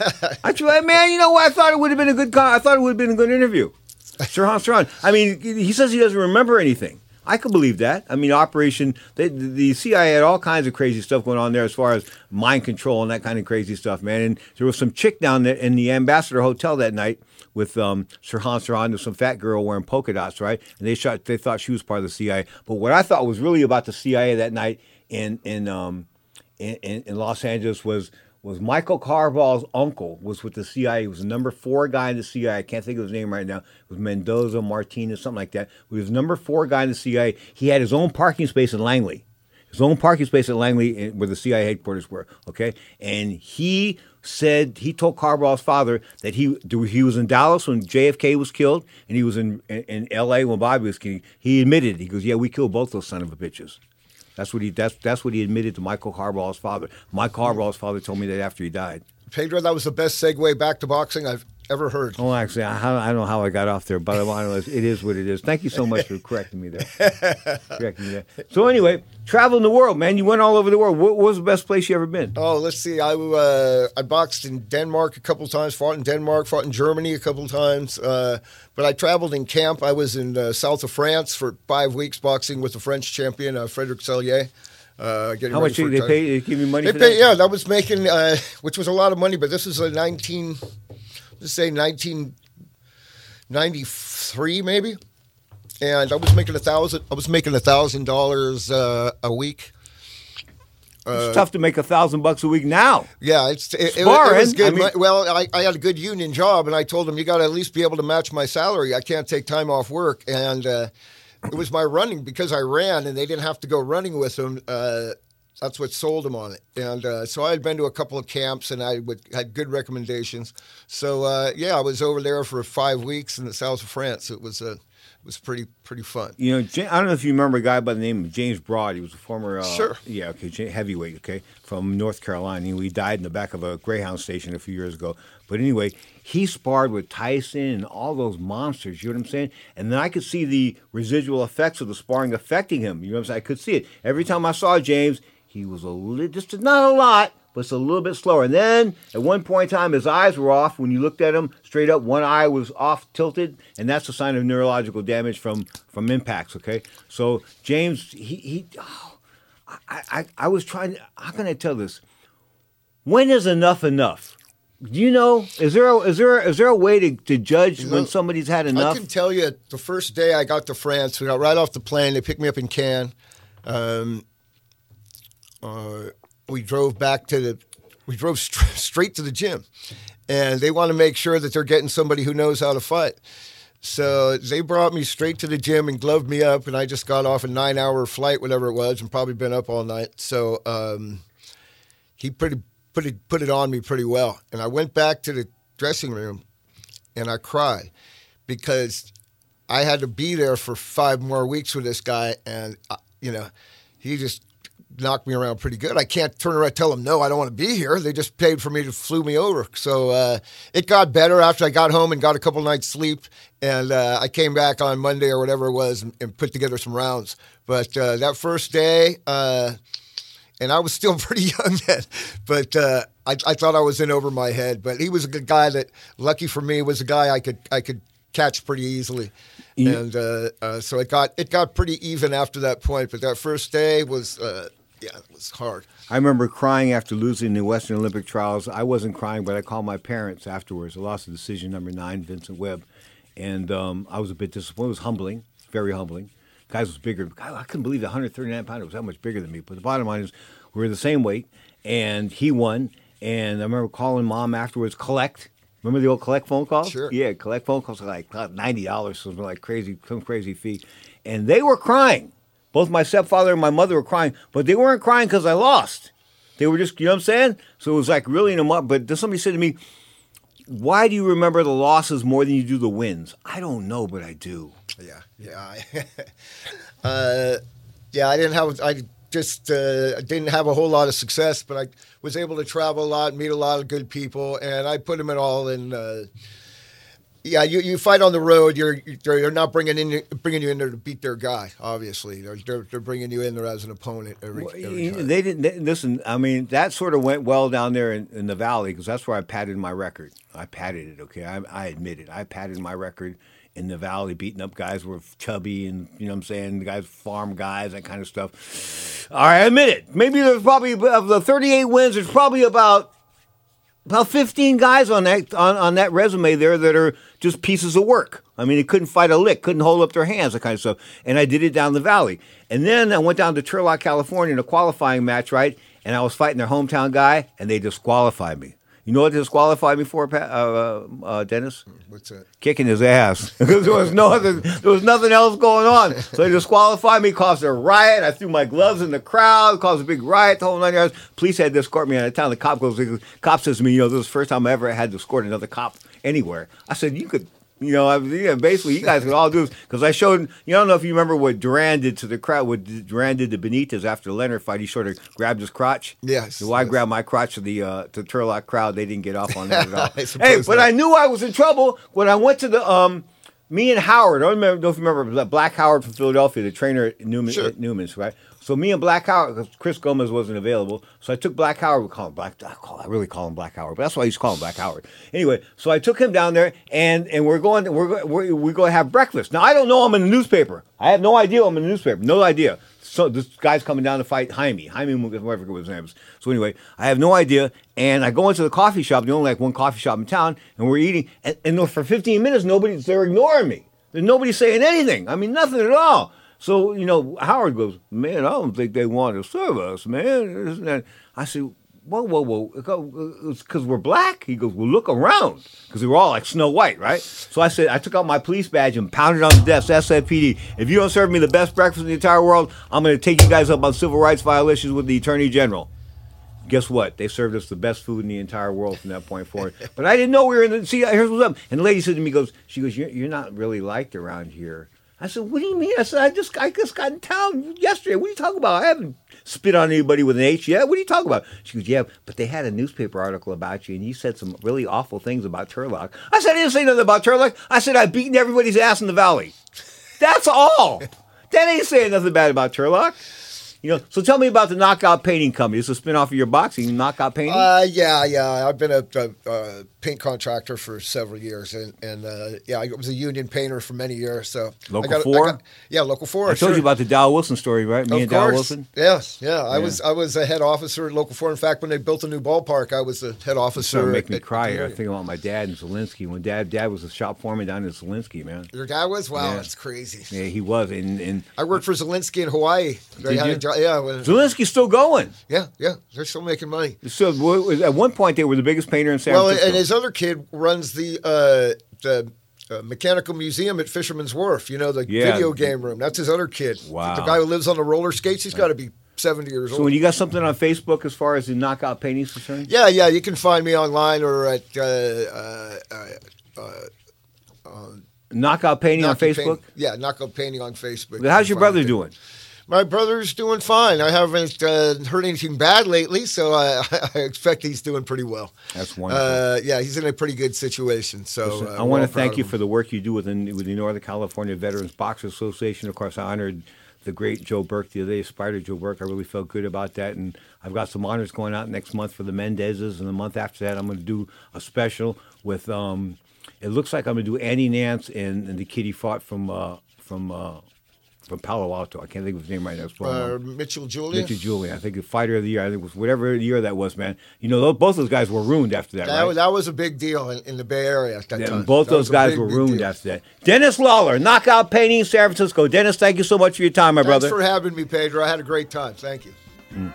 I tried, man. You know what? I thought it would have been a good. Con- I thought it would have been a good interview. Sirhan, Sirhan. I mean, he says he doesn't remember anything. I could believe that. I mean, Operation, they, the C I A had all kinds of crazy stuff going on there as far as mind control and that kind of crazy stuff, man. And there was some chick down there in the Ambassador Hotel that night with um, Sirhan Sirhan. There was some fat girl wearing polka dots, right? And they shot. They thought she was part of the C I A. But what I thought was really about the C I A that night in in um, in, in Los Angeles was was Michael Carball's uncle was with the C I A. He was the number four guy in the C I A. I can't think of his name right now. It was Mendoza, Martinez, something like that. He was number four guy in the C I A. He had his own parking space in Langley. His own parking space at Langley where the C I A headquarters were, okay? And he said, he told Carball's father that he he was in Dallas when J F K was killed, and he was in, in, in L A when Bobby was killed. He admitted, he goes, yeah, we killed both those son of a bitches. That's what he that's that's what he admitted to Michael Carball's father. Mike Carball's father told me that after he died. Pedro, that was the best segue back to boxing I've ever heard. Oh, actually, I, I don't know how I got off there, but I know it is what it is. Thank you so much for correcting me there. correcting me there. So anyway, traveling the world, man. You went all over the world. What, what was the best place you ever been? Oh, let's see. I uh, I boxed in Denmark a couple times, fought in Denmark, fought in Germany a couple times. Uh, but I traveled in camp. I was in uh, south of France for five weeks boxing with the French champion, uh, Frederic Sellier. Uh, How much did they pay? They give you money they for pay, that? Yeah, that was making, uh, which was a lot of money, but this was a nineteen, let's say nineteen ninety-three maybe, and I was making a thousand. I was making a thousand dollars uh, a week. It's uh, tough to make a thousand bucks a week now. Yeah, it's it, it, it was good. I mean, well, I, I had a good union job, and I told them you got to at least be able to match my salary. I can't take time off work, and. Uh, It was my running because I ran and they didn't have to go running with them. Uh, that's what sold them on it. And uh, so I had been to a couple of camps and I would, had good recommendations. So, uh, yeah, I was over there for five weeks in the south of France. It was uh, it was pretty pretty fun. You know, I don't know if you remember a guy by the name of James Broad. He was a former uh, sure. Yeah, okay, heavyweight, okay, from North Carolina. He died in the back of a Greyhound station a few years ago. But anyway, he sparred with Tyson and all those monsters, you know what I'm saying? And then I could see the residual effects of the sparring affecting him. You know what I'm saying? I could see it. Every time I saw James, he was a little, just not a lot, but it's a little bit slower. And then at one point in time, his eyes were off. When you looked at him straight up, one eye was off tilted, and that's a sign of neurological damage from, from impacts, okay? So James, he, he oh, I, I, I was trying to, how can I tell this? When is enough enough? Do you know, is there a, is there is there a way to, to judge you know, when somebody's had enough? I can tell you the first day I got to France, we got right off the plane, they picked me up in Cannes. Um, uh, we drove back to the, we drove st- straight to the gym. And they want to make sure that they're getting somebody who knows how to fight. So they brought me straight to the gym and gloved me up, and I just got off a nine-hour flight, whatever it was, and probably been up all night. So um, he pretty put it put it on me pretty well. And I went back to the dressing room, and I cried because I had to be there for five more weeks with this guy, and uh, you know, he just knocked me around pretty good. I can't turn around and tell them, no, I don't want to be here. They just paid for me to flew me over. So uh, it got better after I got home and got a couple nights sleep. And uh, I came back on Monday or whatever it was and, and put together some rounds. But uh, that first day, uh, and I was still pretty young then, but uh, I, I thought I was in over my head. But he was a good guy that, lucky for me, was a guy I could I could catch pretty easily. Yeah. And uh, uh, so it got it got pretty even after that point. But that first day was, uh, yeah, it was hard. I remember crying after losing the Western Olympic trials. I wasn't crying, but I called my parents afterwards. I lost the decision number nine, Vincent Webb. And um, I was a bit disappointed. It was humbling, very humbling. Guys was bigger. God, I couldn't believe the one hundred thirty-nine pounder was that much bigger than me. But the bottom line is we were the same weight, and he won. And I remember calling Mom afterwards, collect. Remember the old collect phone calls? Sure. Yeah, collect phone calls were like ninety dollars, something like crazy, some crazy fee. And they were crying. Both my stepfather and my mother were crying, but they weren't crying because I lost. They were just, you know what I'm saying? So it was like really in a month. But then somebody said to me, why do you remember the losses more than you do the wins? I don't know, but I do. Yeah, yeah. uh, yeah, I didn't have, I just uh, didn't have a whole lot of success, but I was able to travel a lot, meet a lot of good people, and I put them in all in. Uh, yeah, you, you fight on the road. You're they're not bringing in bringing you in there to beat their guy. Obviously, they're they're, they're bringing you in there as an opponent every, every time. They didn't they, listen. I mean, that sort of went well down there in, in the valley because that's where I padded my record. I padded it. Okay, I, I admit it. I padded my record in the valley, beating up guys who were chubby and, you know what I'm saying, the guys, farm guys, that kind of stuff. All right, I admit it. Maybe there's probably, of the thirty-eight wins, there's probably about about fifteen guys on that on, on that resume there that are just pieces of work. I mean, they couldn't fight a lick, couldn't hold up their hands, that kind of stuff. And I did it down the valley. And then I went down to Turlock, California in a qualifying match, right? And I was fighting their hometown guy, and they disqualified me. You know what they disqualified me for, uh, uh, Dennis? What's that? Kicking his ass. there was no other, there was nothing else going on. So they disqualified me, caused a riot. I threw my gloves in the crowd, caused a big riot, the whole nine yards. Police had to escort me out of town. The cop goes, the cop says to me, you know, this is the first time I ever had to escort another cop anywhere. I said, you could. You know, I, yeah, basically, you guys could all do this because I showed. You don't know if you remember what Duran did to the crowd. What Duran did to Benitez after the Leonard fight. He sort of grabbed his crotch. Yes. So I yes. grabbed my crotch to the uh, to the Turlock crowd. They didn't get off on that at all. Hey, but not. I knew I was in trouble when I went to the. Um, me and Howard. I don't, remember, don't remember Black Howard from Philadelphia, the trainer at, Newman, sure. at Newman's, right? So me and Black Howard, because Chris Gomez wasn't available, so I took Black Howard. We call him Black. I, call, I really call him Black Howard, but that's why I used to call him Black Howard. Anyway, so I took him down there, and and we're going. We're we're, we're going to have breakfast. Now I don't know. I'm in the newspaper. I have no idea. I'm in the newspaper. No idea. So this guy's coming down to fight Jaime. Jaime, whatever his name is. So anyway, I have no idea, and I go into the coffee shop. The only like one coffee shop in town, and we're eating. And, and for fifteen minutes, nobody's they're ignoring me. There's nobody saying anything. I mean, nothing at all. So, you know, Howard goes, man, I don't think they want to serve us, man. I said, whoa, whoa, whoa, it's because we're black? He goes, well, look around, because we were all like Snow White, right? So I said, I took out my police badge and pounded on the desk, S F P D. If you don't serve me the best breakfast in the entire world, I'm going to take you guys up on civil rights violations with the Attorney General. Guess what? They served us the best food in the entire world from that point forward. But I didn't know we were in the, see, here's what's up. And the lady said to me, goes, she goes, you're, you're not really liked around here. I said, what do you mean? I said, I just I just got in town yesterday. What are you talking about? I haven't spit on anybody with an H yet. What are you talking about? She goes, yeah, but they had a newspaper article about you, and you said some really awful things about Turlock. I said, I didn't say nothing about Turlock. I said, I've beaten everybody's ass in the valley. That's all. That ain't saying nothing bad about Turlock. You know, so tell me about the Knockout Painting Company. It's a spinoff of your boxing, Knockout Painting? Uh, yeah, yeah. I've been a, a, a paint contractor for several years, and, and uh, yeah, I was a union painter for many years. So Local I got, four? I got, yeah, Local four. I told sure. you about the Dow Wilson story, right? Me of and course. Dow Wilson? Yes, yeah. I Yeah. was I was a head officer at Local four. In fact, when they built a new ballpark, I was the head officer. It's starting to make me at, cry at here. I think about my dad and Zelensky. When dad dad was a shop foreman down in Zelensky, man. Your dad was? Wow, Yeah. that's crazy. Yeah, he was. And, and I worked for Zelensky in Hawaii. They Did had you? a job- yeah. when- Zelensky's still going. Yeah, yeah. They're still making money. So w- at one point, they were the biggest painter in San Well, Francisco. and his other kid runs the uh, the uh, Mechanical Museum at Fisherman's Wharf. You know, the Yeah. video game room. That's his other kid. Wow. The guy who lives on the roller skates, he's got to be seventy years So old. when you got something on Facebook as far as the knockout painting is concerned? Yeah, yeah. You can find me online or at uh, uh, uh, uh, Knockout painting on Knockout Facebook? Painting. Yeah, Knockout Painting on Facebook. But how's your brother doing? My brother's doing fine. I haven't uh, heard anything bad lately, so I, I expect he's doing pretty well. That's wonderful. Uh, yeah, he's in a pretty good situation. So Listen, uh, I want we're to all thank proud you of for the work you do with the, with the Northern California Veterans Boxing Association. Of course, I honored the great Joe Burke the other day, Spider Joe Burke. I really felt good about that. And I've got some honors going out next month for the Mendezes. And the month after that, I'm going to do a special with, um, it looks like I'm going to do Andy Nance and, and the kid he fought from, uh, from, uh, from Palo Alto. I can't think of his name right now. Uh, Mitchell Julian. Mitchell Julian. I think the fighter of the year. I think it was whatever year that was, man. You know, those, both those guys were ruined after that, That, right? was, that was a big deal in, in the Bay Area at that Yeah, time. both That those was a guys big, were big ruined deal. after that. Dennis Lawler, Knockout Painting, San Francisco. Dennis, thank you so much for your time, my Thanks brother. for having me, Pedro. I had a great time. Thank you. Mm.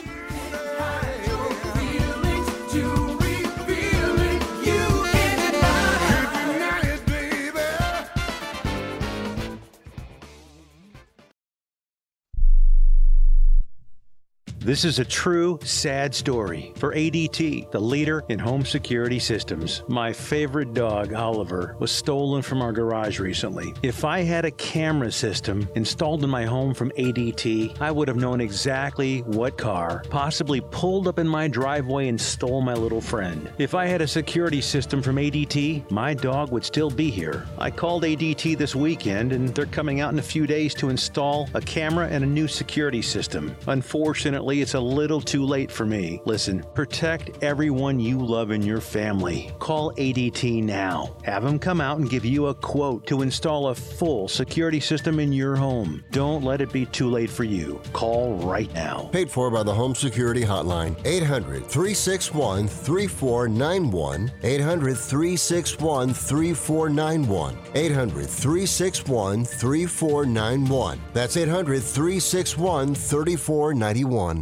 This is a true, sad story for A D T, the leader in home security systems. My favorite dog, Oliver, was stolen from our garage recently. If I had a camera system installed in my home from A D T, I would have known exactly what car possibly pulled up in my driveway and stole my little friend. If I had a security system from A D T, my dog would still be here. I called A D T this weekend, and they're coming out in a few days to install a camera and a new security system. Unfortunately, it's a little too late for me. Listen, protect everyone you love in your family. Call A D T now. Have them come out and give you a quote to install a full security system in your home. Don't let it be too late for you. Call right now. Paid for by the Home Security Hotline. eight hundred, three six one, three four nine one. eight hundred, three six one, three four nine one. eight hundred, three six one, three four nine one. That's eight hundred, three six one, three four nine one.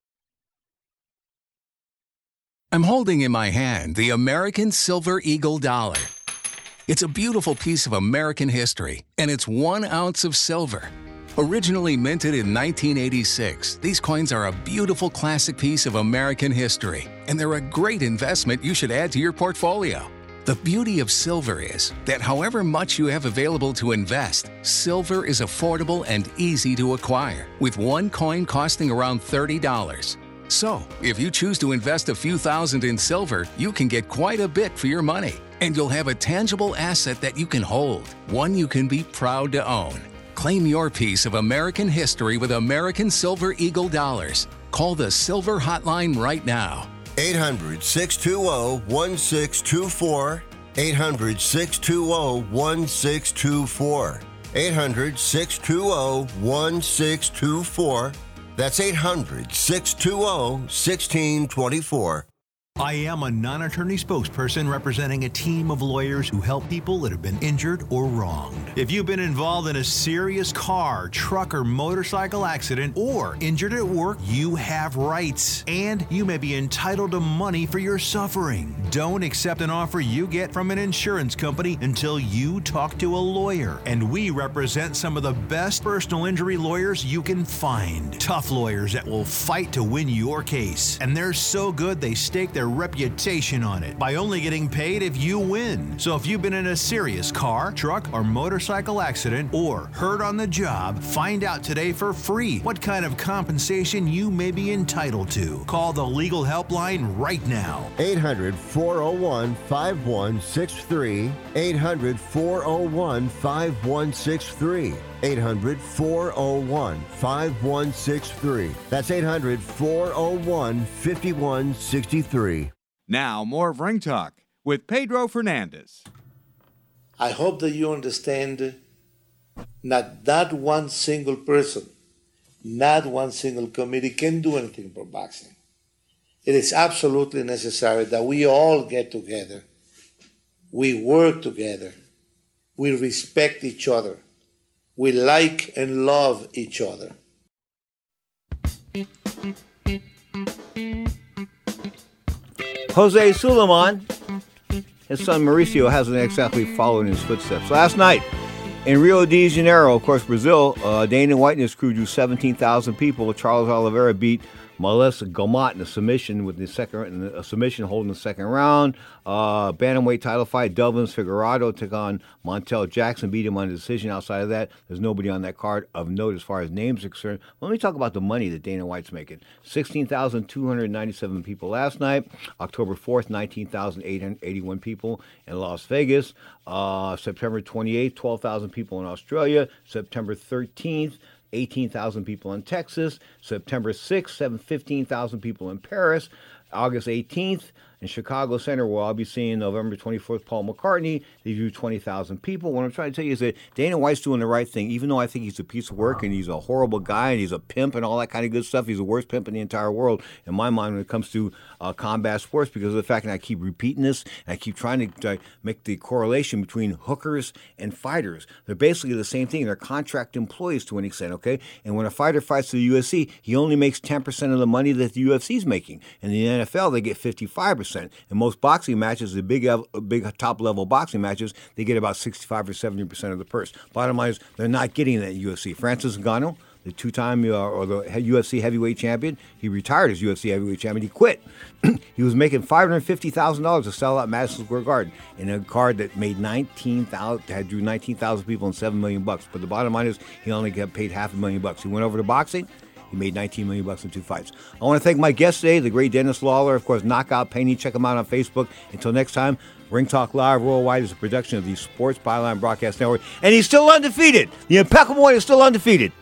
I'm holding in my hand the American Silver Eagle dollar. It's a beautiful piece of American history, and it's one ounce of silver. Originally minted in nineteen eighty-six, these coins are a beautiful classic piece of American history, and they're a great investment you should add to your portfolio. The beauty of silver is that however much you have available to invest, silver is affordable and easy to acquire, with one coin costing around thirty dollars. So, if you choose to invest a few thousand in silver, you can get quite a bit for your money. And you'll have a tangible asset that you can hold, one you can be proud to own. Claim your piece of American history with American Silver Eagle dollars. Call the Silver Hotline right now. eight hundred, six two zero, one six two four. eight hundred, six two zero, one six two four. eight hundred, six two zero, one six two four. That's eight hundred, six two zero, one six two four. I am a non-attorney spokesperson representing a team of lawyers who help people that have been injured or wronged. If you've been involved in a serious car, truck, or motorcycle accident or injured at work, you have rights, and you may be entitled to money for your suffering. Don't accept an offer you get from an insurance company until you talk to a lawyer. And we represent some of the best personal injury lawyers you can find. Tough lawyers that will fight to win your case. And they're so good they stake their reputation on it by only getting paid if you win. So if you've been in a serious car, truck, or motorcycle accident or hurt on the job, find out today for free what kind of compensation you may be entitled to. Call the legal helpline right now. eight hundred, four oh one, five one six three. eight hundred, four oh one, five one six three. eight hundred, four oh one, five one six three. That's eight hundred, four oh one, five one six three. Now, more of Ring Talk with Pedro Fernandez. I hope that you understand not that one single person, not one single committee can do anything for boxing. It is absolutely necessary that we all get together, we work together, we respect each other, we like and love each other. Jose Sulaiman his son Mauricio hasn't exactly followed in his footsteps. Last night in Rio de Janeiro, of course, Brazil, uh, Dana White and his crew drew seventeen thousand people. Charles Oliveira beat Melissa Gomat in a submission with the second in a submission holding the second round. Uh, bantamweight title fight: Delvins Figueroa took on Montel Jackson, beat him on a decision. Outside of that, there's nobody on that card of note as far as names are concerned. Let me talk about the money that Dana White's making. sixteen thousand two hundred ninety-seven people last night. October fourth, nineteen thousand eight hundred eighty-one people in Las Vegas. Uh, September twenty-eighth, twelve thousand people in Australia. September thirteenth, eighteen thousand people in Texas. September sixth, fifteen thousand people in Paris. August eighteenth, in Chicago Center, where I'll be seeing November twenty-fourth, Paul McCartney. They drew twenty thousand people. What I'm trying to tell you is that Dana White's doing the right thing, even though I think he's a piece of work and he's a horrible guy and he's a pimp and all that kind of good stuff. He's the worst pimp in the entire world, in my mind, when it comes to uh, combat sports, because of the fact that I keep repeating this and I keep trying to uh, make the correlation between hookers and fighters. They're basically the same thing. They're contract employees to an extent, okay? And when a fighter fights to the U F C, he only makes ten percent of the money that the U F C is making. In the N F L, they get fifty-five percent. In most boxing matches, the big big top-level boxing matches, they get about sixty-five or seventy percent of the purse. Bottom line is, they're not getting that in U F C. Francis Ngannou, the two-time uh, or the U F C heavyweight champion, he retired as U F C heavyweight champion. He quit. He was making five hundred fifty thousand dollars to sell out Madison Square Garden in a card that made nineteen thousand, had drew nineteen thousand people and seven million bucks. But the bottom line is, he only got paid half a million bucks. He went over to boxing. He made nineteen million bucks in two fights. I want to thank my guest today, the great Dennis Lawler, of course, Knockout Painting. Check him out on Facebook. Until next time, Ring Talk Live Worldwide is a production of the Sports Byline Broadcast Network, and he's still undefeated. The impeccable one is still undefeated.